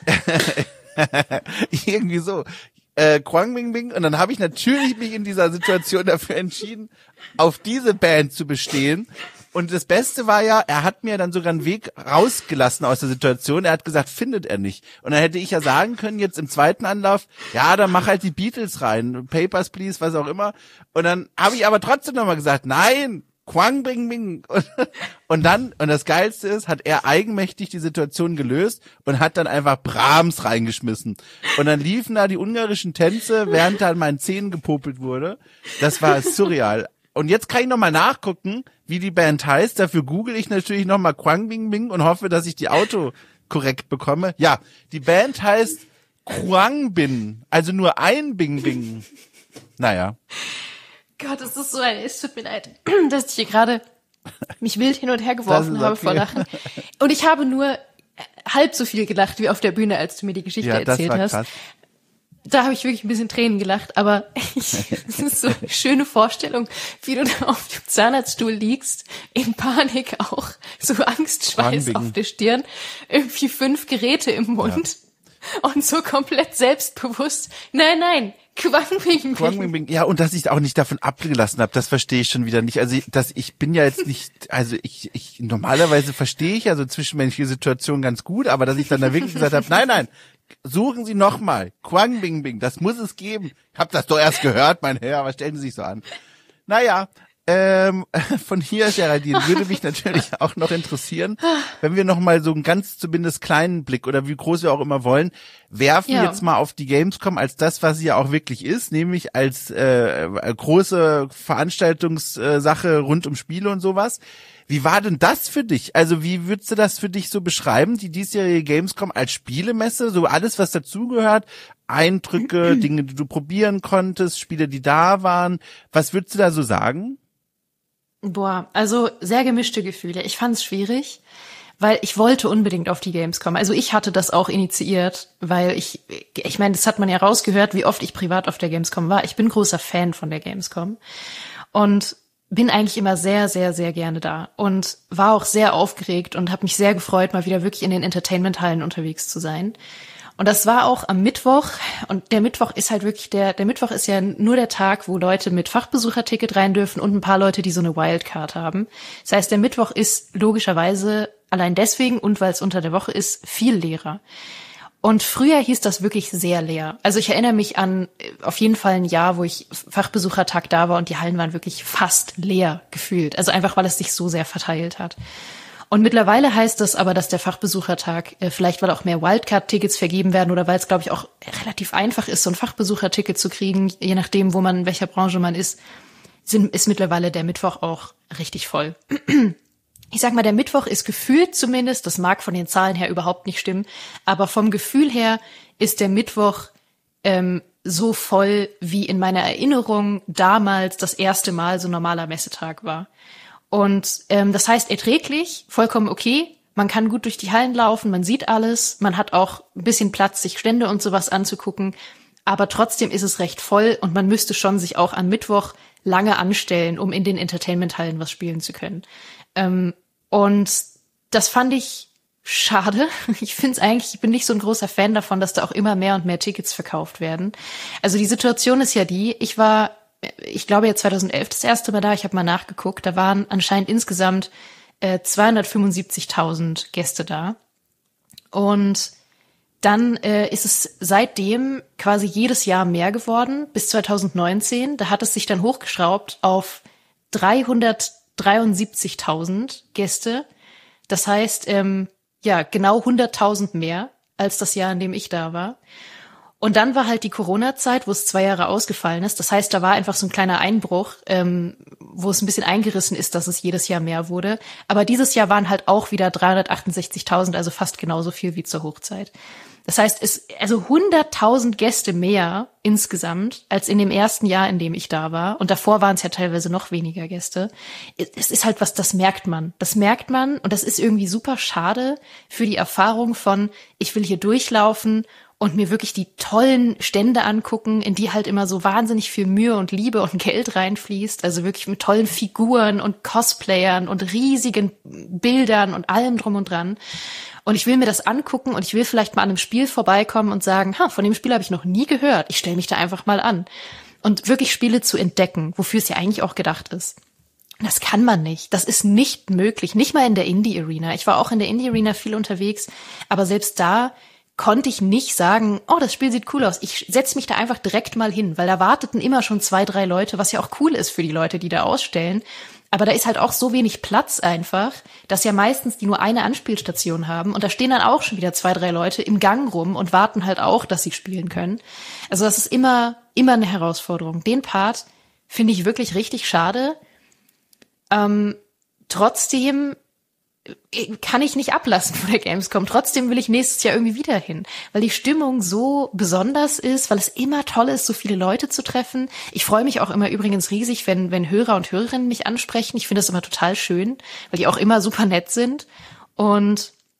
Irgendwie so. Äh, Quang Bing Bing. Und dann habe ich natürlich mich in dieser Situation dafür entschieden, auf diese Band zu bestehen. Und das Beste war ja, er hat mir dann sogar einen Weg rausgelassen aus der Situation. Er hat gesagt, findet er nicht. Und dann hätte ich ja sagen können, jetzt im zweiten Anlauf, ja, dann mach halt die Beatles rein. Papers, Please, was auch immer. Und dann habe ich aber trotzdem nochmal gesagt, nein, Quang Bing Bing. Und, und dann, und das Geilste ist, hat er eigenmächtig die Situation gelöst und hat dann einfach Brahms reingeschmissen. Und dann liefen da die ungarischen Tänze, während da an meinen Zähnen gepopelt wurde. Das war surreal. Und jetzt kann ich nochmal nachgucken, wie die Band heißt. Dafür google ich natürlich nochmal Quang Bing Bing und hoffe, dass ich die Auto korrekt bekomme. Ja, die Band heißt Quang Bin, also nur ein Bing Bing. Naja. Gott, es ist so ein, es tut mir leid, dass ich hier gerade mich wild hin und her geworfen habe vor Lachen. Und ich habe nur halb so viel gelacht wie auf der Bühne, als du mir die Geschichte ja, erzählt das war hast. Krass. Da habe ich wirklich ein bisschen Tränen gelacht, aber es ist so eine schöne Vorstellung, wie du da auf dem Zahnarztstuhl liegst, in Panik auch, so Angstschweiß Quangbing. auf der Stirn, irgendwie fünf Geräte im Mund ja. und so komplett selbstbewusst. Nein, nein, Quangbing. Quangbing. Ja, und dass ich auch nicht davon abgelassen habe, das verstehe ich schon wieder nicht. Also, dass ich bin ja jetzt nicht, also ich, ich normalerweise verstehe ich ja so zwischenmenschliche Situationen ganz gut, aber dass ich dann da wirklich gesagt habe, nein, nein, suchen Sie nochmal. Quangbing, das muss es geben. Ich hab das doch erst gehört, mein Herr, aber stellen Sie sich so an. Naja, ähm, von hier, Geraldine, würde mich natürlich auch noch interessieren, wenn wir nochmal so einen ganz zumindest kleinen Blick oder wie groß wir auch immer wollen, werfen ja. jetzt mal auf die Gamescom als das, was sie ja auch wirklich ist, nämlich als äh, große Veranstaltungssache rund um Spiele und sowas. Wie war denn das für dich? Also wie würdest du das für dich so beschreiben, die diesjährige Gamescom als Spielemesse? So alles, was dazugehört, Eindrücke, Dinge, die du probieren konntest, Spiele, die da waren. Was würdest du da so sagen? Boah, also sehr gemischte Gefühle. Ich fand es schwierig, weil ich wollte unbedingt auf die Gamescom. Also ich hatte das auch initiiert, weil ich, ich meine, das hat man ja rausgehört, wie oft ich privat auf der Gamescom war. Ich bin großer Fan von der Gamescom und bin eigentlich immer sehr, sehr, sehr gerne da und war auch sehr aufgeregt und habe mich sehr gefreut, mal wieder wirklich in den Entertainment-Hallen unterwegs zu sein. Und das war auch am Mittwoch und der Mittwoch ist halt wirklich der, der Mittwoch ist ja nur der Tag, wo Leute mit Fachbesucherticket rein dürfen und ein paar Leute, die so eine Wildcard haben. Das heißt, der Mittwoch ist logischerweise allein deswegen und weil es unter der Woche ist, viel leerer. Und früher hieß das wirklich sehr leer. Also ich erinnere mich an auf jeden Fall ein Jahr, wo ich Fachbesuchertag da war und die Hallen waren wirklich fast leer gefühlt. Also einfach, weil es sich so sehr verteilt hat. Und mittlerweile heißt das aber, dass der Fachbesuchertag, äh, vielleicht weil auch mehr Wildcard-Tickets vergeben werden oder weil es, glaube ich, auch relativ einfach ist, so ein Fachbesucherticket zu kriegen, je nachdem, wo man, in welcher Branche man ist, sind, ist mittlerweile der Mittwoch auch richtig voll. Ich sag mal, der Mittwoch ist gefühlt zumindest, das mag von den Zahlen her überhaupt nicht stimmen, aber vom Gefühl her ist der Mittwoch ähm, so voll, wie in meiner Erinnerung damals das erste Mal so ein normaler Messetag war. Und ähm, das heißt erträglich, vollkommen okay. Man kann gut durch die Hallen laufen, man sieht alles, man hat auch ein bisschen Platz, sich Stände und sowas anzugucken. Aber trotzdem ist es recht voll und man müsste schon sich auch am Mittwoch lange anstellen, um in den Entertainment-Hallen was spielen zu können. Ähm, und das fand ich schade. Ich finde es eigentlich, ich bin nicht so ein großer Fan davon, dass da auch immer mehr und mehr Tickets verkauft werden. Also die Situation ist ja die, ich war ich glaube ja zweitausendelf das erste Mal da, ich habe mal nachgeguckt, da waren anscheinend insgesamt äh, zweihundertfünfundsiebzigtausend Gäste da. Und dann äh, ist es seitdem quasi jedes Jahr mehr geworden, bis zweitausendneunzehn. Da hat es sich dann hochgeschraubt auf dreihundertdreiundsiebzigtausend Gäste. Das heißt, ähm, ja, genau hunderttausend mehr als das Jahr, in dem ich da war. Und dann war halt die Corona-Zeit, wo es zwei Jahre ausgefallen ist. Das heißt, da war einfach so ein kleiner Einbruch, ähm, wo es ein bisschen eingerissen ist, dass es jedes Jahr mehr wurde. Aber dieses Jahr waren halt auch wieder dreihundertachtundsechzigtausend, also fast genauso viel wie zur Hochzeit. Das heißt, es also hunderttausend Gäste mehr insgesamt als in dem ersten Jahr, in dem ich da war. Und davor waren es ja teilweise noch weniger Gäste. Es ist halt was, das merkt man. Das merkt man und das ist irgendwie super schade für die Erfahrung von, ich will hier durchlaufen und mir wirklich die tollen Stände angucken, in die halt immer so wahnsinnig viel Mühe und Liebe und Geld reinfließt. Also wirklich mit tollen Figuren und Cosplayern und riesigen Bildern und allem drum und dran. Und ich will mir das angucken und ich will vielleicht mal an einem Spiel vorbeikommen und sagen, ha, von dem Spiel habe ich noch nie gehört. Ich stelle mich da einfach mal an. Und wirklich Spiele zu entdecken, wofür es ja eigentlich auch gedacht ist. Das kann man nicht. Das ist nicht möglich. Nicht mal in der Indie-Arena. Ich war auch in der Indie-Arena viel unterwegs, aber selbst da konnte ich nicht sagen, oh, das Spiel sieht cool aus. Ich setze mich da einfach direkt mal hin, weil da warteten immer schon zwei, drei Leute, was ja auch cool ist für die Leute, die da ausstellen. Aber da ist halt auch so wenig Platz einfach, dass ja meistens die nur eine Anspielstation haben und da stehen dann auch schon wieder zwei, drei Leute im Gang rum und warten halt auch, dass sie spielen können. Also das ist immer, immer eine Herausforderung. Den Part finde ich wirklich richtig schade. Ähm, trotzdem kann ich nicht ablassen von der Gamescom. Trotzdem will ich nächstes Jahr irgendwie wieder hin, weil die Stimmung so besonders ist, weil es immer toll ist, so viele Leute zu treffen. Ich freue mich auch immer übrigens riesig, wenn wenn Hörer und Hörerinnen mich ansprechen. Ich finde das immer total schön, weil die auch immer super nett sind. Und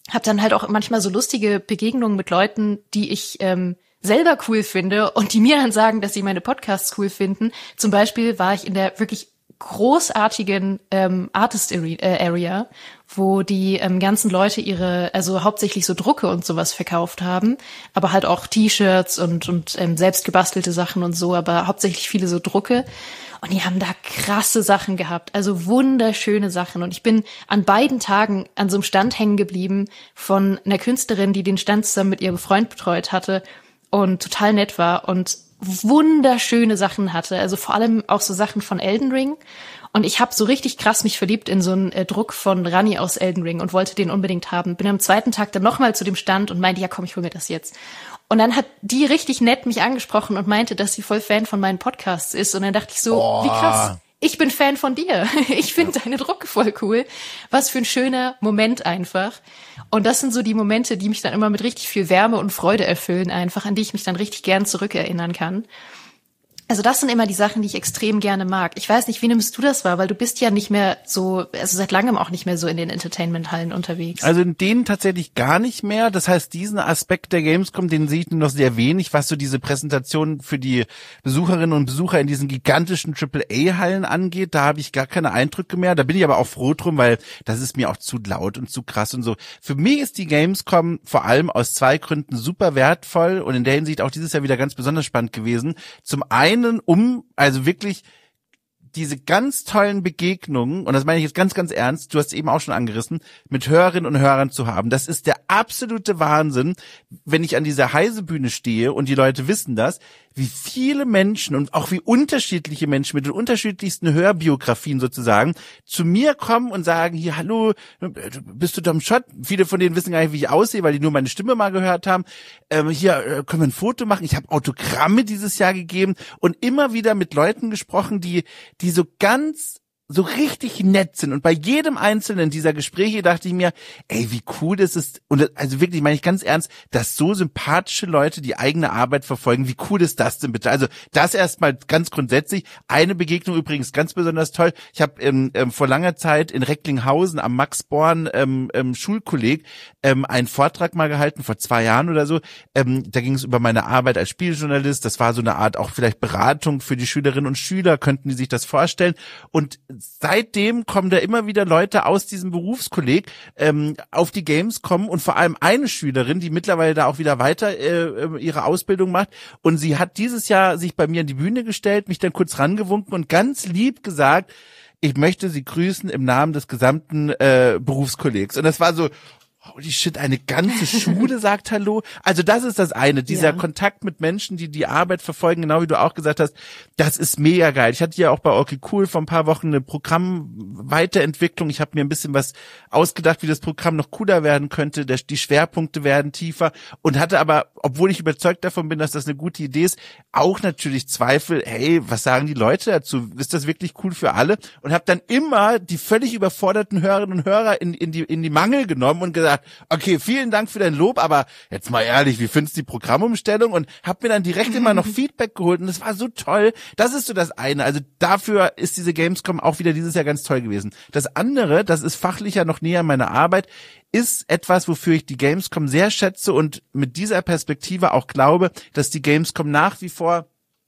habe dann halt auch manchmal so lustige Begegnungen mit Leuten, die ich ähm, selber cool finde und die mir dann sagen, dass sie meine Podcasts cool finden. Zum Beispiel war ich in der wirklich großartigen ähm, Artist Area, wo die ähm, ganzen Leute ihre, also hauptsächlich so Drucke und sowas verkauft haben, aber halt auch T-Shirts und und ähm, selbst gebastelte Sachen und so, aber hauptsächlich viele so Drucke. Und die haben da krasse Sachen gehabt, also wunderschöne Sachen. Und ich bin an beiden Tagen an so einem Stand hängen geblieben von einer Künstlerin, die den Stand zusammen mit ihrem Freund betreut hatte und total nett war und wunderschöne Sachen hatte, also vor allem auch so Sachen von Elden Ring. Und ich habe so richtig krass mich verliebt in so einen äh, Druck von Rani aus Elden Ring und wollte den unbedingt haben. Bin am zweiten Tag dann nochmal zu dem Stand und meinte, ja komm, ich hol mir das jetzt. Und dann hat die richtig nett mich angesprochen und meinte, dass sie voll Fan von meinen Podcasts ist. Und dann dachte ich so, oh. Wie krass, ich bin Fan von dir. Ich finde deine Drucke voll cool. Was für ein schöner Moment einfach. Und das sind so die Momente, die mich dann immer mit richtig viel Wärme und Freude erfüllen einfach, an die ich mich dann richtig gern zurückerinnern kann. Also das sind immer die Sachen, die ich extrem gerne mag. Ich weiß nicht, wie nimmst du das wahr? Weil du bist ja nicht mehr so, also seit langem auch nicht mehr so in den Entertainment-Hallen unterwegs. Also in denen tatsächlich gar nicht mehr. Das heißt, diesen Aspekt der Gamescom, den sehe ich nur noch sehr wenig, was so diese Präsentation für die Besucherinnen und Besucher in diesen gigantischen Triple A Hallen angeht. Da habe ich gar keine Eindrücke mehr. Da bin ich aber auch froh drum, weil das ist mir auch zu laut und zu krass und so. Für mich ist die Gamescom vor allem aus zwei Gründen super wertvoll und in der Hinsicht auch dieses Jahr wieder ganz besonders spannend gewesen. Zum einen um, also wirklich diese ganz tollen Begegnungen, und das meine ich jetzt ganz, ganz ernst, du hast es eben auch schon angerissen, mit Hörerinnen und Hörern zu haben. Das ist der absolute Wahnsinn, wenn ich an dieser Heise-Bühne stehe und die Leute wissen das, wie viele Menschen und auch wie unterschiedliche Menschen mit den unterschiedlichsten Hörbiografien sozusagen zu mir kommen und sagen, hier, hallo, bist du Dom Schott? Viele von denen wissen gar nicht, wie ich aussehe, weil die nur meine Stimme mal gehört haben. Ähm, hier, äh, können wir ein Foto machen? Ich habe Autogramme dieses Jahr gegeben und immer wieder mit Leuten gesprochen, die die so ganz so richtig nett sind. Und bei jedem einzelnen dieser Gespräche dachte ich mir, ey, wie cool das ist. Und also wirklich, meine ich ganz ernst, dass so sympathische Leute die eigene Arbeit verfolgen. Wie cool ist das denn bitte? Also das erstmal ganz grundsätzlich. Eine Begegnung übrigens ganz besonders toll. Ich habe ähm, ähm, vor langer Zeit in Recklinghausen am Max-Born ähm, ähm, Schulkolleg ähm, einen Vortrag mal gehalten, vor zwei Jahren oder so. Ähm, da ging es über meine Arbeit als Spieljournalist. Das war so eine Art auch vielleicht Beratung für die Schülerinnen und Schüler. Könnten die sich das vorstellen? Und seitdem kommen da immer wieder Leute aus diesem Berufskolleg ähm, auf die Gamescom und vor allem eine Schülerin, die mittlerweile da auch wieder weiter äh, ihre Ausbildung macht, und sie hat dieses Jahr sich bei mir an die Bühne gestellt, mich dann kurz rangewunken und ganz lieb gesagt, ich möchte Sie grüßen im Namen des gesamten äh, Berufskollegs. Und das war so, holy shit, eine ganze Schule sagt Hallo. Also das ist das eine, dieser ja. Kontakt mit Menschen, die die Arbeit verfolgen, genau wie du auch gesagt hast, das ist mega geil. Ich hatte ja auch bei Okay Cool vor ein paar Wochen eine Programmweiterentwicklung. Ich habe mir ein bisschen was ausgedacht, wie das Programm noch cooler werden könnte. Die Schwerpunkte werden tiefer und hatte aber, obwohl ich überzeugt davon bin, dass das eine gute Idee ist, auch natürlich Zweifel, hey, was sagen die Leute dazu? Ist das wirklich cool für alle? Und habe dann immer die völlig überforderten Hörerinnen und Hörer in, in, die, in die Mangel genommen und gesagt, okay, vielen Dank für dein Lob, aber jetzt mal ehrlich, wie findest du die Programmumstellung? Und hab mir dann direkt immer noch Feedback geholt und das war so toll. Das ist so das eine. Also dafür ist diese Gamescom auch wieder dieses Jahr ganz toll gewesen. Das andere, das ist fachlicher noch näher an meiner Arbeit, ist etwas, wofür ich die Gamescom sehr schätze und mit dieser Perspektive auch glaube, dass die Gamescom nach wie vor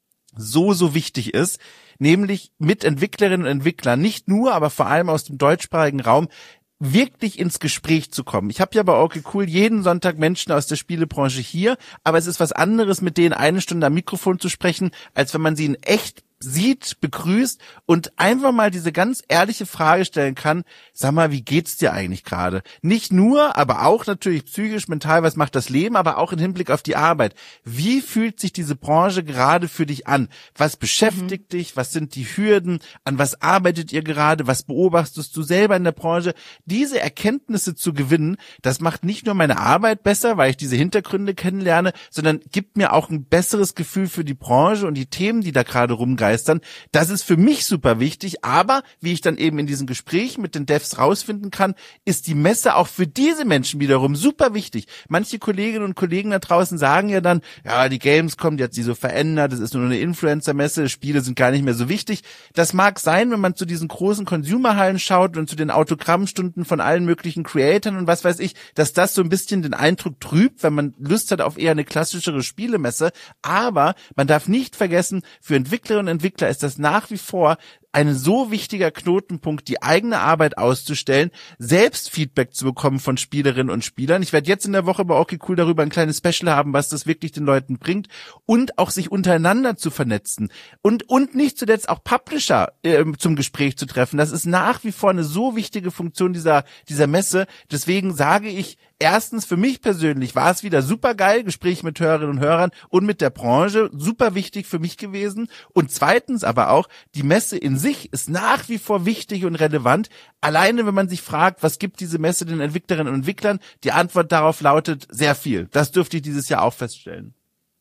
so, so wichtig ist, nämlich mit Entwicklerinnen und Entwicklern, nicht nur, aber vor allem aus dem deutschsprachigen Raum, wirklich ins Gespräch zu kommen. Ich habe ja bei Okay Cool jeden Sonntag Menschen aus der Spielebranche hier, aber es ist was anderes, mit denen eine Stunde am Mikrofon zu sprechen, als wenn man sie in echt sieht, begrüßt und einfach mal diese ganz ehrliche Frage stellen kann, sag mal, wie geht's dir eigentlich gerade? Nicht nur, aber auch natürlich psychisch, mental, was macht das Leben, aber auch im Hinblick auf die Arbeit. Wie fühlt sich diese Branche gerade für dich an? Was beschäftigt mhm. dich? Was sind die Hürden? An was arbeitet ihr gerade? Was beobachtest du selber in der Branche? Diese Erkenntnisse zu gewinnen, das macht nicht nur meine Arbeit besser, weil ich diese Hintergründe kennenlerne, sondern gibt mir auch ein besseres Gefühl für die Branche und die Themen, die da gerade rumgeistern. begeistern. Das ist für mich super wichtig, aber wie ich dann eben in diesen Gesprächen mit den Devs rausfinden kann, ist die Messe auch für diese Menschen wiederum super wichtig. Manche Kolleginnen und Kollegen da draußen sagen ja dann, ja, die Gamescom, die hat sich so verändert, das ist nur eine Influencer-Messe, Spiele sind gar nicht mehr so wichtig. Das mag sein, wenn man zu diesen großen Consumerhallen schaut und zu den Autogrammstunden von allen möglichen Creatoren und was weiß ich, dass das so ein bisschen den Eindruck trübt, wenn man Lust hat auf eher eine klassischere Spielemesse. Aber man darf nicht vergessen, für Entwicklerinnen und Entwickler ist das nach wie vor ein so wichtiger Knotenpunkt, die eigene Arbeit auszustellen, selbst Feedback zu bekommen von Spielerinnen und Spielern. Ich werde jetzt in der Woche bei Okay Cool darüber ein kleines Special haben, was das wirklich den Leuten bringt und auch sich untereinander zu vernetzen und und nicht zuletzt auch Publisher äh, zum Gespräch zu treffen. Das ist nach wie vor eine so wichtige Funktion dieser dieser Messe. Deswegen sage ich, erstens, für mich persönlich war es wieder super geil, Gespräche mit Hörerinnen und Hörern und mit der Branche, super wichtig für mich gewesen. Und zweitens aber auch, die Messe in sich ist nach wie vor wichtig und relevant. Alleine, wenn man sich fragt, was gibt diese Messe den Entwicklerinnen und Entwicklern, die Antwort darauf lautet, sehr viel. Das dürfte ich dieses Jahr auch feststellen.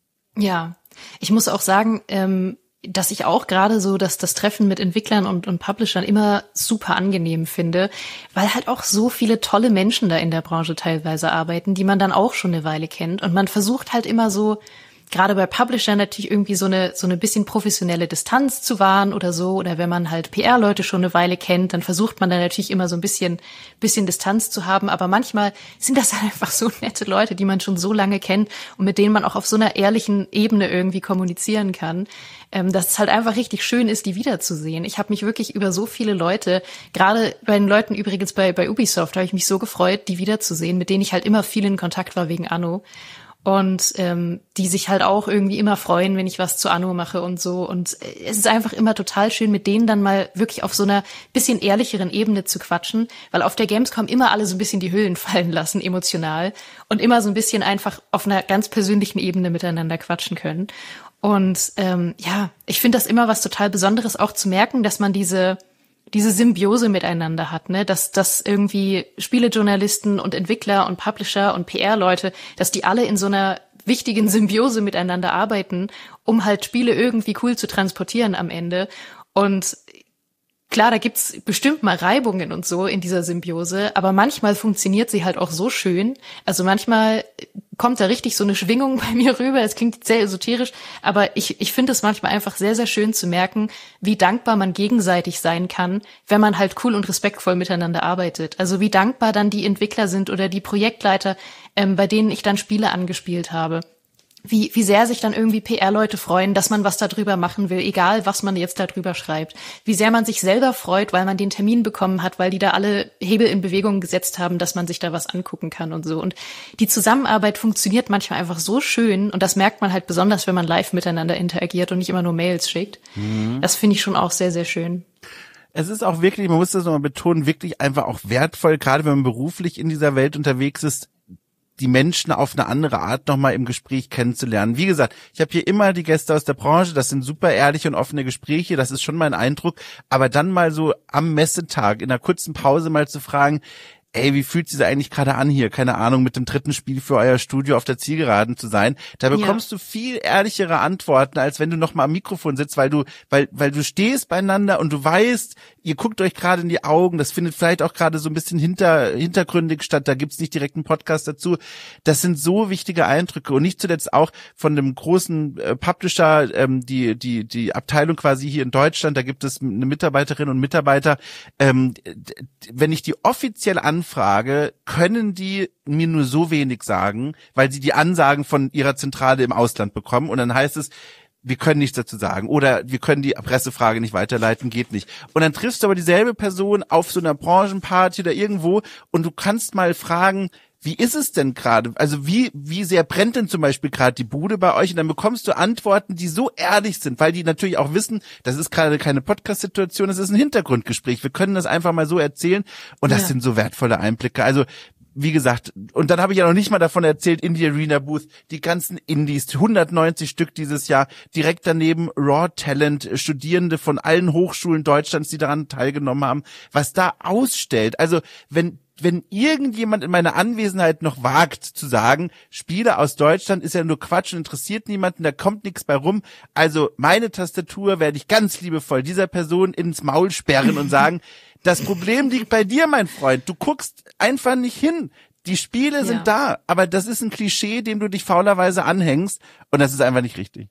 Ja, ich muss auch sagen, ähm dass ich auch gerade so, dass das Treffen mit Entwicklern und, und Publishern immer super angenehm finde, weil halt auch so viele tolle Menschen da in der Branche teilweise arbeiten, die man dann auch schon eine Weile kennt. Und man versucht halt immer so, gerade bei Publishern natürlich irgendwie so eine so eine bisschen professionelle Distanz zu wahren oder so. Oder wenn man halt P R-Leute schon eine Weile kennt, dann versucht man dann natürlich immer so ein bisschen bisschen Distanz zu haben. Aber manchmal sind das halt einfach so nette Leute, die man schon so lange kennt und mit denen man auch auf so einer ehrlichen Ebene irgendwie kommunizieren kann, ähm, dass es halt einfach richtig schön ist, die wiederzusehen. Ich habe mich wirklich über so viele Leute, gerade bei den Leuten übrigens bei bei Ubisoft, habe ich mich so gefreut, die wiederzusehen, mit denen ich halt immer viel in Kontakt war wegen Anno. Und ähm, die sich halt auch irgendwie immer freuen, wenn ich was zu Anno mache und so. Und es ist einfach immer total schön, mit denen dann mal wirklich auf so einer bisschen ehrlicheren Ebene zu quatschen, weil auf der Gamescom immer alle so ein bisschen die Hüllen fallen lassen, emotional, und immer so ein bisschen einfach auf einer ganz persönlichen Ebene miteinander quatschen können. Und ähm, ja, ich finde das immer was total Besonderes, auch zu merken, dass man diese diese Symbiose miteinander hat, ne, dass dass irgendwie Spielejournalisten und Entwickler und Publisher und P R-Leute, dass die alle in so einer wichtigen Symbiose miteinander arbeiten, um halt Spiele irgendwie cool zu transportieren am Ende. Und klar, da gibt's bestimmt mal Reibungen und so in dieser Symbiose, aber manchmal funktioniert sie halt auch so schön. Also manchmal kommt da richtig so eine Schwingung bei mir rüber. Es klingt sehr esoterisch, aber ich ich finde es manchmal einfach sehr, sehr schön zu merken, wie dankbar man gegenseitig sein kann, wenn man halt cool und respektvoll miteinander arbeitet. Also wie dankbar dann die Entwickler sind oder die Projektleiter, ähm, bei denen ich dann Spiele angespielt habe. Wie, wie sehr sich dann irgendwie P R-Leute freuen, dass man was darüber machen will, egal was man jetzt darüber schreibt. Wie sehr man sich selber freut, weil man den Termin bekommen hat, weil die da alle Hebel in Bewegung gesetzt haben, dass man sich da was angucken kann und so. Und die Zusammenarbeit funktioniert manchmal einfach so schön, und das merkt man halt besonders, wenn man live miteinander interagiert und nicht immer nur Mails schickt. Mhm. Das finde ich schon auch sehr, sehr schön. Es ist auch wirklich, man muss das nochmal betonen, wirklich einfach auch wertvoll, gerade wenn man beruflich in dieser Welt unterwegs ist, die Menschen auf eine andere Art nochmal im Gespräch kennenzulernen. Wie gesagt, ich habe hier immer die Gäste aus der Branche, das sind super ehrliche und offene Gespräche, das ist schon mein Eindruck, aber dann mal so am Messetag in einer kurzen Pause mal zu fragen, ey, wie fühlt sich eigentlich gerade an hier, keine Ahnung, mit dem dritten Spiel für euer Studio auf der Zielgeraden zu sein, da bekommst ja. du viel ehrlichere Antworten, als wenn du noch mal am Mikrofon sitzt, weil du, weil, weil du stehst beieinander und du weißt, ihr guckt euch gerade in die Augen, das findet vielleicht auch gerade so ein bisschen hinter, hintergründig statt, da gibt's nicht direkt einen Podcast dazu. Das sind so wichtige Eindrücke, und nicht zuletzt auch von dem großen äh, Publisher, ähm, die, die, die Abteilung quasi hier in Deutschland, da gibt es eine Mitarbeiterin und Mitarbeiter, ähm, wenn ich die offiziell an Frage, können die mir nur so wenig sagen, weil sie die Ansagen von ihrer Zentrale im Ausland bekommen, und dann heißt es, wir können nichts dazu sagen oder wir können die Pressefrage nicht weiterleiten, geht nicht. Und dann triffst du aber dieselbe Person auf so einer Branchenparty oder irgendwo, und du kannst mal fragen, wie ist es denn gerade? Also wie wie sehr brennt denn zum Beispiel gerade die Bude bei euch? Und dann bekommst du Antworten, die so ehrlich sind, weil die natürlich auch wissen, das ist gerade keine Podcast-Situation, das ist ein Hintergrundgespräch. Wir können das einfach mal so erzählen, und das ja. sind so wertvolle Einblicke. Also wie gesagt, und dann habe ich ja noch nicht mal davon erzählt, Indie Arena Booth, die ganzen Indies, hundertneunzig Stück dieses Jahr, direkt daneben Raw Talent, Studierende von allen Hochschulen Deutschlands, die daran teilgenommen haben, was da ausstellt. Also wenn wenn irgendjemand in meiner Anwesenheit noch wagt zu sagen, Spiele aus Deutschland ist ja nur Quatsch und interessiert niemanden, da kommt nichts bei rum. Also meine Tastatur werde ich ganz liebevoll dieser Person ins Maul sperren und sagen, das Problem liegt bei dir, mein Freund. Du guckst einfach nicht hin. Die Spiele sind ja da, aber das ist ein Klischee, dem du dich faulerweise anhängst und das ist einfach nicht richtig.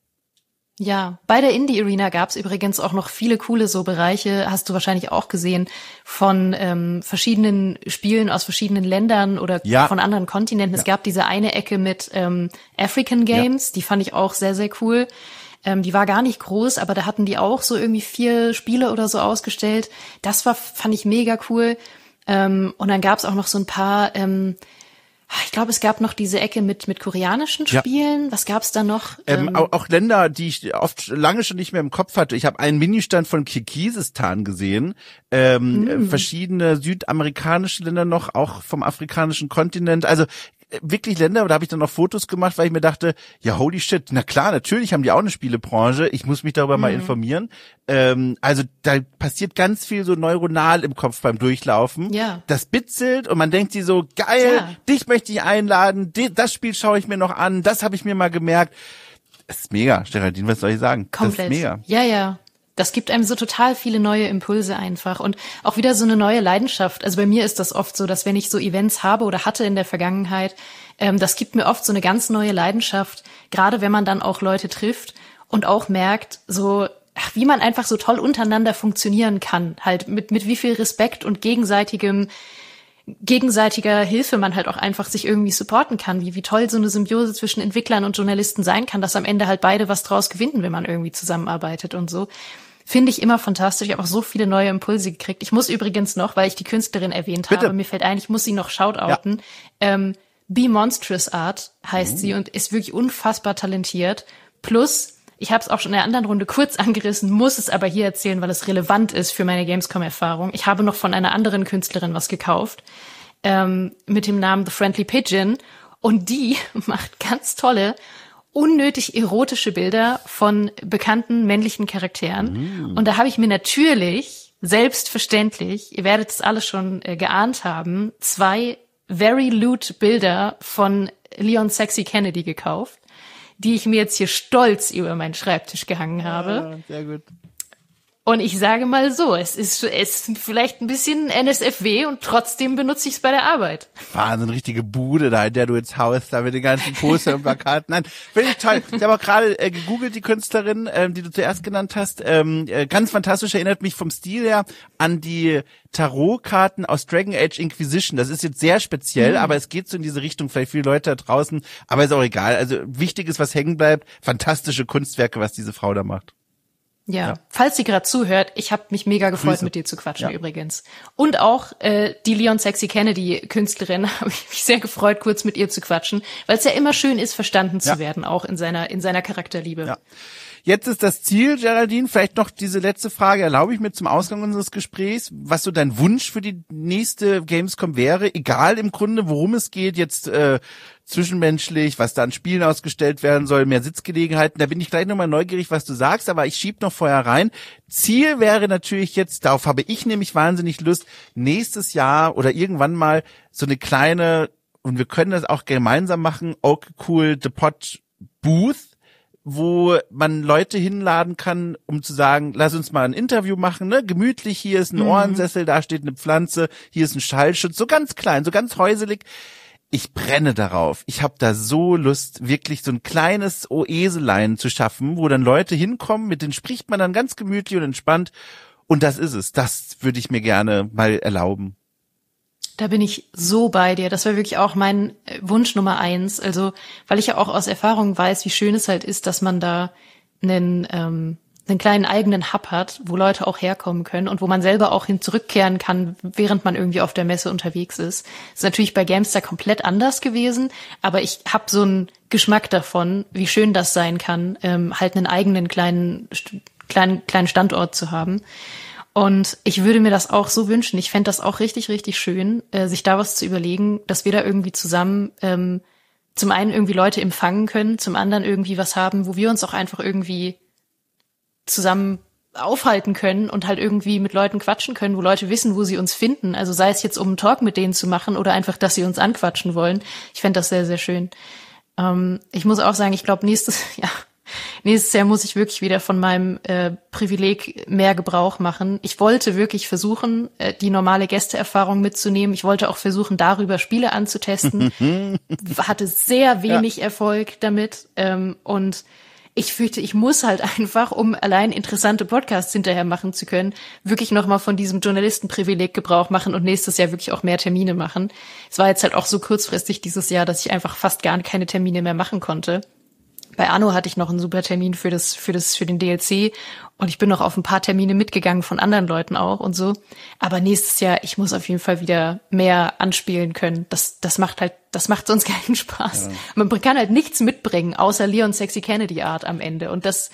Ja, bei der Indie Arena gab's übrigens auch noch viele coole so Bereiche, hast du wahrscheinlich auch gesehen, von ähm, verschiedenen Spielen aus verschiedenen Ländern oder ja. von anderen Kontinenten. Ja. Es gab diese eine Ecke mit ähm, African Games, ja. die fand ich auch sehr, sehr cool. Ähm, die war gar nicht groß, aber da hatten die auch so irgendwie vier Spiele oder so ausgestellt. Das war, fand ich mega cool. Ähm, und dann gab's auch noch so ein paar, ähm, ich glaube, es gab noch diese Ecke mit mit koreanischen Spielen. Ja. Was gab's da noch? Ähm, ähm, auch, auch Länder, die ich oft lange schon nicht mehr im Kopf hatte. Ich habe einen Ministand von Kirgisistan gesehen. Ähm, mm. Verschiedene südamerikanische Länder noch, auch vom afrikanischen Kontinent. Also wirklich Länder, da habe ich dann noch Fotos gemacht, weil ich mir dachte, ja holy shit, na klar, natürlich haben die auch eine Spielebranche, ich muss mich darüber mhm. mal informieren. Ähm, also da passiert ganz viel so neuronal im Kopf beim Durchlaufen. Ja. Das bitzelt und man denkt sich so, geil, ja. dich möchte ich einladen, das Spiel schaue ich mir noch an, das habe ich mir mal gemerkt. Das ist mega, Geraldine, was soll ich sagen? Komplett. Das ist mega. Ja, ja. Das gibt einem so total viele neue Impulse einfach und auch wieder so eine neue Leidenschaft. Also bei mir ist das oft so, dass wenn ich so Events habe oder hatte in der Vergangenheit, ähm, das gibt mir oft so eine ganz neue Leidenschaft, gerade wenn man dann auch Leute trifft und auch merkt, so ach, wie man einfach so toll untereinander funktionieren kann, halt mit mit wie viel Respekt und gegenseitigem gegenseitiger Hilfe man halt auch einfach sich irgendwie supporten kann, wie wie toll so eine Symbiose zwischen Entwicklern und Journalisten sein kann, dass am Ende halt beide was draus gewinnen, wenn man irgendwie zusammenarbeitet und so. Finde ich immer fantastisch. Ich habe auch so viele neue Impulse gekriegt. Ich muss übrigens noch, weil ich die Künstlerin erwähnt Bitte. habe, mir fällt ein, ich muss sie noch shoutouten. Ja. Ähm, Be Monstrous Art heißt oh. sie und ist wirklich unfassbar talentiert. Plus, ich habe es auch schon in der anderen Runde kurz angerissen, muss es aber hier erzählen, weil es relevant ist für meine Gamescom-Erfahrung. Ich habe noch von einer anderen Künstlerin was gekauft, ähm, mit dem Namen The Friendly Pigeon. Und die macht ganz tolle, unnötig erotische Bilder von bekannten männlichen Charakteren. Mm. Und da habe ich mir natürlich, selbstverständlich, ihr werdet es alle schon äh, geahnt haben, zwei very lewd Bilder von Leon Sexy Kennedy gekauft, die ich mir jetzt hier stolz über meinen Schreibtisch gehangen habe. Ja, sehr gut. Und ich sage mal so, es ist, es ist vielleicht ein bisschen N S F W und trotzdem benutze ich es bei der Arbeit. Wahnsinn, richtige Bude da, in der du jetzt haust, da mit den ganzen Poster und Plakaten. Nein, finde ich toll. Ich habe auch gerade äh, gegoogelt, die Künstlerin, ähm, die du zuerst genannt hast. Ähm, äh, ganz fantastisch, erinnert mich vom Stil her an die Tarotkarten aus Dragon Age Inquisition. Das ist jetzt sehr speziell, mhm. aber es geht so in diese Richtung. Vielleicht viele Leute da draußen, aber ist auch egal. Also wichtig ist, was hängen bleibt. Fantastische Kunstwerke, was diese Frau da macht. Ja. ja, falls sie gerade zuhört, ich habe mich mega gefreut, Grüße. mit dir zu quatschen ja. übrigens. Und auch äh, die Leon Sexy Kennedy Künstlerin habe ich mich sehr gefreut, kurz mit ihr zu quatschen, weil es ja immer schön ist, verstanden ja. zu werden, auch in seiner in seiner Charakterliebe. Ja. Jetzt ist das Ziel, Geraldine, vielleicht noch diese letzte Frage erlaube ich mir zum Ausgang unseres Gesprächs, was so dein Wunsch für die nächste Gamescom wäre, egal im Grunde, worum es geht, jetzt äh, zwischenmenschlich, was da an Spielen ausgestellt werden soll, mehr Sitzgelegenheiten, da bin ich gleich nochmal neugierig, was du sagst, aber ich schieb noch vorher rein. Ziel wäre natürlich jetzt, darauf habe ich nämlich wahnsinnig Lust, nächstes Jahr oder irgendwann mal so eine kleine, und wir können das auch gemeinsam machen, okay cool, The Pod Booth, wo man Leute hinladen kann, um zu sagen, lass uns mal ein Interview machen, ne? Gemütlich, hier ist ein mhm. Ohrensessel, da steht eine Pflanze, hier ist ein Schallschutz, so ganz klein, so ganz häuselig. Ich brenne darauf. Ich habe da so Lust, wirklich so ein kleines Oeselein zu schaffen, wo dann Leute hinkommen, mit denen spricht man dann ganz gemütlich und entspannt. Und das ist es. Das würde ich mir gerne mal erlauben. Da bin ich so bei dir. Das war wirklich auch mein Wunsch Nummer eins. Also, weil ich ja auch aus Erfahrung weiß, wie schön es halt ist, dass man da einen, ähm, einen kleinen eigenen Hub hat, wo Leute auch herkommen können und wo man selber auch hin zurückkehren kann, während man irgendwie auf der Messe unterwegs ist. Das ist natürlich bei Gamestar komplett anders gewesen, aber ich habe so einen Geschmack davon, wie schön das sein kann, ähm, halt einen eigenen kleinen, kleinen, kleinen Standort zu haben. Und ich würde mir das auch so wünschen. Ich fände das auch richtig, richtig schön, äh, sich da was zu überlegen, dass wir da irgendwie zusammen ähm, zum einen irgendwie Leute empfangen können, zum anderen irgendwie was haben, wo wir uns auch einfach irgendwie zusammen aufhalten können und halt irgendwie mit Leuten quatschen können, wo Leute wissen, wo sie uns finden. Also sei es jetzt, um einen Talk mit denen zu machen oder einfach, dass sie uns anquatschen wollen. Ich fände das sehr, sehr schön. Ähm, ich muss auch sagen, ich glaube, nächstes Jahr, nächstes Jahr muss ich wirklich wieder von meinem äh, Privileg mehr Gebrauch machen. Ich wollte wirklich versuchen, äh, die normale Gästeerfahrung mitzunehmen. Ich wollte auch versuchen, darüber Spiele anzutesten. Hatte sehr wenig ja. Erfolg damit. Ähm, und ich fühlte, ich muss halt einfach, um allein interessante Podcasts hinterher machen zu können, wirklich nochmal von diesem Journalistenprivileg Gebrauch machen und nächstes Jahr wirklich auch mehr Termine machen. Es war jetzt halt auch so kurzfristig dieses Jahr, dass ich einfach fast gar keine Termine mehr machen konnte. Bei Anno hatte ich noch einen super Termin für das, für das, für den D L C und ich bin noch auf ein paar Termine mitgegangen von anderen Leuten auch und so. Aber nächstes Jahr, ich muss auf jeden Fall wieder mehr anspielen können. Das, das macht halt, das macht sonst keinen Spaß. Ja. Man kann halt nichts mitbringen, außer Leon Sexy Kennedy Art am Ende. Und das,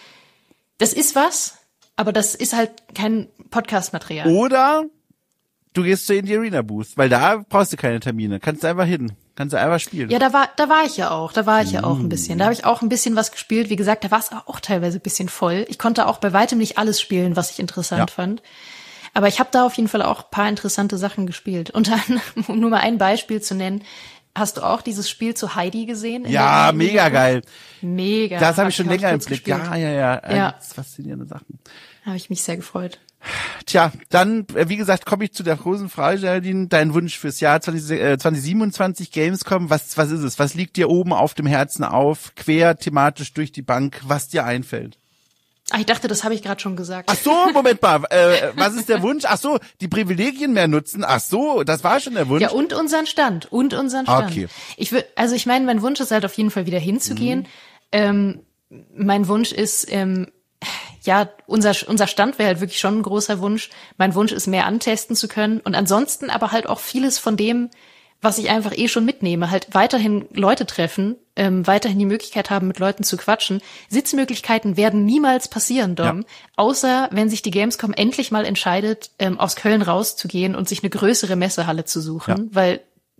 das ist was, aber das ist halt kein Podcast-Material. Oder du gehst zu in die Arena Booth, weil da brauchst du keine Termine. Kannst du einfach hin. Kannst du einfach spielen. Ja, da war, da war ich ja auch. Da war ich ja auch ein bisschen. Da habe ich auch ein bisschen was gespielt. Wie gesagt, da war es auch teilweise ein bisschen voll. Ich konnte auch bei weitem nicht alles spielen, was ich interessant ja. fand. Aber ich habe da auf jeden Fall auch ein paar interessante Sachen gespielt. Und dann, um nur mal ein Beispiel zu nennen, hast du auch dieses Spiel zu Heidi gesehen? Ja, mega geil. Mega. Das habe ich schon länger im Blick. Gespielt. Ja, ja, ja. ja. Das ist faszinierende Sachen. Habe ich mich sehr gefreut. Tja, dann, wie gesagt, komme ich zu der großen Frage, Geraldine. Dein Wunsch fürs Jahr zwanzig siebenundzwanzig Gamescom, was, was ist es? Was liegt dir oben auf dem Herzen auf, quer thematisch durch die Bank, was dir einfällt? Ach, ich dachte, das habe ich gerade schon gesagt. Ach so, Moment mal, äh, was ist der Wunsch? Ach so, die Privilegien mehr nutzen. Ach so, das war schon der Wunsch. Ja, und unseren Stand, und unseren Stand. Okay. Ich würde, also ich meine, mein Wunsch ist halt auf jeden Fall wieder hinzugehen. Mhm. Ähm, mein Wunsch ist, ähm, ja, unser unser Stand wäre halt wirklich schon ein großer Wunsch. Mein Wunsch ist, mehr antesten zu können und ansonsten aber halt auch vieles von dem, was ich einfach eh schon mitnehme, halt weiterhin Leute treffen, ähm, weiterhin die Möglichkeit haben, mit Leuten zu quatschen. Sitzmöglichkeiten werden niemals passieren, Dom, ja. außer wenn sich die Gamescom endlich mal entscheidet, ähm, aus Köln rauszugehen und sich eine größere Messehalle zu suchen, ja. weil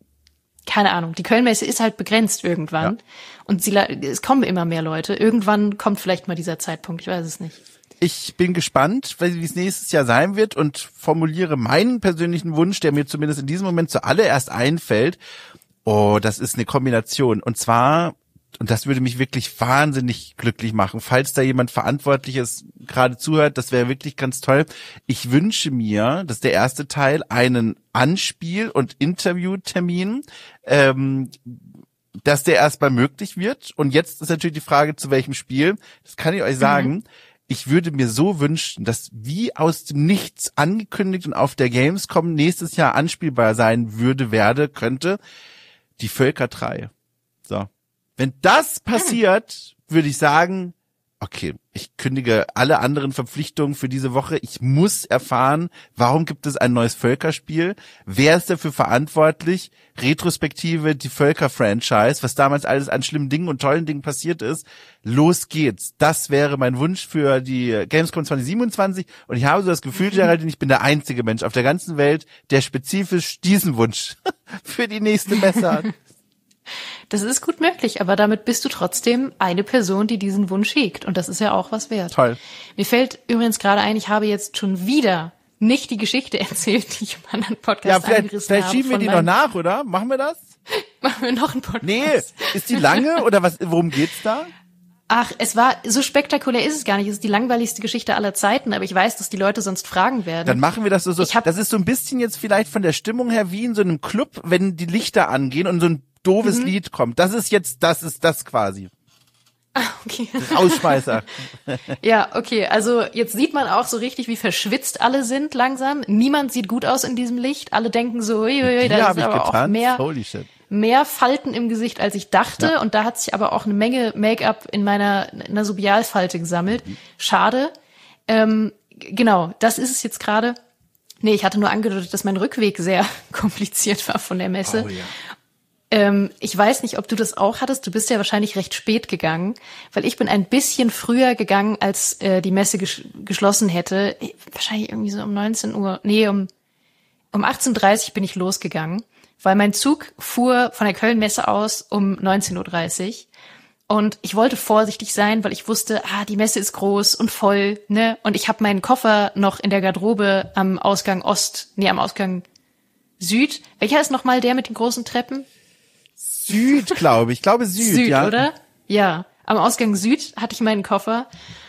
keine Ahnung, die Kölnmesse ist halt begrenzt irgendwann ja. und sie, es kommen immer mehr Leute. Irgendwann kommt vielleicht mal dieser Zeitpunkt, ich weiß es nicht. Ich bin gespannt, wie es nächstes Jahr sein wird und formuliere meinen persönlichen Wunsch, der mir zumindest in diesem Moment zuallererst einfällt. Oh, das ist eine Kombination. Und zwar, und das würde mich wirklich wahnsinnig glücklich machen, falls da jemand Verantwortliches gerade zuhört, das wäre wirklich ganz toll. Ich wünsche mir, das ist der erste Teil, einen Anspiel- und Interviewtermin, ähm, dass der erstmal möglich wird. Und jetzt ist natürlich die Frage, zu welchem Spiel. Das kann ich euch sagen. Mhm. Ich würde mir so wünschen, dass wie aus dem Nichts angekündigt und auf der Gamescom nächstes Jahr anspielbar sein würde, werde, könnte, die Völker drei. So. Wenn das passiert, würde ich sagen, okay, ich kündige alle anderen Verpflichtungen für diese Woche. Ich muss erfahren, warum gibt es ein neues Völkerspiel? Wer ist dafür verantwortlich? Retrospektive, die Völker-Franchise, was damals alles an schlimmen Dingen und tollen Dingen passiert ist. Los geht's. Das wäre mein Wunsch für die Gamescom zwanzig siebenundzwanzig. Und ich habe so das Gefühl, Geraldine, ich bin der einzige Mensch auf der ganzen Welt, der spezifisch diesen Wunsch für die nächste Messe hat. Das ist gut möglich, aber damit bist du trotzdem eine Person, die diesen Wunsch hegt. Und das ist ja auch was wert. Toll. Mir fällt übrigens gerade ein, ich habe jetzt schon wieder nicht die Geschichte erzählt, die ich im anderen Podcast ja, vielleicht, angerissen vielleicht habe. Vielleicht schieben wir die noch nach, oder? Machen wir das? Machen wir noch einen Podcast? Nee, ist die lange oder was? Worum geht's da? Ach, es war, so spektakulär ist es gar nicht. Es ist die langweiligste Geschichte aller Zeiten, aber ich weiß, dass die Leute sonst fragen werden. Dann machen wir das so. so. Ich hab, das ist so ein bisschen jetzt vielleicht von der Stimmung her wie in so einem Club, wenn die Lichter angehen und so ein doofes mhm. Lied kommt. Das ist jetzt, das ist das quasi. Ah, okay. Ausschmeißer. Ja, okay. Also jetzt sieht man auch so richtig, wie verschwitzt alle sind langsam. Niemand sieht gut aus in diesem Licht. Alle denken so, ui, ui, da ist aber auch mehr, mehr Falten im Gesicht, als ich dachte. Ja. Und da hat sich aber auch eine Menge Make-up in meiner Nasobialfalte gesammelt. Mhm. Schade. Ähm, genau, das ist es jetzt gerade. Nee, ich hatte nur angedeutet, dass mein Rückweg sehr kompliziert war von der Messe. Oh, ja. Ähm, ich weiß nicht, ob du das auch hattest. Du bist ja wahrscheinlich recht spät gegangen, weil ich bin ein bisschen früher gegangen, als äh, die Messe ges- geschlossen hätte. Wahrscheinlich irgendwie so um neunzehn Uhr. Nee, um, um achtzehn Uhr dreißig bin ich losgegangen, weil mein Zug fuhr von der Köln-Messe aus um neunzehn Uhr dreißig. Und ich wollte vorsichtig sein, weil ich wusste, ah, die Messe ist groß und voll, ne? Und ich habe meinen Koffer noch in der Garderobe am Ausgang Ost, nee, am Ausgang Süd. Welcher ist nochmal der mit den großen Treppen? Süd, glaube ich. Ich glaube Süd, Süd, ja. oder? Ja, am Ausgang Süd hatte ich meinen Koffer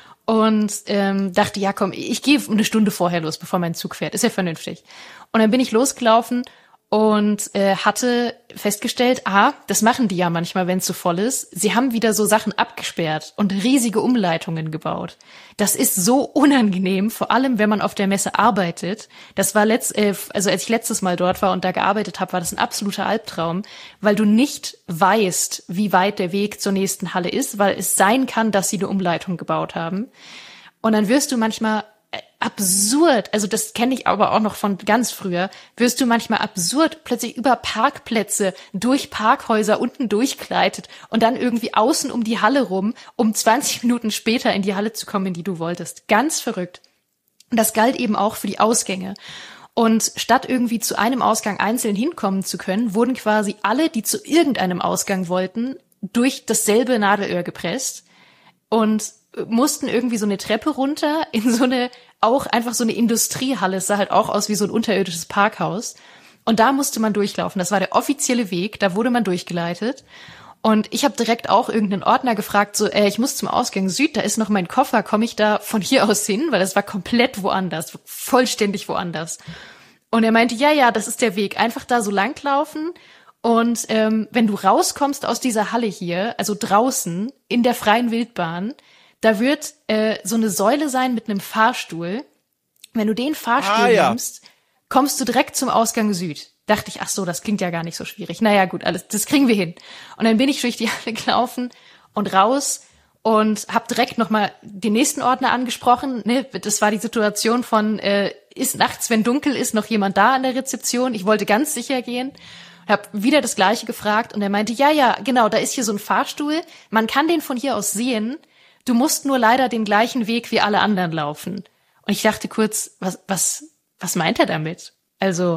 und ähm, dachte, ja komm, ich gehe eine Stunde vorher los, bevor mein Zug fährt. Ist ja vernünftig. Und dann bin ich losgelaufen und äh, hatte festgestellt, ah, das machen die ja manchmal, wenn es so voll ist. Sie haben wieder so Sachen abgesperrt und riesige Umleitungen gebaut. Das ist so unangenehm, vor allem wenn man auf der Messe arbeitet. Das war letzt, äh, also als ich letztes Mal dort war und da gearbeitet habe, war das ein absoluter Albtraum, weil du nicht weißt, wie weit der Weg zur nächsten Halle ist, weil es sein kann, dass sie eine Umleitung gebaut haben. Und dann wirst du manchmal absurd, also das kenne ich aber auch noch von ganz früher, wirst du manchmal absurd plötzlich über Parkplätze, durch Parkhäuser unten durchgleitet und dann irgendwie außen um die Halle rum, um zwanzig Minuten später in die Halle zu kommen, in die du wolltest. Ganz verrückt. Und das galt eben auch für die Ausgänge. Und statt irgendwie zu einem Ausgang einzeln hinkommen zu können, wurden quasi alle, die zu irgendeinem Ausgang wollten, durch dasselbe Nadelöhr gepresst und mussten irgendwie so eine Treppe runter in so eine, auch einfach so eine Industriehalle. Es sah halt auch aus wie so ein unterirdisches Parkhaus. Und da musste man durchlaufen. Das war der offizielle Weg. Da wurde man durchgeleitet. Und ich habe direkt auch irgendeinen Ordner gefragt, so, äh, ich muss zum Ausgang Süd, da ist noch mein Koffer. Komme ich da von hier aus hin? Weil das war komplett woanders, vollständig woanders. Und er meinte, ja, ja, das ist der Weg. Einfach da so langlaufen. Und ähm, wenn du rauskommst aus dieser Halle hier, also draußen in der freien Wildbahn, da wird äh, so eine Säule sein mit einem Fahrstuhl. Wenn du den Fahrstuhl ah, ja. nimmst, kommst du direkt zum Ausgang Süd. Dachte ich, ach so, das klingt ja gar nicht so schwierig. Naja, gut, alles, das kriegen wir hin. Und dann bin ich durch die Halle gelaufen und raus und habe direkt nochmal den nächsten Ordner angesprochen. Ne? Das war die Situation von, äh, ist nachts, wenn dunkel ist, noch jemand da an der Rezeption? Ich wollte ganz sicher gehen. Hab wieder das Gleiche gefragt und er meinte, ja, ja, genau, da ist hier so ein Fahrstuhl. Man kann den von hier aus sehen. Du musst nur leider den gleichen Weg wie alle anderen laufen. Und ich dachte kurz, was, was, was meint er damit? Also,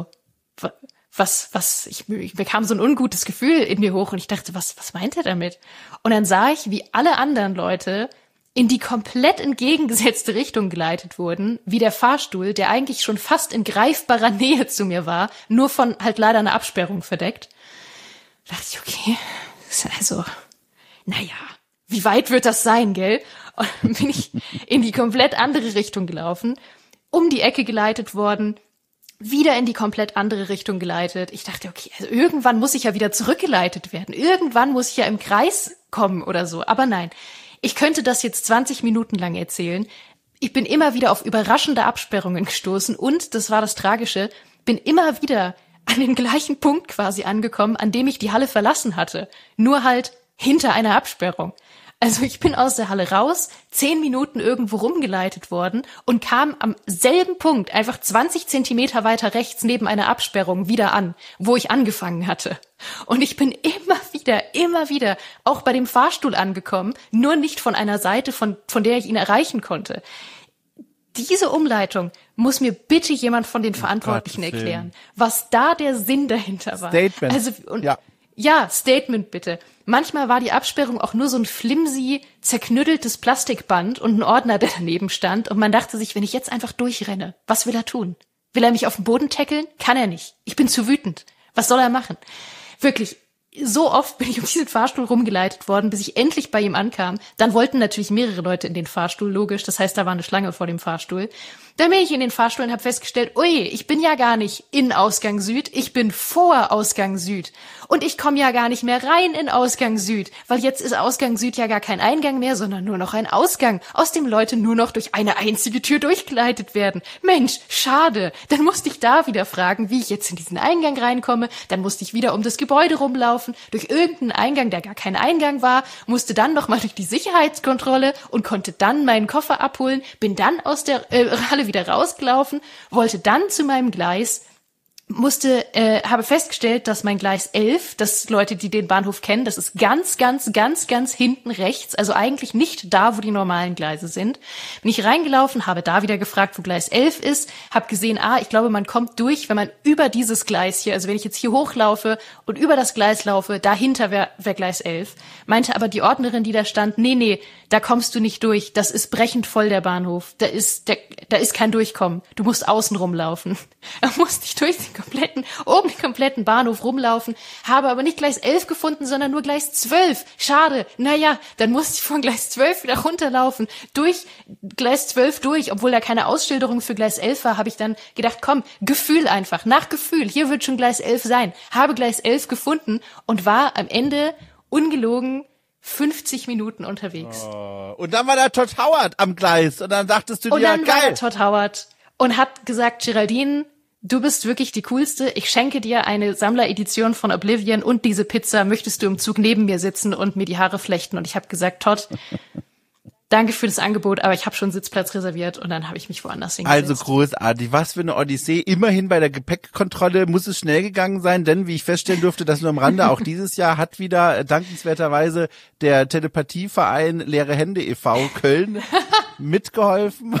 was, was, ich, ich bekam so ein ungutes Gefühl in mir hoch und ich dachte, was, was meint er damit? Und dann sah ich, wie alle anderen Leute in die komplett entgegengesetzte Richtung geleitet wurden, wie der Fahrstuhl, der eigentlich schon fast in greifbarer Nähe zu mir war, nur von halt leider einer Absperrung verdeckt. Da dachte ich, okay, also, naja. Wie weit wird das sein, gell? Und dann bin ich in die komplett andere Richtung gelaufen, um die Ecke geleitet worden, wieder in die komplett andere Richtung geleitet. Ich dachte, okay, also irgendwann muss ich ja wieder zurückgeleitet werden. Irgendwann muss ich ja im Kreis kommen oder so. Aber nein, ich könnte das jetzt zwanzig Minuten lang erzählen. Ich bin immer wieder auf überraschende Absperrungen gestoßen und, das war das Tragische, bin immer wieder an den gleichen Punkt quasi angekommen, an dem ich die Halle verlassen hatte. Nur halt hinter einer Absperrung. Also ich bin aus der Halle raus, zehn Minuten irgendwo rumgeleitet worden und kam am selben Punkt, einfach zwanzig Zentimeter weiter rechts neben einer Absperrung wieder an, wo ich angefangen hatte. Und ich bin immer wieder, immer wieder auch bei dem Fahrstuhl angekommen, nur nicht von einer Seite, von, von der ich ihn erreichen konnte. Diese Umleitung muss mir bitte jemand von den Verantwortlichen Gott, erklären, was da der Sinn dahinter war. Statement. Also, und, ja. Ja, Statement bitte. Manchmal war die Absperrung auch nur so ein flimsy, zerknütteltes Plastikband und ein Ordner, der daneben stand. Und man dachte sich, wenn ich jetzt einfach durchrenne, was will er tun? Will er mich auf den Boden tackeln? Kann er nicht. Ich bin zu wütend. Was soll er machen? Wirklich, so oft bin ich um diesen Fahrstuhl rumgeleitet worden, bis ich endlich bei ihm ankam. Dann wollten natürlich mehrere Leute in den Fahrstuhl, logisch. Das heißt, da war eine Schlange vor dem Fahrstuhl. Dann bin ich in den Fahrstuhl und habe festgestellt, ui, ich bin ja gar nicht in Ausgang Süd, ich bin vor Ausgang Süd. Und ich komme ja gar nicht mehr rein in Ausgang Süd, weil jetzt ist Ausgang Süd ja gar kein Eingang mehr, sondern nur noch ein Ausgang, aus dem Leute nur noch durch eine einzige Tür durchgeleitet werden. Mensch, schade. Dann musste ich da wieder fragen, wie ich jetzt in diesen Eingang reinkomme. Dann musste ich wieder um das Gebäude rumlaufen, durch irgendeinen Eingang, der gar kein Eingang war, musste dann nochmal durch die Sicherheitskontrolle und konnte dann meinen Koffer abholen, bin dann aus der äh, Halle wieder rausgelaufen, wollte dann zu meinem Gleis musste, äh, habe festgestellt, dass mein Gleis elf, das Leute, die den Bahnhof kennen, das ist ganz, ganz, ganz, ganz hinten rechts, also eigentlich nicht da, wo die normalen Gleise sind. Bin ich reingelaufen, habe da wieder gefragt, wo Gleis elf ist, habe gesehen, ah, ich glaube, man kommt durch, wenn man über dieses Gleis hier, also wenn ich jetzt hier hochlaufe und über das Gleis laufe, dahinter wäre wär Gleis elf. Meinte aber die Ordnerin, die da stand, nee, nee, da kommst du nicht durch, das ist brechend voll, der Bahnhof, da ist, der, da ist kein Durchkommen, du musst außen rumlaufen. Da musste ich durch den kompletten, oben den kompletten Bahnhof rumlaufen, habe aber nicht Gleis elf gefunden, sondern nur Gleis zwölf. Schade. Naja, dann musste ich von Gleis zwölf wieder runterlaufen, durch Gleis zwölf durch, obwohl da keine Ausschilderung für Gleis elf war, habe ich dann gedacht, komm, Gefühl einfach, nach Gefühl, hier wird schon Gleis elf sein. Habe Gleis elf gefunden und war am Ende ungelogen fünfzig Minuten unterwegs. Oh. Und dann war da Todd Howard am Gleis und dann dachtest du dir, und dann geil. War Todd Howard und hat gesagt, Geraldine, du bist wirklich die Coolste. Ich schenke dir eine Sammleredition von Oblivion und diese Pizza. Möchtest du im Zug neben mir sitzen und mir die Haare flechten? Und ich habe gesagt, Todd, danke für das Angebot, aber ich habe schon Sitzplatz reserviert und dann habe ich mich woanders hingesetzt. Also großartig. Was für eine Odyssee. Immerhin bei der Gepäckkontrolle muss es schnell gegangen sein, denn wie ich feststellen durfte, das nur am Rande, auch dieses Jahr hat wieder äh, dankenswerterweise der Telepathieverein Leere Hände e V Köln mitgeholfen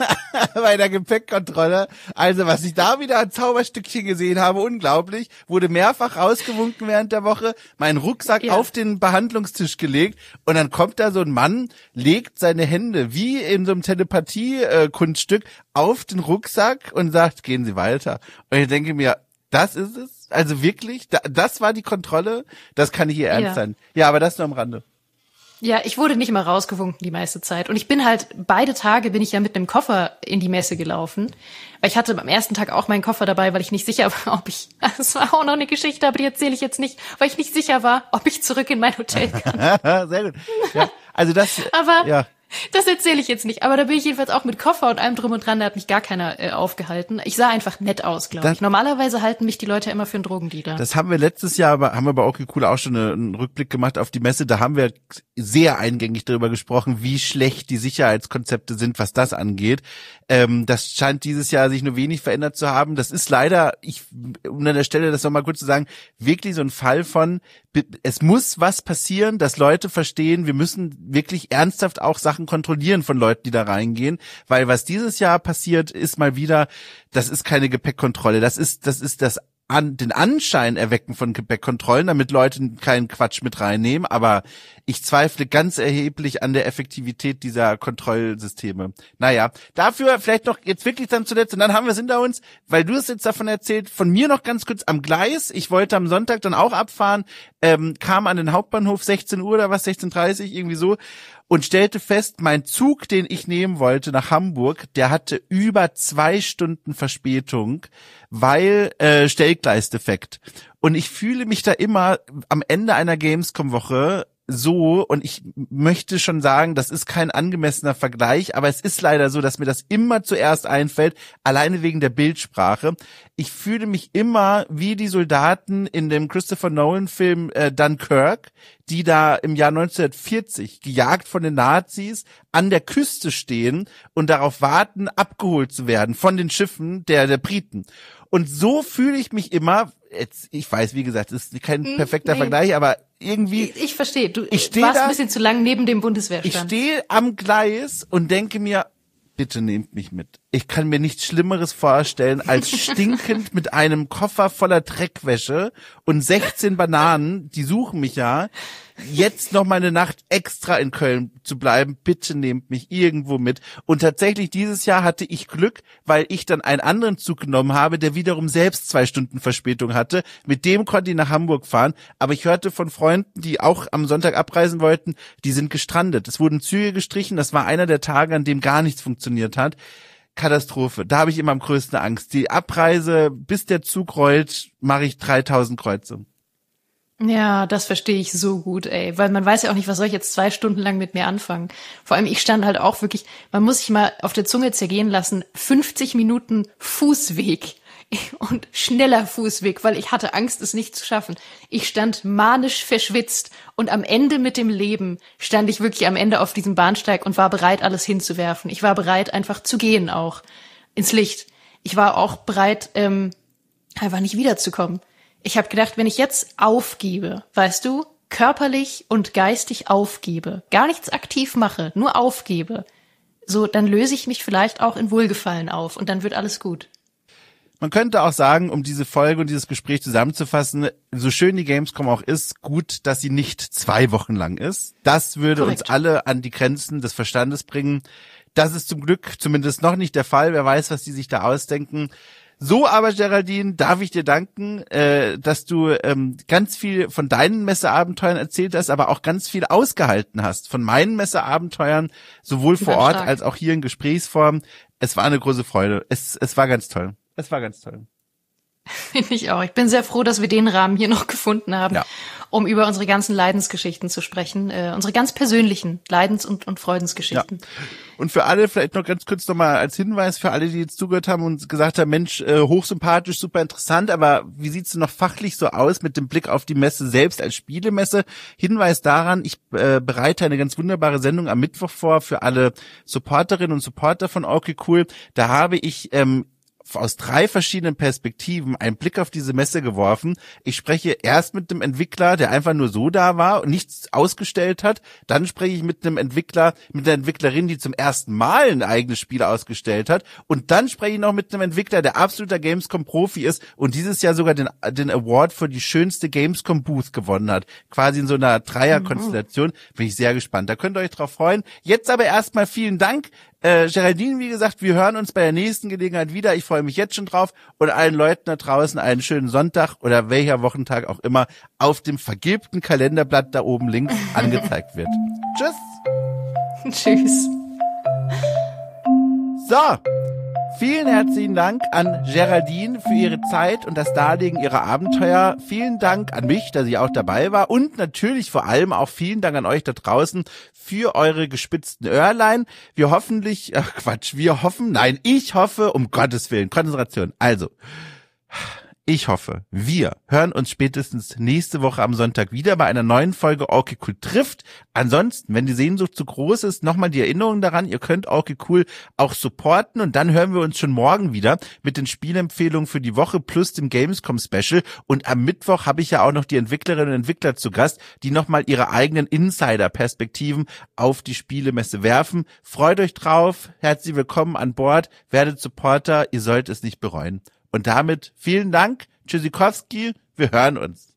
bei der Gepäckkontrolle. Also was ich da wieder an Zauberstückchen gesehen habe, unglaublich. Wurde mehrfach rausgewunken während der Woche, meinen Rucksack ja. auf den Behandlungstisch gelegt und dann kommt da so ein Mann, legt seine Hände wie in so einem Telepathie-Kunststück auf den Rucksack und sagt, gehen Sie weiter. Und ich denke mir, das ist es? Also wirklich? Das war die Kontrolle? Das kann nicht Ihr Ernst ja. sein. Ja, aber das nur am Rande. Ja, ich wurde nicht mal rausgewunken die meiste Zeit. Und ich bin halt, beide Tage bin ich ja mit einem Koffer in die Messe gelaufen. Weil ich hatte am ersten Tag auch meinen Koffer dabei, weil ich nicht sicher war, ob ich, das war auch noch eine Geschichte, aber die erzähle ich jetzt nicht, weil ich nicht sicher war, ob ich zurück in mein Hotel kann. Sehr gut. Ja, also das, aber ja. Das erzähle ich jetzt nicht, aber da bin ich jedenfalls auch mit Koffer und allem drum und dran, da hat mich gar keiner äh, aufgehalten. Ich sah einfach nett aus, glaube ich. Normalerweise halten mich die Leute immer für einen Drogendealer. Das haben wir letztes Jahr, aber haben wir bei Okay Cool auch schon einen Rückblick gemacht auf die Messe. Da haben wir sehr eingängig darüber gesprochen, wie schlecht die Sicherheitskonzepte sind, was das angeht. Ähm, das scheint dieses Jahr sich nur wenig verändert zu haben. Das ist leider, ich, um an der Stelle das nochmal kurz zu sagen, wirklich so ein Fall von, es muss was passieren, dass Leute verstehen, wir müssen wirklich ernsthaft auch Sachen kontrollieren von Leuten, die da reingehen, weil was dieses Jahr passiert, ist mal wieder, das ist keine Gepäckkontrolle, das ist, das ist das an, den Anschein erwecken von Gepäckkontrollen, damit Leute keinen Quatsch mit reinnehmen, aber ich zweifle ganz erheblich an der Effektivität dieser Kontrollsysteme. Naja, dafür vielleicht noch jetzt wirklich dann zuletzt, und dann haben wir es hinter uns, weil du es jetzt davon erzählt, von mir noch ganz kurz am Gleis, ich wollte am Sonntag dann auch abfahren, ähm, kam an den Hauptbahnhof sechzehn Uhr oder was, sechzehn Uhr dreißig, irgendwie so, und stellte fest, mein Zug, den ich nehmen wollte nach Hamburg, der hatte über zwei Stunden Verspätung, weil äh, Stellgleisdefekt. Und ich fühle mich da immer am Ende einer Gamescom-Woche so, und ich möchte schon sagen, das ist kein angemessener Vergleich, aber es ist leider so, dass mir das immer zuerst einfällt, alleine wegen der Bildsprache. Ich fühle mich immer wie die Soldaten in dem Christopher Nolan-Film äh, Dunkirk, die da im Jahr neunzehnhundertvierzig, gejagt von den Nazis, an der Küste stehen und darauf warten, abgeholt zu werden von den Schiffen der, der Briten. Und so fühle ich mich immer, jetzt, ich weiß, wie gesagt, es ist kein perfekter nee. Vergleich, aber irgendwie. Ich, ich verstehe, du ich warst da, ein bisschen zu lang neben dem Bundeswehrstand. Ich stehe am Gleis und denke mir, bitte nehmt mich mit. Ich kann mir nichts Schlimmeres vorstellen, als stinkend mit einem Koffer voller Dreckwäsche und sechzehn Bananen, die suchen mich ja, jetzt noch mal eine Nacht extra in Köln zu bleiben. Bitte nehmt mich irgendwo mit. Und tatsächlich dieses Jahr hatte ich Glück, weil ich dann einen anderen Zug genommen habe, der wiederum selbst zwei Stunden Verspätung hatte. Mit dem konnte ich nach Hamburg fahren. Aber ich hörte von Freunden, die auch am Sonntag abreisen wollten, die sind gestrandet. Es wurden Züge gestrichen. Das war einer der Tage, an dem gar nichts funktioniert hat. Katastrophe. Da habe ich immer am größten Angst. Die Abreise, bis der Zug rollt, mache ich dreitausend Kreuze. Ja, das verstehe ich so gut, ey, weil man weiß ja auch nicht, was soll ich jetzt zwei Stunden lang mit mir anfangen. Vor allem, ich stand halt auch wirklich, man muss sich mal auf der Zunge zergehen lassen, fünfzig Minuten Fußweg und schneller Fußweg, weil ich hatte Angst, es nicht zu schaffen. Ich stand manisch verschwitzt und am Ende mit dem Leben stand ich wirklich am Ende auf diesem Bahnsteig und war bereit, alles hinzuwerfen. Ich war bereit, einfach zu gehen auch ins Licht. Ich war auch bereit, ähm, einfach nicht wiederzukommen. Ich habe gedacht, wenn ich jetzt aufgebe, weißt du, körperlich und geistig aufgebe, gar nichts aktiv mache, nur aufgebe, so, dann löse ich mich vielleicht auch in Wohlgefallen auf und dann wird alles gut. Man könnte auch sagen, um diese Folge und dieses Gespräch zusammenzufassen, so schön die Gamescom auch ist, gut, dass sie nicht zwei Wochen lang ist. Das würde Korrekt. uns alle an die Grenzen des Verstandes bringen. Das ist zum Glück zumindest noch nicht der Fall. Wer weiß, was die sich da ausdenken. So aber, Geraldine, darf ich dir danken, äh, dass du ähm, ganz viel von deinen Messeabenteuern erzählt hast, aber auch ganz viel ausgehalten hast von meinen Messeabenteuern, sowohl vor Ort als auch hier in Gesprächsform. Es war eine große Freude. Es, es war ganz toll. Es war ganz toll. Finde ich auch. Ich bin sehr froh, dass wir den Rahmen hier noch gefunden haben, ja. um über unsere ganzen Leidensgeschichten zu sprechen. Äh, unsere ganz persönlichen Leidens- und, und Freudensgeschichten. Ja. Und für alle, vielleicht noch ganz kurz nochmal als Hinweis, für alle, die jetzt zugehört haben und gesagt haben, Mensch, äh, hochsympathisch, super interessant, aber wie sieht's denn noch fachlich so aus mit dem Blick auf die Messe selbst als Spielemesse? Hinweis daran, ich äh, bereite eine ganz wunderbare Sendung am Mittwoch vor für alle Supporterinnen und Supporter von Okay Cool. Da habe ich ähm, aus drei verschiedenen Perspektiven einen Blick auf diese Messe geworfen. Ich spreche erst mit einem Entwickler, der einfach nur so da war und nichts ausgestellt hat. Dann spreche ich mit einem Entwickler, mit einer Entwicklerin, die zum ersten Mal ein eigenes Spiel ausgestellt hat. Und dann spreche ich noch mit einem Entwickler, der absoluter Gamescom-Profi ist und dieses Jahr sogar den, den Award für die schönste Gamescom-Booth gewonnen hat. Quasi in so einer Dreierkonstellation. Bin ich sehr gespannt. Da könnt ihr euch drauf freuen. Jetzt aber erstmal vielen Dank. Äh, Geraldine, wie gesagt, wir hören uns bei der nächsten Gelegenheit wieder. Ich freue mich jetzt schon drauf und allen Leuten da draußen einen schönen Sonntag oder welcher Wochentag auch immer auf dem vergilbten Kalenderblatt da oben links angezeigt wird. Tschüss. Tschüss. So. Vielen herzlichen Dank an Geraldine für ihre Zeit und das Darlegen ihrer Abenteuer. Vielen Dank an mich, dass ich auch dabei war. Und natürlich vor allem auch vielen Dank an euch da draußen für eure gespitzten Öhrlein. Wir hoffentlich, ach Quatsch, wir hoffen, nein, ich hoffe, um Gottes Willen, Konzentration. Also, ich hoffe, wir hören uns spätestens nächste Woche am Sonntag wieder bei einer neuen Folge Okay Cool trifft. Ansonsten, wenn die Sehnsucht zu groß ist, nochmal die Erinnerung daran, ihr könnt Okay Cool auch supporten und dann hören wir uns schon morgen wieder mit den Spielempfehlungen für die Woche plus dem Gamescom Special. Und am Mittwoch habe ich ja auch noch die Entwicklerinnen und Entwickler zu Gast, die nochmal ihre eigenen Insider-Perspektiven auf die Spielemesse werfen. Freut euch drauf, herzlich willkommen an Bord, werdet Supporter, ihr sollt es nicht bereuen. Und damit vielen Dank, Tschüssikowski, wir hören uns.